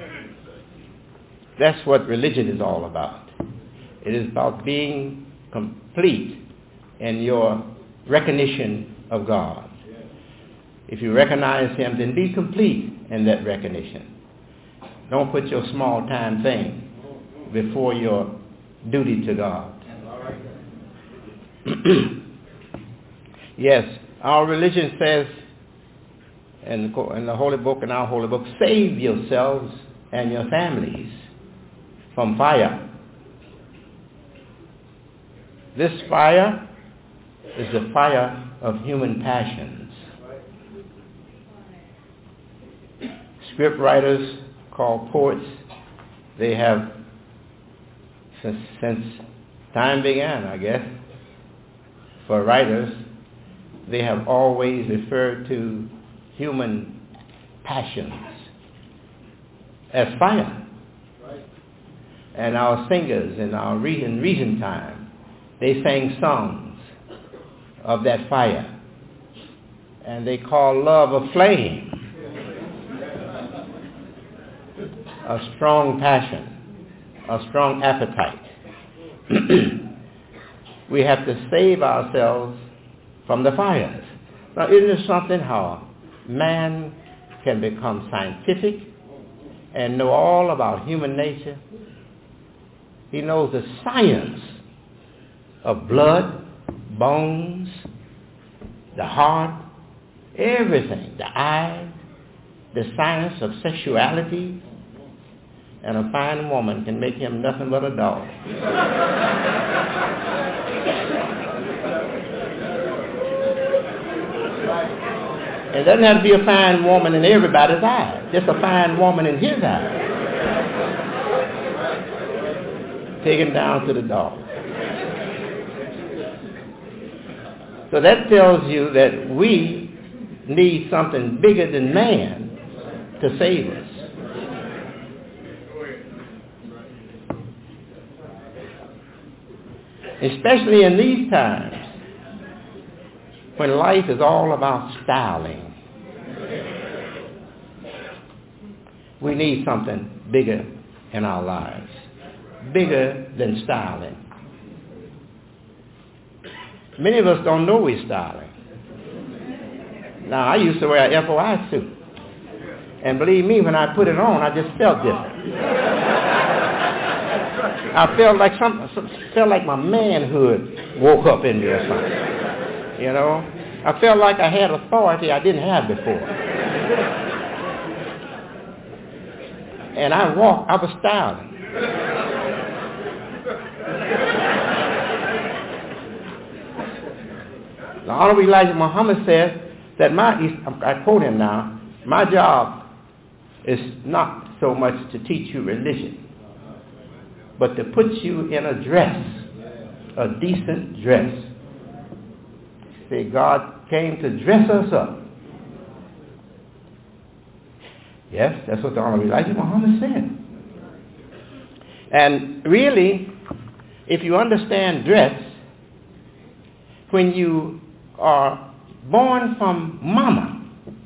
That's what religion is all about. It is about being complete in your recognition of God. If you recognize him, then be complete in that recognition. Don't put your small-time thing before your duty to God. Yes, our religion says in the Holy Book, in our Holy Book, save yourselves and your families from fire. This fire is the fire of human passions. Script writers called poets, they have, since time began, I guess, for writers, they have always referred to human passions as fire. And our singers in recent time, they sang songs of that fire. And they call love a flame, a strong passion, a strong appetite. We have to save ourselves from the fires. Now, isn't it something how man can become scientific and know all about human nature? He knows the science of blood, bones, the heart, everything, the eyes, the science of sexuality, and a fine woman can make him nothing but a dog. It doesn't have to be a fine woman in everybody's eyes, just a fine woman in his eyes. Take him down to the dog. So that tells you that we need something bigger than man to save us. Especially in these times when life is all about styling. We need something bigger in our lives, bigger than styling. Many of us don't know we're styling. Now, I used to wear a FOI suit, and believe me, when I put it on, I just felt different. I felt like my manhood woke up in me or something. You know, I felt like I had authority I didn't have before. And I was styling. The Honorable Elijah Muhammad says that I quote him now, my job is not so much to teach you religion, but to put you in a dress, a decent dress. See, God came to dress us up. Yes, that's what the Honorable Elijah Muhammad said. And really, if you understand dress, when you are born from mama,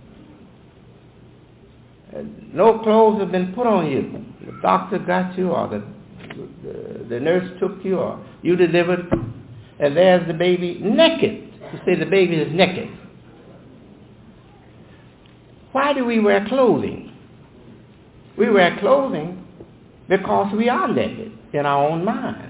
no clothes have been put on you. The doctor got you, or the nurse took you, or you delivered, and there's the baby naked. You say the baby is naked. Why do we wear clothing? We wear clothing because we are naked in our own minds.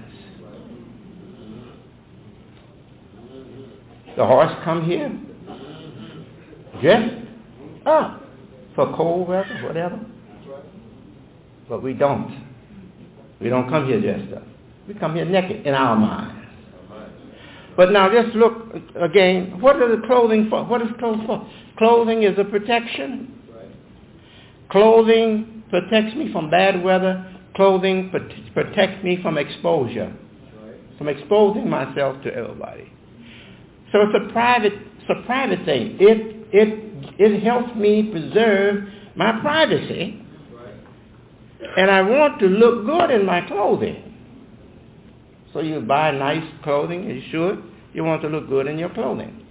The horse come here dressed up for cold weather, whatever. But we don't. We don't come here dressed up. We come here naked in our minds. But now just look again. What is the clothing for? What is clothes for? Clothing is a protection. Clothing protects me from bad weather. Clothing protects me from exposure, from exposing myself to everybody. So it's a private thing. It helps me preserve my privacy, and I want to look good in my clothing. So you buy nice clothing, you should. You want to look good in your clothing.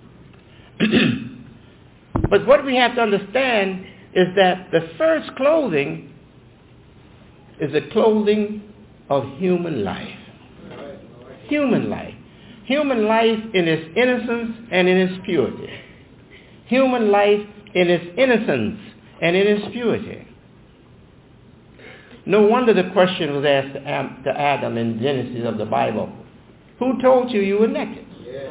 But what we have to understand is that the first clothing is the clothing of human life. Human life. Human life in its innocence and in its purity. Human life in its innocence and in its purity. No wonder the question was asked to Adam in Genesis of the Bible. Who told you you were naked?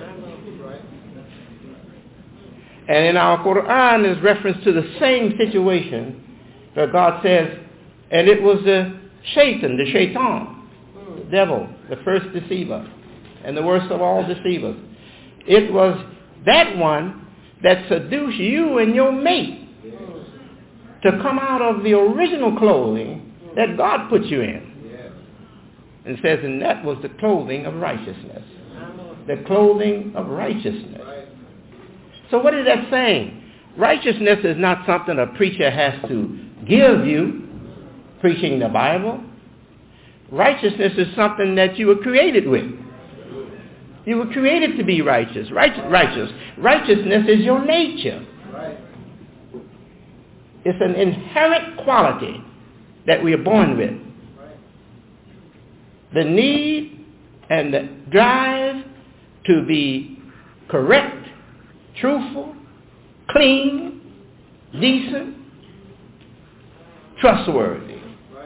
And in our Quran is reference to the same situation where God says, and it was the shaitan, the devil, the first deceiver, and the worst of all deceivers. It was that one that seduced you and your mate to come out of the original clothing that God put you in. And says, and that was the clothing of righteousness. The clothing of righteousness. So what is that saying? Righteousness is not something a preacher has to give you, preaching the Bible. Righteousness is something that you were created with. You were created to be righteous. Righteousness is your nature. It's an inherent quality that we are born with. The need and the drive to be correct, truthful, clean, decent, trustworthy,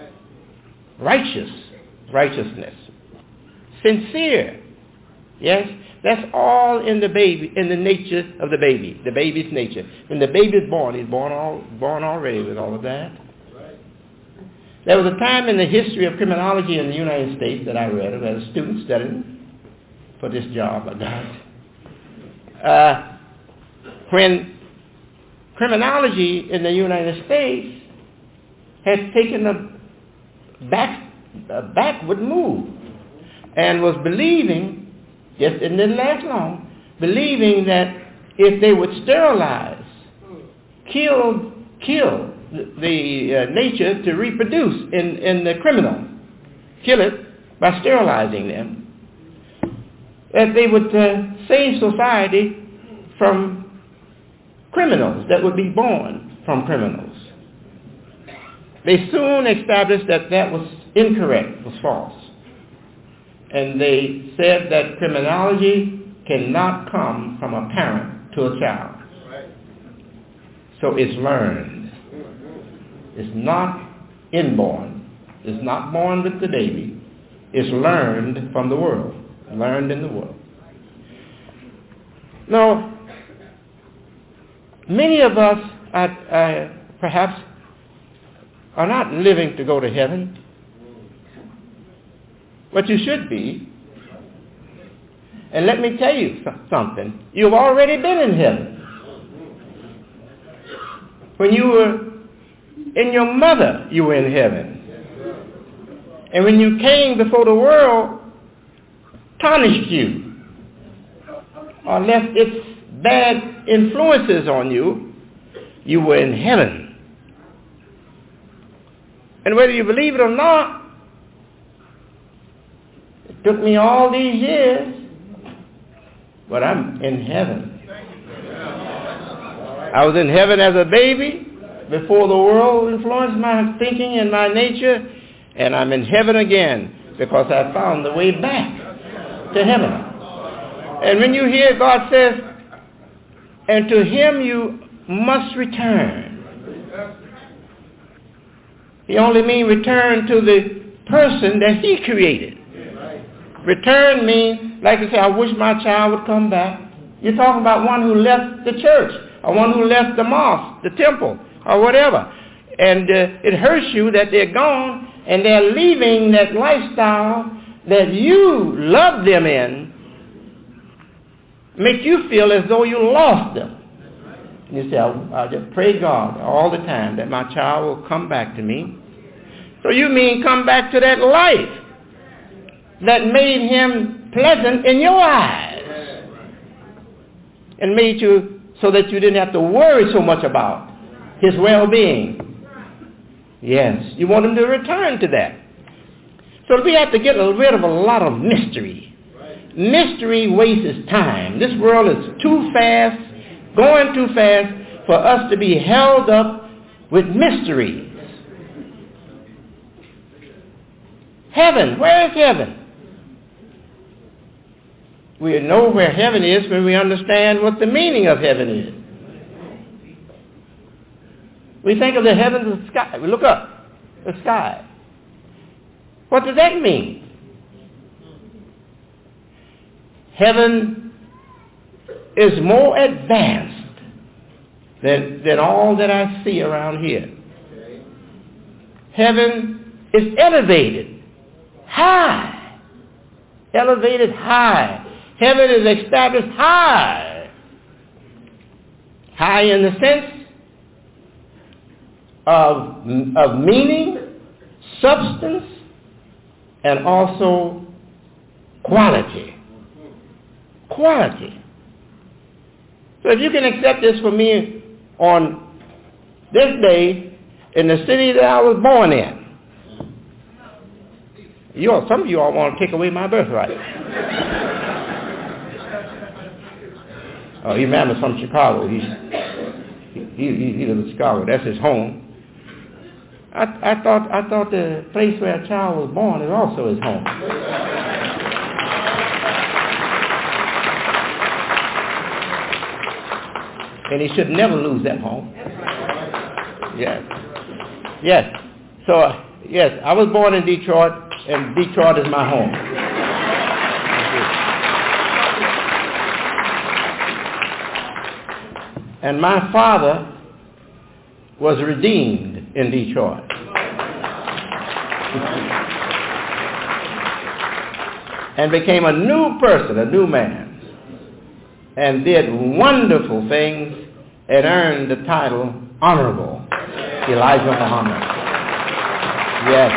righteousness, sincere. Yes, that's all in the baby, in the nature of the baby's nature. When the baby is born, he's born already with all of that. There was a time in the history of criminology in the United States that I read as a student studying for this job I got. When criminology in the United States had taken a backward move and was believing, just it didn't last long, believing that if they would sterilize, kill the nature to reproduce in the criminal, kill it by sterilizing them, that they would save society from criminals that would be born from criminals. They soon established that that was incorrect, was false. And they said that criminology cannot come from a parent to a child. So it's learned. It's not inborn. It's not born with the baby. It's learned from the world. Learned in the world. Now, many of us perhaps are not living to go to heaven. But you should be. And let me tell you something. You've already been in heaven. When you were in your mother, you were in heaven. And when you came before the world, tarnished you, or left its bad influences on you, you were in heaven. And whether you believe it or not, it took me all these years, but I'm in heaven. I was in heaven as a baby before the world influenced my thinking and my nature, and I'm in heaven again because I found the way back to heaven. And when you hear God says, and to him you must return. He only means return to the person that he created. Return means, like I say, I wish my child would come back. You're talking about one who left the church, or one who left the mosque, the temple, or whatever. And it hurts you that they're gone, and they're leaving that lifestyle that you love them in, make you feel as though you lost them. And you say, I just pray God all the time that my child will come back to me. So you mean come back to that life that made him pleasant in your eyes and made you so that you didn't have to worry so much about his well-being. Yes, you want him to return to that. So we have to get rid of a lot of mystery. Mystery wastes time. This world is too fast, going too fast for us to be held up with mysteries. Heaven, where is heaven? We know where heaven is when we understand what the meaning of heaven is. We think of the heavens as the sky. We look up, the sky. What does that mean? Heaven is more advanced than all that I see around here. Heaven is elevated, high. Elevated high. Heaven is established high. High in the sense of meaning, substance, and also quality. Quality. So if you can accept this from me on this day in the city that I was born in, some of you all want to take away my birthright. Emmanuel's from Chicago. He lives in Chicago. That's his home. I thought the place where a child was born is also his home. And he should never lose that home. Yes. So, yes, I was born in Detroit, and Detroit is my home. And my father was redeemed in Detroit. And became a new person, a new man, and did wonderful things and earned the title Honorable Elijah Muhammad. Yes.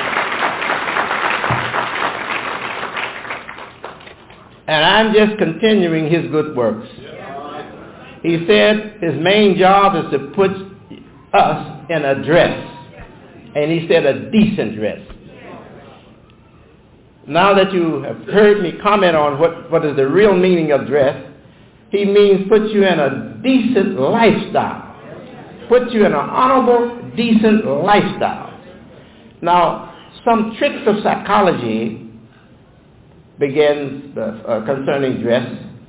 And I'm just continuing his good works. He said his main job is to put us in a dress. And he said a decent dress. Now that you have heard me comment on what is the real meaning of dress, he means put you in a decent lifestyle. Put you in an honorable, decent lifestyle. Now, some tricks of psychology begins concerning dress.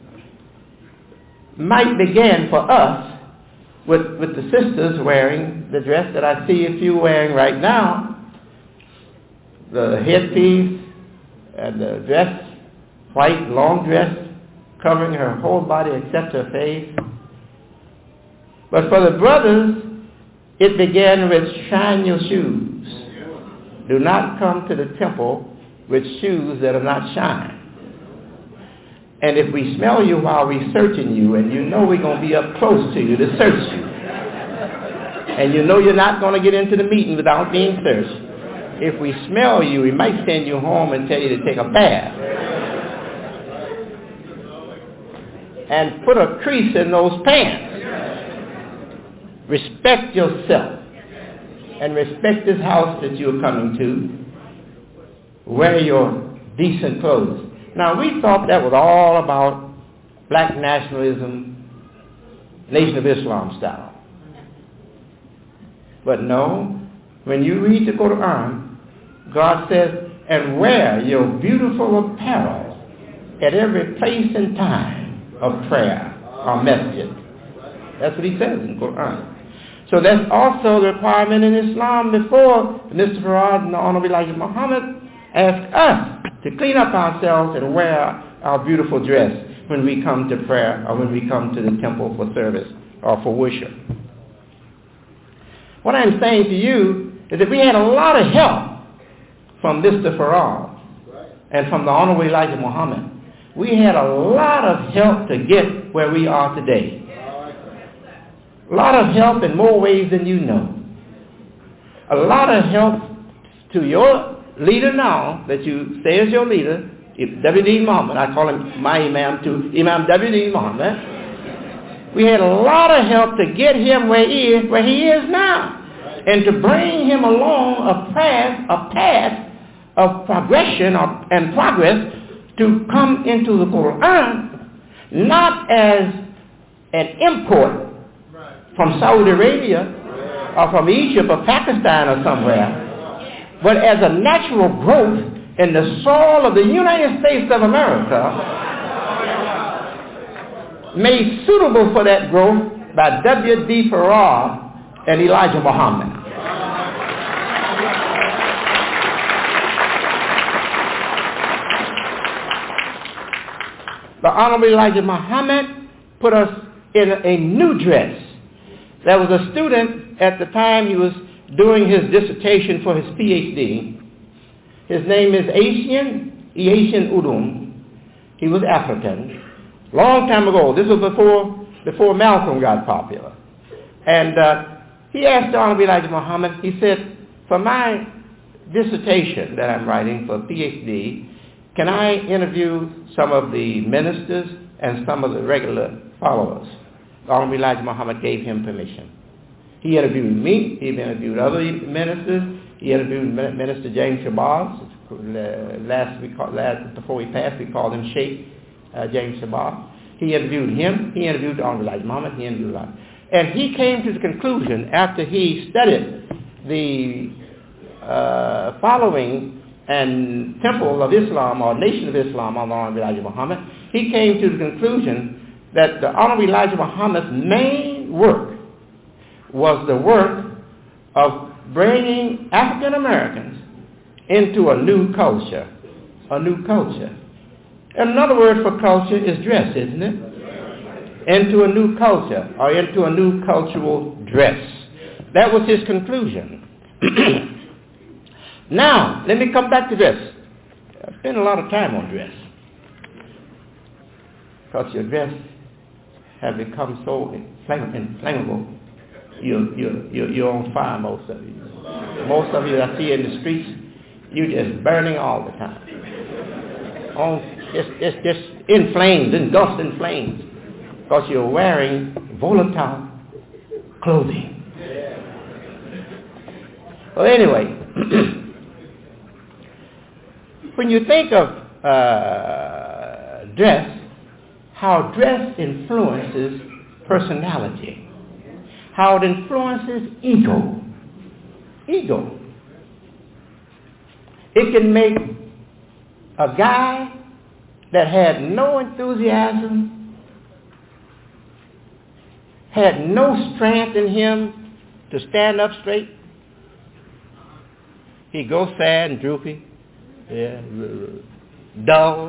Might begin for us with the sisters wearing the dress that I see a few wearing right now. The headpiece and the dress, white long dress, covering her whole body except her face. But for the brothers, it began with shine your shoes. Do not come to the temple with shoes that are not shined. And if we smell you while we're searching you, and you know we're going to be up close to you to search you, and you know you're not going to get into the meeting without being searched, if we smell you, we might send you home and tell you to take a bath. And put a crease in those pants. Respect yourself. And respect this house that you're coming to. Wear your decent clothes. Now, we thought that was all about black nationalism, Nation of Islam style. But no, when you read the Quran, God says, and wear your beautiful apparel at every place and time of prayer or masjid. That's what he says in the Quran. So that's also the requirement in Islam before Mr. Farad and the Honorable Elijah Muhammad asked us to clean up ourselves and wear our beautiful dress when we come to prayer or when we come to the temple for service or for worship. What I'm saying to you is that we had a lot of help from Mr. Farad and from the Honorable Elijah Muhammad. We had a lot of help to get where we are today. A lot of help in more ways than you know. A lot of help to your leader now that you say is your leader, W.D. Muhammad. I call him my Imam too, Imam W.D. Muhammad. We had a lot of help to get him where he is now, and to bring him along a path of progression and progress to come into the Quran, not as an import from Saudi Arabia or from Egypt or Pakistan or somewhere, but as a natural growth in the soil of the United States of America, made suitable for that growth by W.D. Farad and Elijah Muhammad. The Honorable Elijah Muhammad put us in a new dress. There was a student at the time he was doing his dissertation for his PhD. His name is Asian Udum. He was African. Long time ago. This was before Malcolm got popular. And he asked the Honorable Elijah Muhammad, he said, for my dissertation that I'm writing for PhD, can I interview some of the ministers and some of the regular followers? The Honorable Elijah Muhammad gave him permission. He interviewed me. He interviewed other ministers. He interviewed Minister James Shabazz. Before he passed, we called him Sheikh James Shabazz. He interviewed him. He interviewed the Honorable Elijah Muhammad. He interviewed a lot. And he came to the conclusion, after he studied the following and temple of Islam or nation of Islam on the Honorable Elijah Muhammad, he came to the conclusion that the Honorable Elijah Muhammad's main work was the work of bringing African Americans into a new culture. A new culture. Another word for culture is dress, isn't it? Into a new culture or into a new cultural dress. That was his conclusion. Now, let me come back to dress. I spend a lot of time on dress. Because your dress has become so inflammable. You're on fire, most of you. Most of you I see in the streets, you're just burning all the time. It's just in flames, engulfed in flames. Because you're wearing volatile clothing. Well, anyway, when you think of dress, how dress influences personality, how it influences ego. Ego. It can make a guy that had no enthusiasm, had no strength in him to stand up straight. He goes sad and droopy, dull.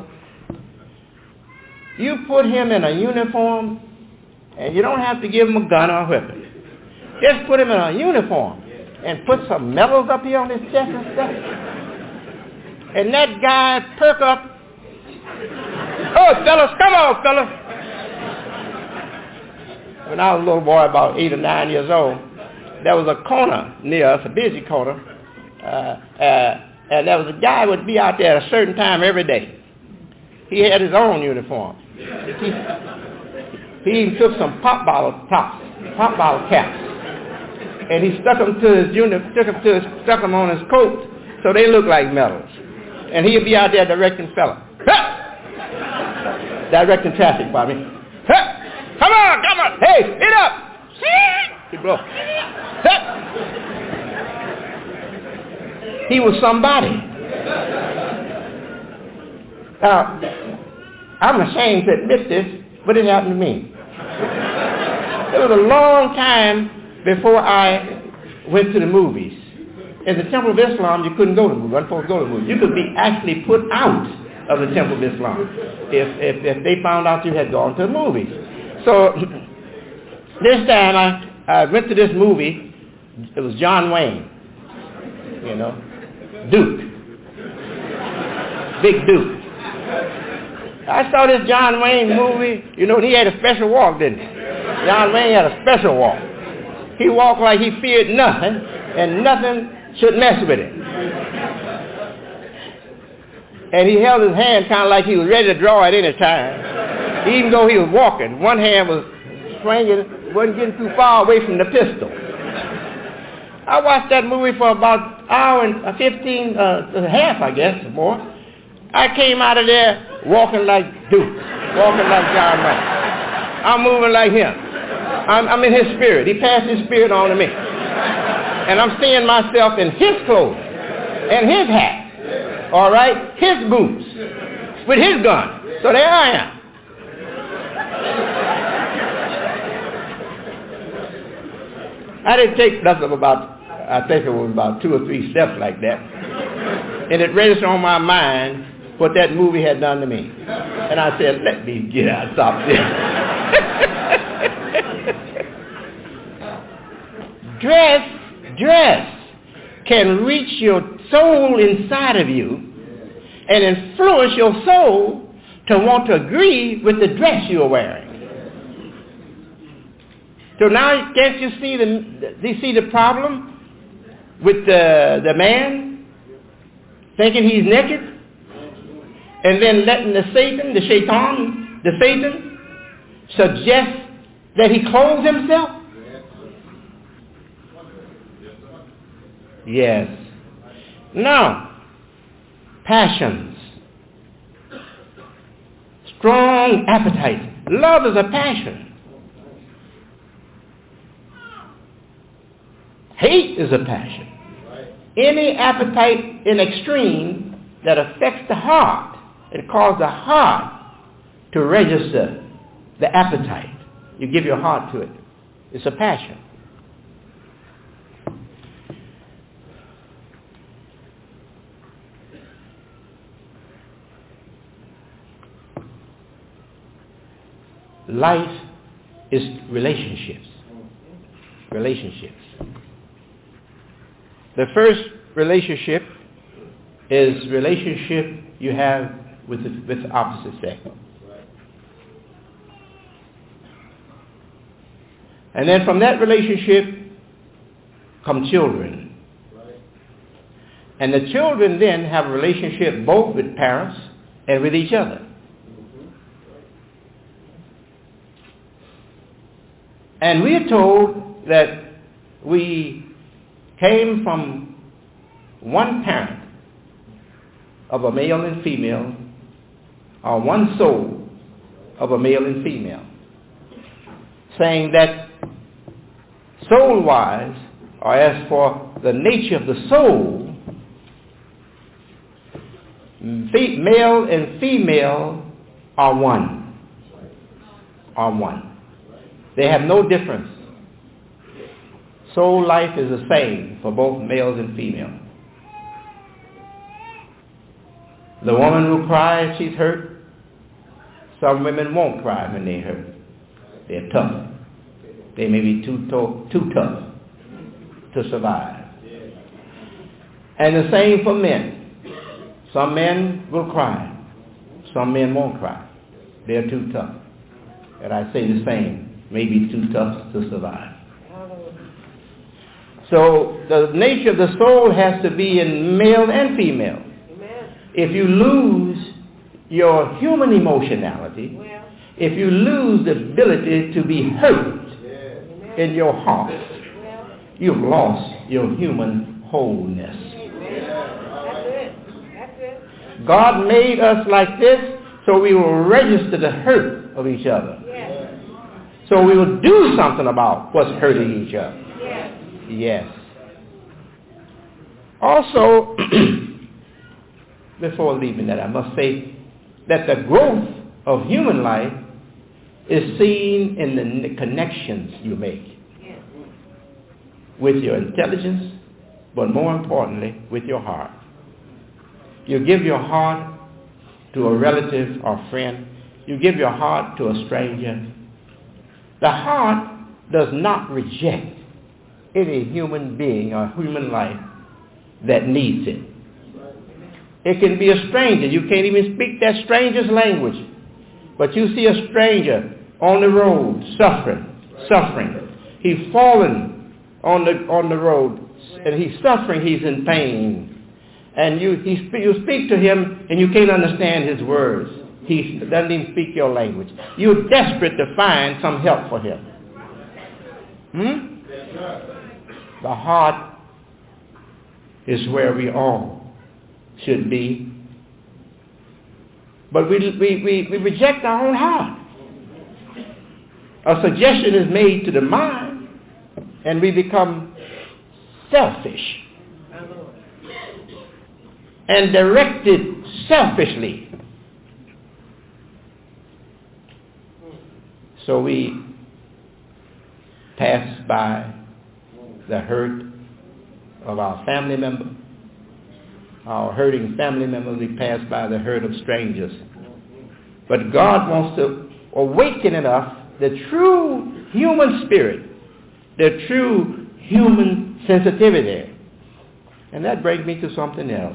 You put him in a uniform, and you don't have to give him a gun or a weapon. Just put him in a uniform and put some medals up here on his chest and stuff. And that guy perk up. Oh, fellas, come on, fellas. When I was a little boy, about 8 or 9 years old, there was a corner near us, a busy corner, and there was a guy who would be out there at a certain time every day. He had his own uniform. He even took some pop bottle caps, and he stuck them to his stuck them on his coat, so they looked like medals. And he'd be out there directing fella. Directing traffic, pardon me. Come on! Hey, get up! He blow. He was somebody. Now, I'm ashamed to admit this, but it happened to me. It was a long time before I went to the movies. In the Temple of Islam, you couldn't go to the movies. You weren't supposed to go to the movies. You could be actually put out of the Temple of Islam if they found out you had gone to the movies. So this time I went to this movie. It was John Wayne, you know, Duke, Big Duke. I saw this John Wayne movie, you know, and he had a special walk, didn't he? John Wayne had a special walk. He walked like he feared nothing, and nothing should mess with him. And he held his hand kind of like he was ready to draw at any time. Even though he was walking, one hand was swinging, wasn't getting too far away from the pistol. I watched that movie for about an hour and 15 and a half, I guess, or more. I came out of there walking like Duke, walking like John Wayne. I'm moving like him. I'm in his spirit. He passed his spirit on to me. And I'm seeing myself in his clothes and his hat, all right, his boots, with his gun. So there I am. I didn't take nothing about, I think it was about 2 or 3 steps like that. And it registered on my mind what that movie had done to me. And I said, let me get out, stop this. Dress can reach your soul inside of you and influence your soul to want to agree with the dress you're wearing. So now, can't you see the problem with the man thinking he's naked and then letting the Satan suggest that he clothes himself? Yes. Now, passions. Strong appetite. Love is a passion. Hate is a passion. Any appetite in extreme that affects the heart, it causes the heart to register the appetite. You give your heart to it. It's a passion. Life is relationships. Relationships. The first relationship is relationship you have with the opposite sex. And then from that relationship come children. And the children then have a relationship both with parents and with each other. And we are told that we came from one parent of a male and female, or one soul of a male and female, saying that soul-wise, or as for the nature of the soul, male and female are one. Are one. They have no difference. Soul life is the same for both males and females. The woman will cry if she's hurt. Some women won't cry when they're hurt. They're tough. They may be too tough to survive. And the same for men. Some men will cry. Some men won't cry. They're too tough. And I say the same. Maybe too tough to survive. So the nature of the soul has to be in male and female. Amen. If you lose your human emotionality, if you lose the ability to be hurt in your heart, you've lost your human wholeness. God made us like this so we will register the hurt of each other. So we will do something about what's hurting each other. Yes. Also, before leaving that, I must say that the growth of human life is seen in the connections you make. with your intelligence, but more importantly, with your heart. You give your heart to a relative or friend. You give your heart to a stranger. The heart does not reject any human being or human life that needs it. It can be a stranger. You can't even speak that stranger's language. But you see a stranger on the road suffering. He's fallen on the road, and he's suffering. He's in pain. And you speak to him, and you can't understand his words. He doesn't even speak your language. You're desperate to find some help for him. The heart is where we all should be. But we reject our own heart. A suggestion is made to the mind, and we become selfish and directed selfishly. So we pass by the hurt of our family member, our hurting family members. We pass by the hurt of strangers. But God wants to awaken in us the true human spirit, the true human sensitivity. And that brings me to something else.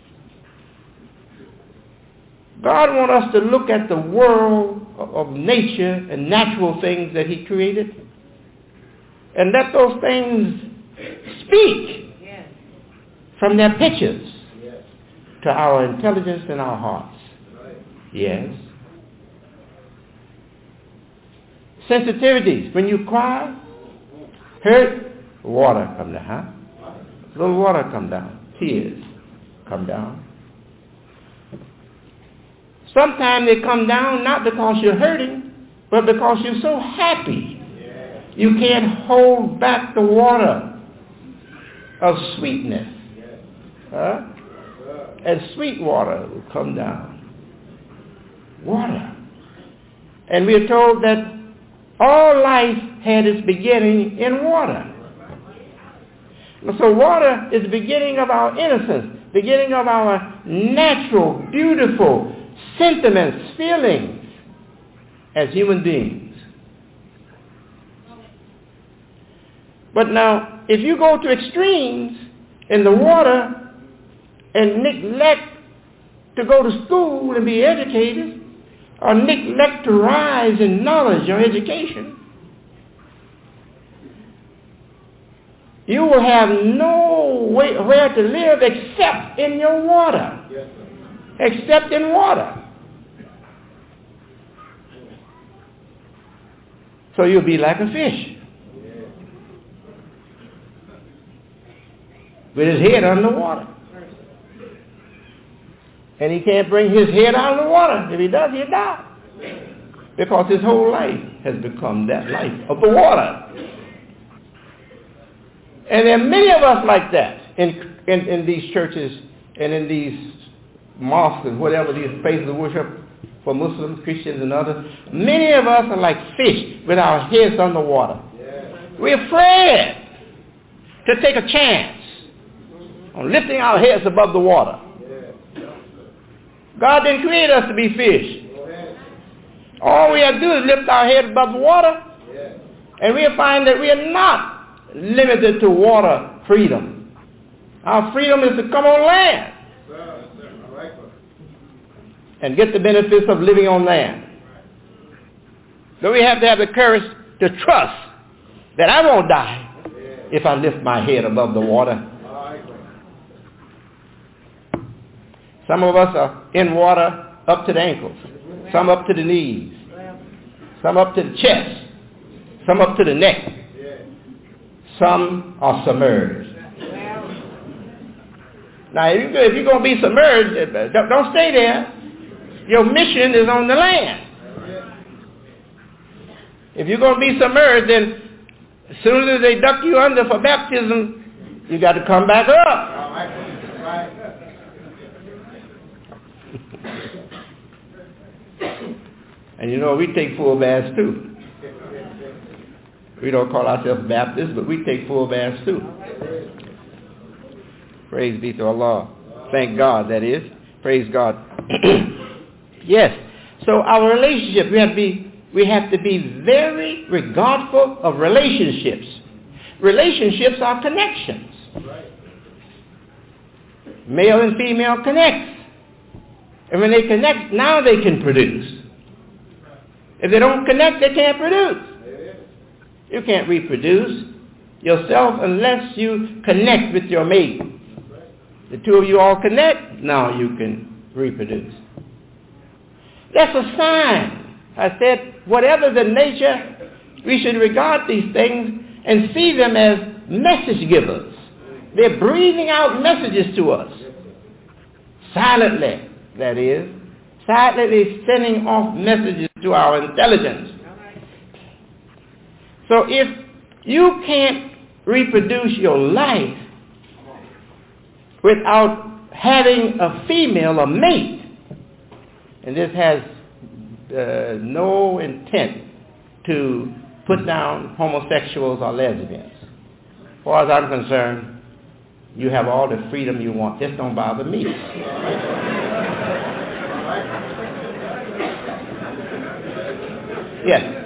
God wants us to look at the world of nature and natural things that he created and let those things speak from their pictures to our intelligence and our hearts. Yes. Sensitivities. When you cry, hurt, water come down. Huh? A little water come down. Tears come down. Sometimes they come down not because you're hurting, but because you're so happy. You can't hold back the water of sweetness. Huh? And sweet water will come down. Water. And we are told that all life had its beginning in water. So water is the beginning of our innocence, beginning of our natural, beautiful sentiments, feelings as human beings. But now, if you go to extremes in the water and neglect to go to school and be educated, or neglect to rise in knowledge or education, you will have no way where to live except in your water. Yes, except in water. So you'll be like a fish with his head under water. And he can't bring his head out of the water. If he does, he'll die. Because his whole life has become that life of the water. And there are many of us like that in these churches and in these mosques and whatever, these places of worship for Muslims, Christians, and others. Many of us are like fish with our heads under water. We're afraid to take a chance on lifting our heads above the water. God didn't create us to be fish. All we have to do is lift our head above the water, and we'll find that we are not limited to water freedom. Our freedom is to come on land and get the benefits of living on land. So we have to have the courage to trust that I won't die if I lift my head above the water. Some of us are in water up to the ankles, some up to the knees, some up to the chest, some up to the neck. Some are submerged. Now, if you're going to be submerged, don't stay there. Your mission is on the land. If you're going to be submerged, then as soon as they duck you under for baptism, you got to come back up. And you know, we take full baths too. We don't call ourselves Baptists, but we take full baths too. Praise be to Allah. Thank God, that is. Praise God. Yes. So our relationship, we have to be very regardful of relationships. Relationships are connections. Male and female connect. And when they connect, now they can produce. If they don't connect, they can't produce. You can't reproduce yourself unless you connect with your mate. The two of you all connect, now you can reproduce. That's a sign. I said, whatever the nature, we should regard these things and see them as message givers. They're breathing out messages to us. Silently, that is. Silently sending off messages to our intelligence. So if you can't reproduce your life without having a female, a mate, and this has no intent to put down homosexuals or lesbians. As far as I'm concerned, you have all the freedom you want. Just don't bother me. Yes.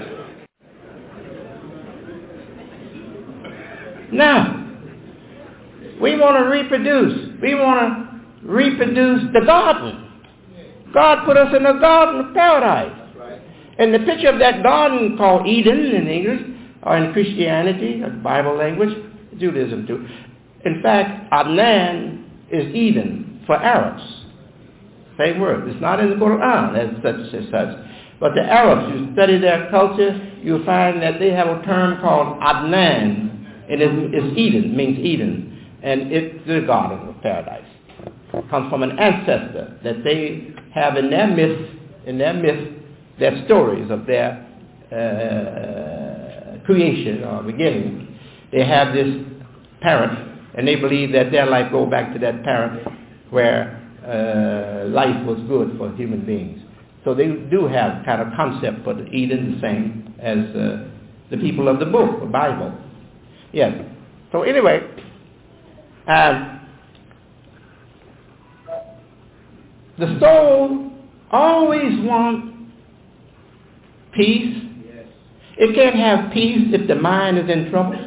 Now, we want to reproduce. We want to reproduce the garden. God put us in a garden of paradise. And the picture of that garden called Eden in English, or in Christianity, or Bible language, Judaism too. In fact, Adnan is Eden for Arabs. Same word. It's not in the Quran as such. But the Arabs, you study their culture, you find that they have a term called Adnan. And it's Eden, means Eden. And it's the garden of paradise. It comes from an ancestor that they have in their myth, their stories of their creation or beginning. They have this parent, and they believe that their life goes back to that parent where life was good for human beings. So they do have kind of concept for the Eden the same as the people of the book, the Bible. Yes. So anyway, the soul always wants peace. It can't have peace if the mind is in trouble.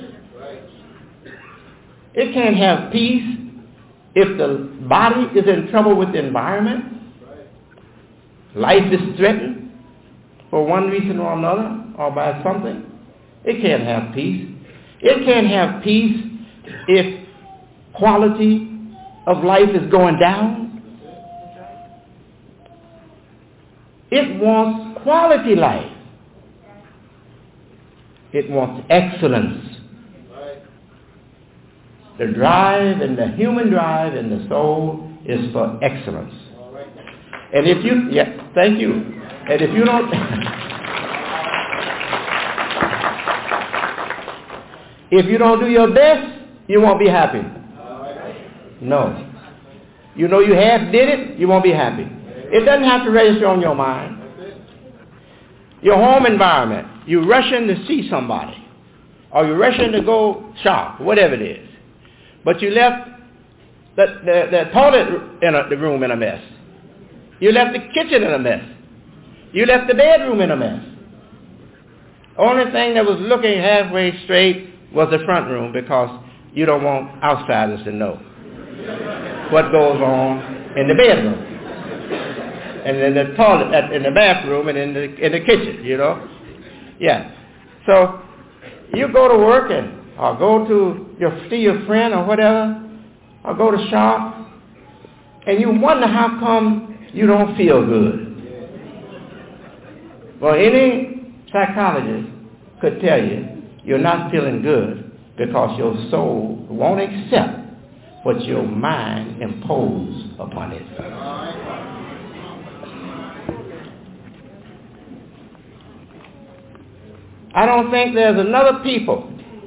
It can't have peace if the body is in trouble with the environment. Life is threatened for one reason or another or by something. It can't have peace. It can't have peace if quality of life is going down. It wants quality life. It wants excellence. The drive and the human drive and the soul is for excellence. And if you, thank you. And if you don't, if you don't do your best, you won't be happy. No. You know you half did it, you won't be happy. It doesn't have to register on your mind. Your home environment, you're rushing to see somebody, or you're rushing to go shop, whatever it is. But you left the toilet in the room in a mess. You left the kitchen in a mess. You left the bedroom in a mess. Only thing that was looking halfway straight was the front room, because you don't want outsiders to know what goes on in the bedroom, and in the toilet, in the bathroom, and in the kitchen, you know. Yeah. So you go to work or go to see your friend or whatever, or go to shop, and you wonder how come you don't feel good. Well, any psychologist could tell you you're not feeling good because your soul won't accept what your mind imposed upon it. I don't think there's another people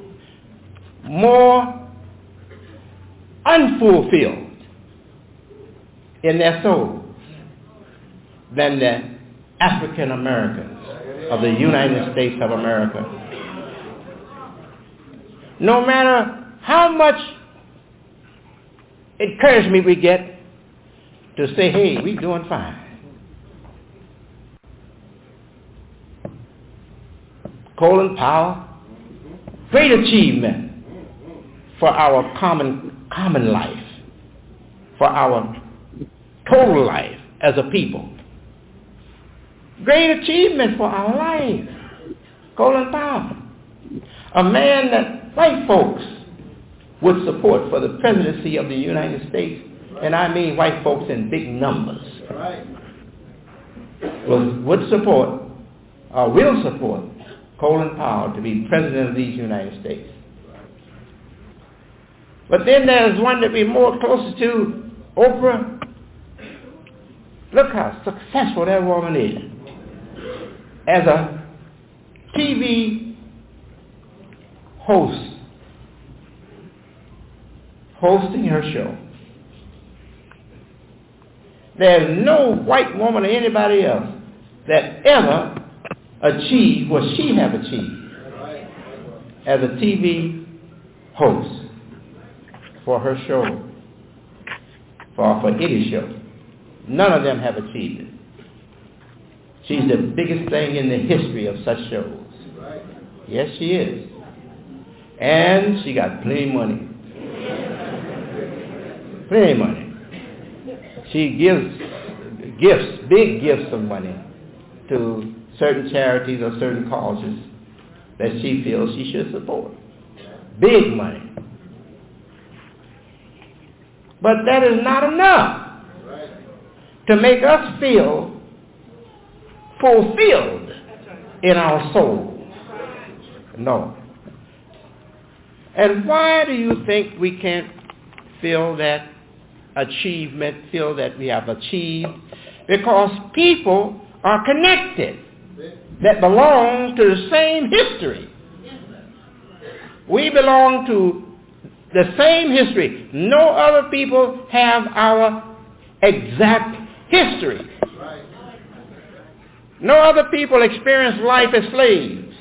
more unfulfilled in their souls than the African Americans of the United States of America. no matter how much encouragement we get to say, hey, we're doing fine. Colin Powell, great achievement for our common life, for our total life as a people. Great achievement for our life. Colin Powell, a man that white folks would support for the presidency of the United States, and I mean white folks in big numbers, would support or will support Colin Powell to be president of these United States. But then there's one that we're more closer to, Oprah. Look how successful that woman is as a TV host, hosting her show. There's no white woman or anybody else that ever achieved what she have achieved as a TV host for her show, for any show. None of them have achieved it. She's the biggest thing in the history of such shows. Yes, she is. And she got plenty of money. Plenty of money. She gives gifts, big gifts of money to certain charities or certain causes that she feels she should support. Big money. But that is not enough to make us feel fulfilled in our soul. No. And why do you think we can't feel that achievement, feel that we have achieved? Because people are connected that belong to the same history. We belong to the same history. No other people have our exact history. No other people experience life as slaves.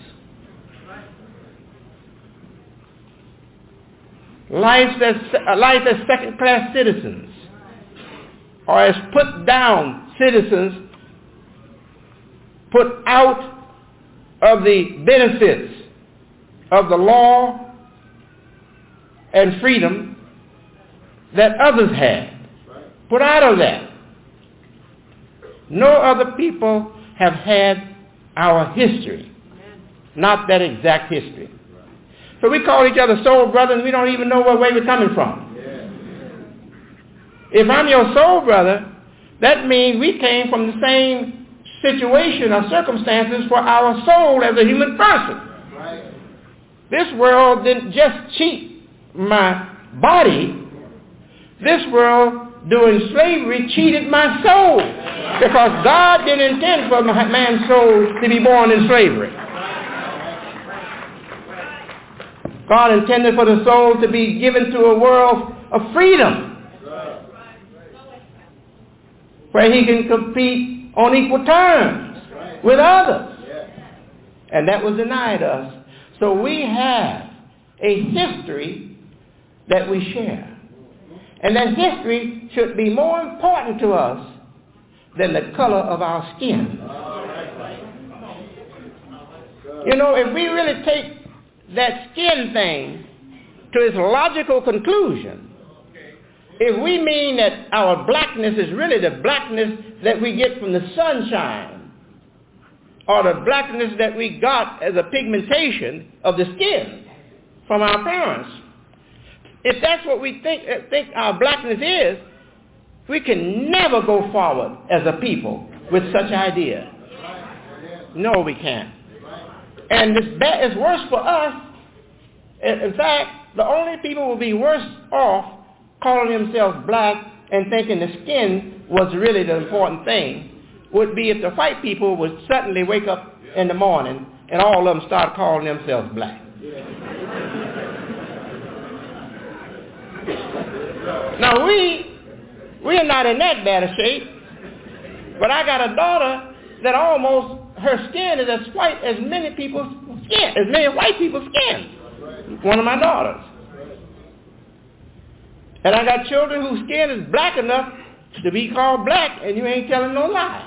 Life as second-class citizens, or as put-down citizens, put out of the benefits of the law and freedom that others had. Put out of that. No other people have had our history, not that exact history. So we call each other soul brothers, and we don't even know what way we're coming from. If I'm your soul brother, that means we came from the same situation or circumstances for our soul as a human person. This world didn't just cheat my body. This world, during slavery, cheated my soul. Because God didn't intend for man's soul to be born in slavery. God intended for the soul to be given to a world of freedom, where he can compete on equal terms with others. And that was denied us. So we have a history that we share. And that history should be more important to us than the color of our skin. You know, if we really take that skin thing to its logical conclusion, if we mean that our blackness is really the blackness that we get from the sunshine, or the blackness that we got as a pigmentation of the skin from our parents, if that's what we think our blackness is, we can never go forward as a people with such idea. No, we can't. And it's worse for us. In fact, the only people who will be worse off calling themselves black and thinking the skin was really the important thing would be if the white people would suddenly wake up in the morning and all of them start calling themselves black. Now, we are not in that bad a shape, but I got a daughter that almost her skin is as white as many people's skin, as many white people's skin. one of my daughters. And I got children whose skin is black enough to be called black, and you ain't telling no lie.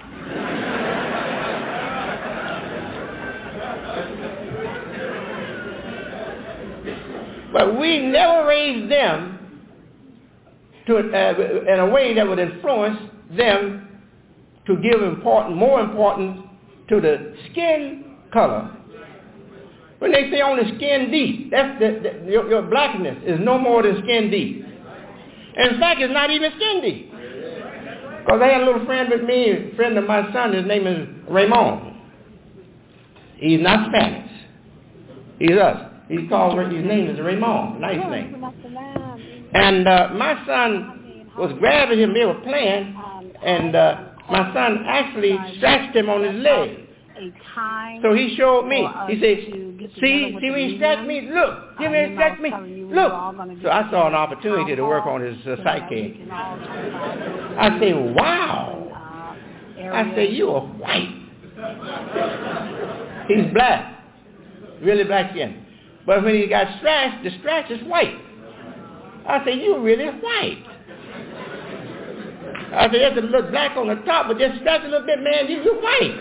But we never raised them to in a way that would influence them to give more importance to the skin color. When they say only skin deep, that's your blackness is no more than skin deep. In fact, it's not even skin deep. Because I had a little friend with me, a friend of my son, his name is Raymond. He's not Spanish. He's us. He's called, his name is Raymond, nice name. And my son was grabbing him, they were playing, and my son actually scratched him on his leg. So he showed me. He said, see when he scratched me? Look, give me a scratch me. Look. So I saw an opportunity to work on his psyche. I say, wow. I say, you are white. He's black, really black skin. But when he got scratched, the scratch is white. I say, you really white. I said, there's a little black on the top, but just scratch a little bit, man, you're white.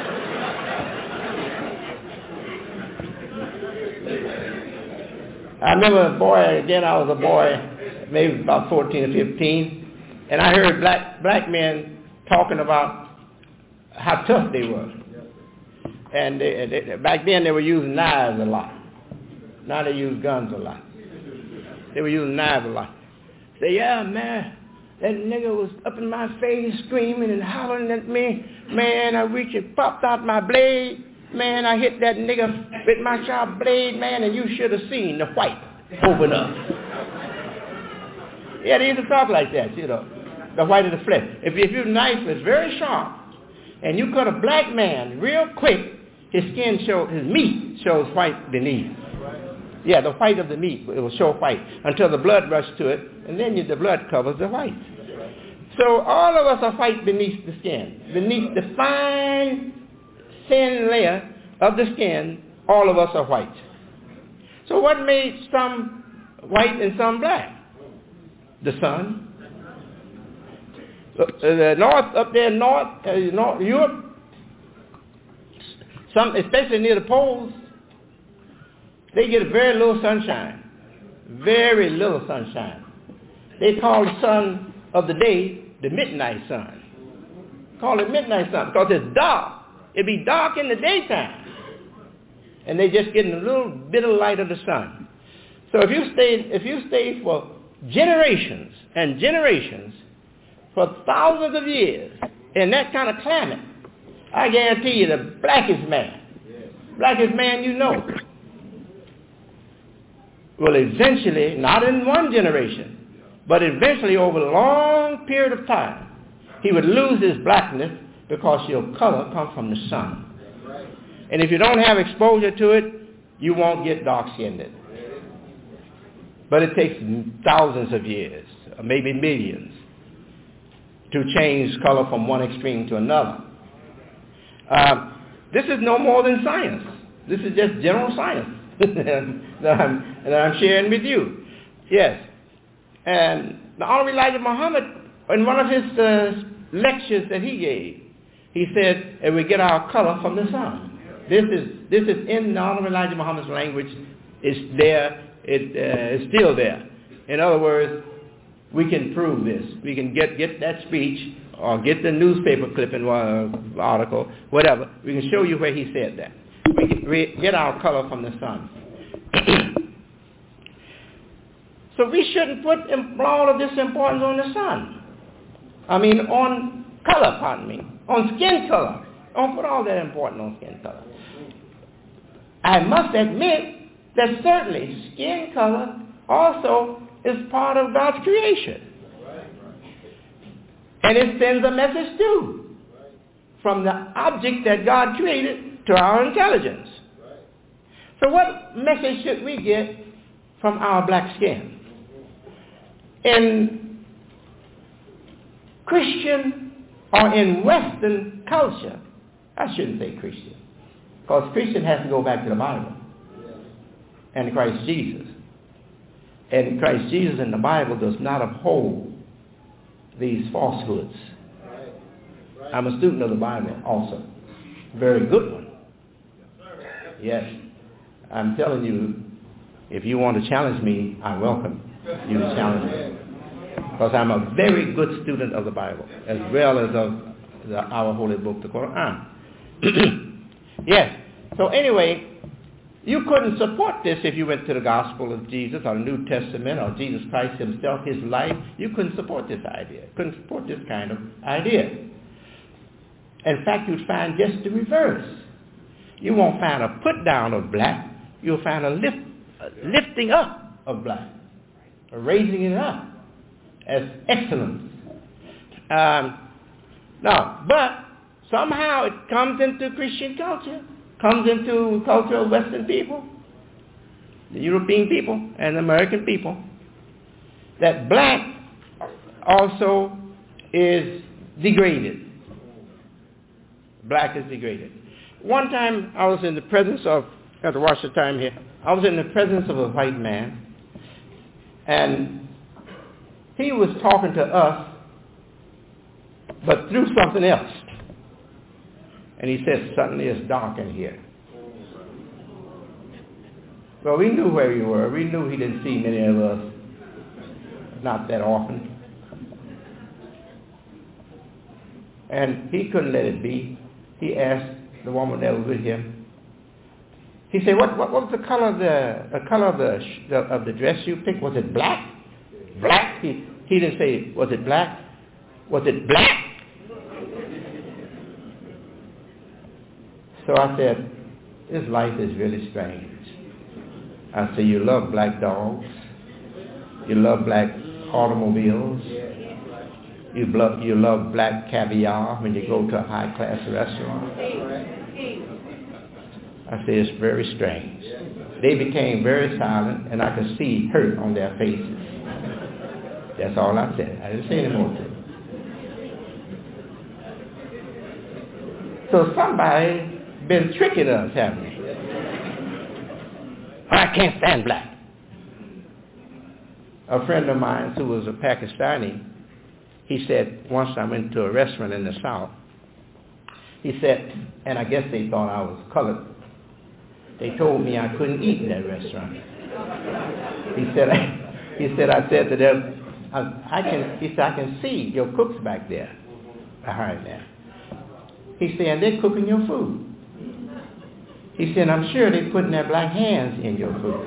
I remember I was a boy, maybe about 14 or 15, and I heard black men talking about how tough they were. And back then they were using knives a lot. Now they use guns a lot. They were using knives a lot. Say, yeah, man, that nigga was up in my face screaming and hollering at me. Man, I reached and popped out my blade. Man, I hit that nigga with my sharp blade, man, and you should have seen the white open up. Yeah, they used to talk like that, you know, the white of the flesh. If your knife is very sharp and you cut a black man real quick, his meat shows white beneath. Yeah, the white of the meat, it will show white until the blood rushes to it, and then the blood covers the white. So all of us are white beneath the skin. Beneath the fine, thin layer of the skin, all of us are white. So what made some white and some black? The sun. The north, up there north Europe, especially near the poles, they get very little sunshine. Very little sunshine. They call the sun of the day the midnight sun. Call it midnight sun because it's dark. It'd be dark in the daytime. And they just getting a little bit of light of the sun. So if you stay for generations and generations, for thousands of years in that kind of climate, I guarantee you the blackest man you know, will eventually, not in one generation, but eventually over a long period of time, he would lose his blackness because your color comes from the sun. And if you don't have exposure to it, you won't get dark-skinned. But it takes thousands of years, or maybe millions, to change color from one extreme to another. This is no more than science. This is just general science that I'm sharing with you. Yes. And the Honorable Elijah Muhammad, in one of his lectures that he gave, he said, and we get our color from the sun. This is in the Honorable Elijah Muhammad's language. It's there. It's still there. In other words, we can prove this. We can get that speech or get the newspaper clipping article, whatever. We can show you where he said that. We get our color from the sun. So we shouldn't put all of this importance on the sun. On color, on skin color. Don't put all that importance on skin color. I must admit that certainly skin color also is part of God's creation. And it sends a message too, from the object that God created to our intelligence. So what message should we get from our black skin? In Christian or in Western culture, I shouldn't say Christian, because Christian has to go back to the Bible. and Christ Jesus. And Christ Jesus in the Bible does not uphold these falsehoods. I'm a student of the Bible also. Very good one. Yes. I'm telling you, if you want to challenge me, I welcome you to challenge me. Because I'm a very good student of the Bible, as well as of our holy book, the Quran. Yes. So anyway, you couldn't support this if you went to the Gospel of Jesus or the New Testament or Jesus Christ himself, his life. You couldn't support this idea. Couldn't support this kind of idea. In fact, you'd find just the reverse. You won't find a put down of black. You'll find a lifting up of black, a raising it up as excellence. No, but somehow it comes into Christian culture, comes into culture of Western people, the European people and the American people, that black also is degraded. Black is degraded. One time I was in the presence of, I have to watch the time here, I was in the presence of a white man, and he was talking to us, but through something else. And he said, suddenly it's dark in here. Well, we knew where we were. We knew he didn't see many of us, not that often. And he couldn't let it be. He asked the woman that was with him. He said, "What was the color of the dress you picked? Was it black? Black?" He didn't say, "Was it black? Was it black?" So I said, "This life is really strange." I said, "You love black dogs. You love black automobiles. You love black caviar when you go to a high-class restaurant." I said, "It's very strange." They became very silent, and I could see hurt on their faces. That's all I said. I didn't say any more to them. So somebody been tricking us, haven't they? I can't stand black. A friend of mine who was a Pakistani, he said, once I went to a restaurant in the South, he said, and I guess they thought I was colored, they told me I couldn't eat in that restaurant. He said, I said to them, I can see your cooks back there. All right, now. He said, and they're cooking your food. He said, I'm sure they're putting their black hands in your food.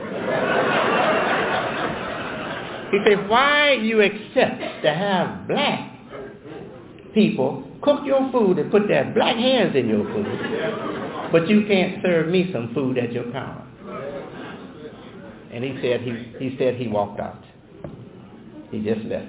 He said, why you accept to have black people cook your food and put their black hands in your food, but you can't serve me some food at your counter? And he said he walked out. He just left.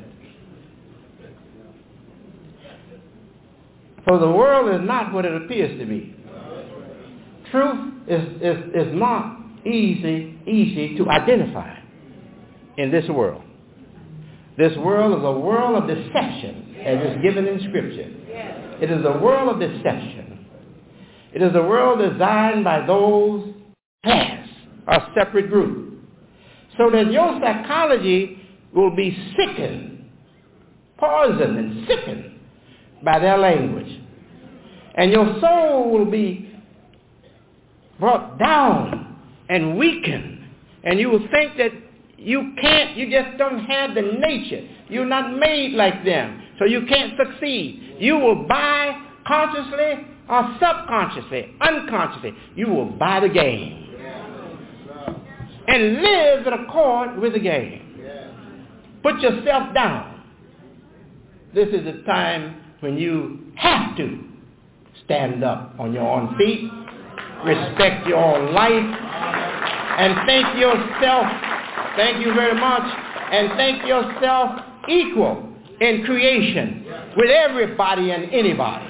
So the world is not what it appears to be. Truth is not easy to identify in this world. This world is a world of deception, as is given in Scripture. It is a world of deception. It is a world designed by those class, a separate group, so that your psychology will be sickened, poisoned and sickened by their language. And your soul will be brought down and weakened. And you will think that you just don't have the nature. You're not made like them, so you can't succeed. You will buy consciously or subconsciously, unconsciously, you will buy the game and live in accord with the game. Put yourself down. This is the time when you have to stand up on your own feet, respect your own life, and think yourself, thank you very much, and think yourself equal in creation with everybody and anybody.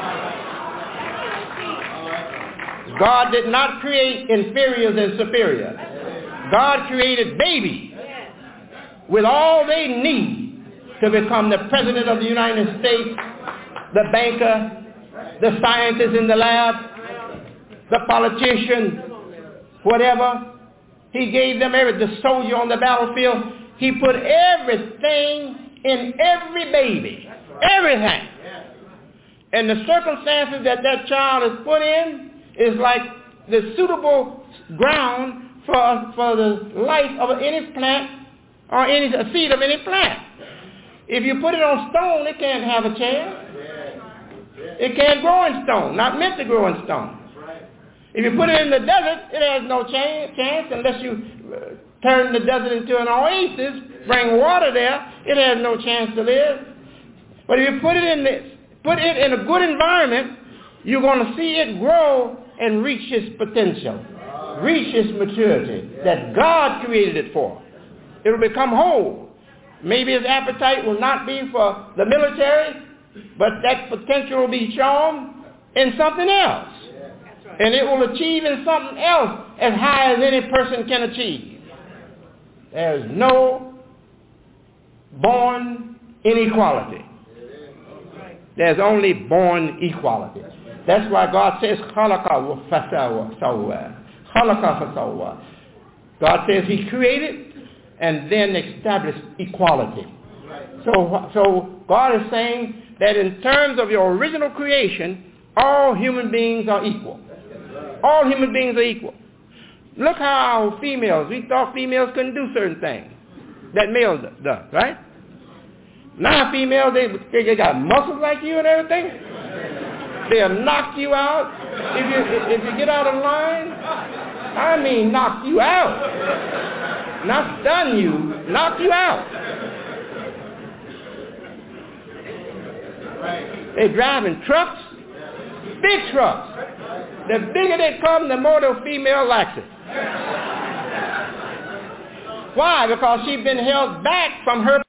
God did not create inferiors and superiors. God created babies with all they need to become the President of the United States, the banker, the scientist in the lab, the politician, whatever. He gave them the soldier on the battlefield. He put everything in every baby. Everything. And the circumstances that child is put in is like the suitable ground for the life of any plant or any seed of any plant. If you put it on stone, it can't have a chance. It can't grow in stone, not meant to grow in stone. If you put it in the desert, it has no chance unless you turn the desert into an oasis, bring water there, it has no chance to live. But if you put it in a good environment, you're going to see it grow and reach its potential, reach its maturity that God created it for. It will become whole. Maybe its appetite will not be for the military, but that potential will be shown in something else. And it will achieve in something else as high as any person can achieve. There's no born inequality. There's only born equality. That's why God says, khalaqa fasawa. Khalaqa fasawa. God says he created and then established equality. So God is saying that in terms of your original creation, all human beings are equal. All human beings are equal. Look how females, we thought females couldn't do certain things that males do, right? Now females, they got muscles like you and everything. They'll knock you out if you get out of line. I mean knock you out. Not stun you, knock you out. They're driving trucks, big trucks. The bigger they come, the more the female likes it. Why? Because she's been held back from her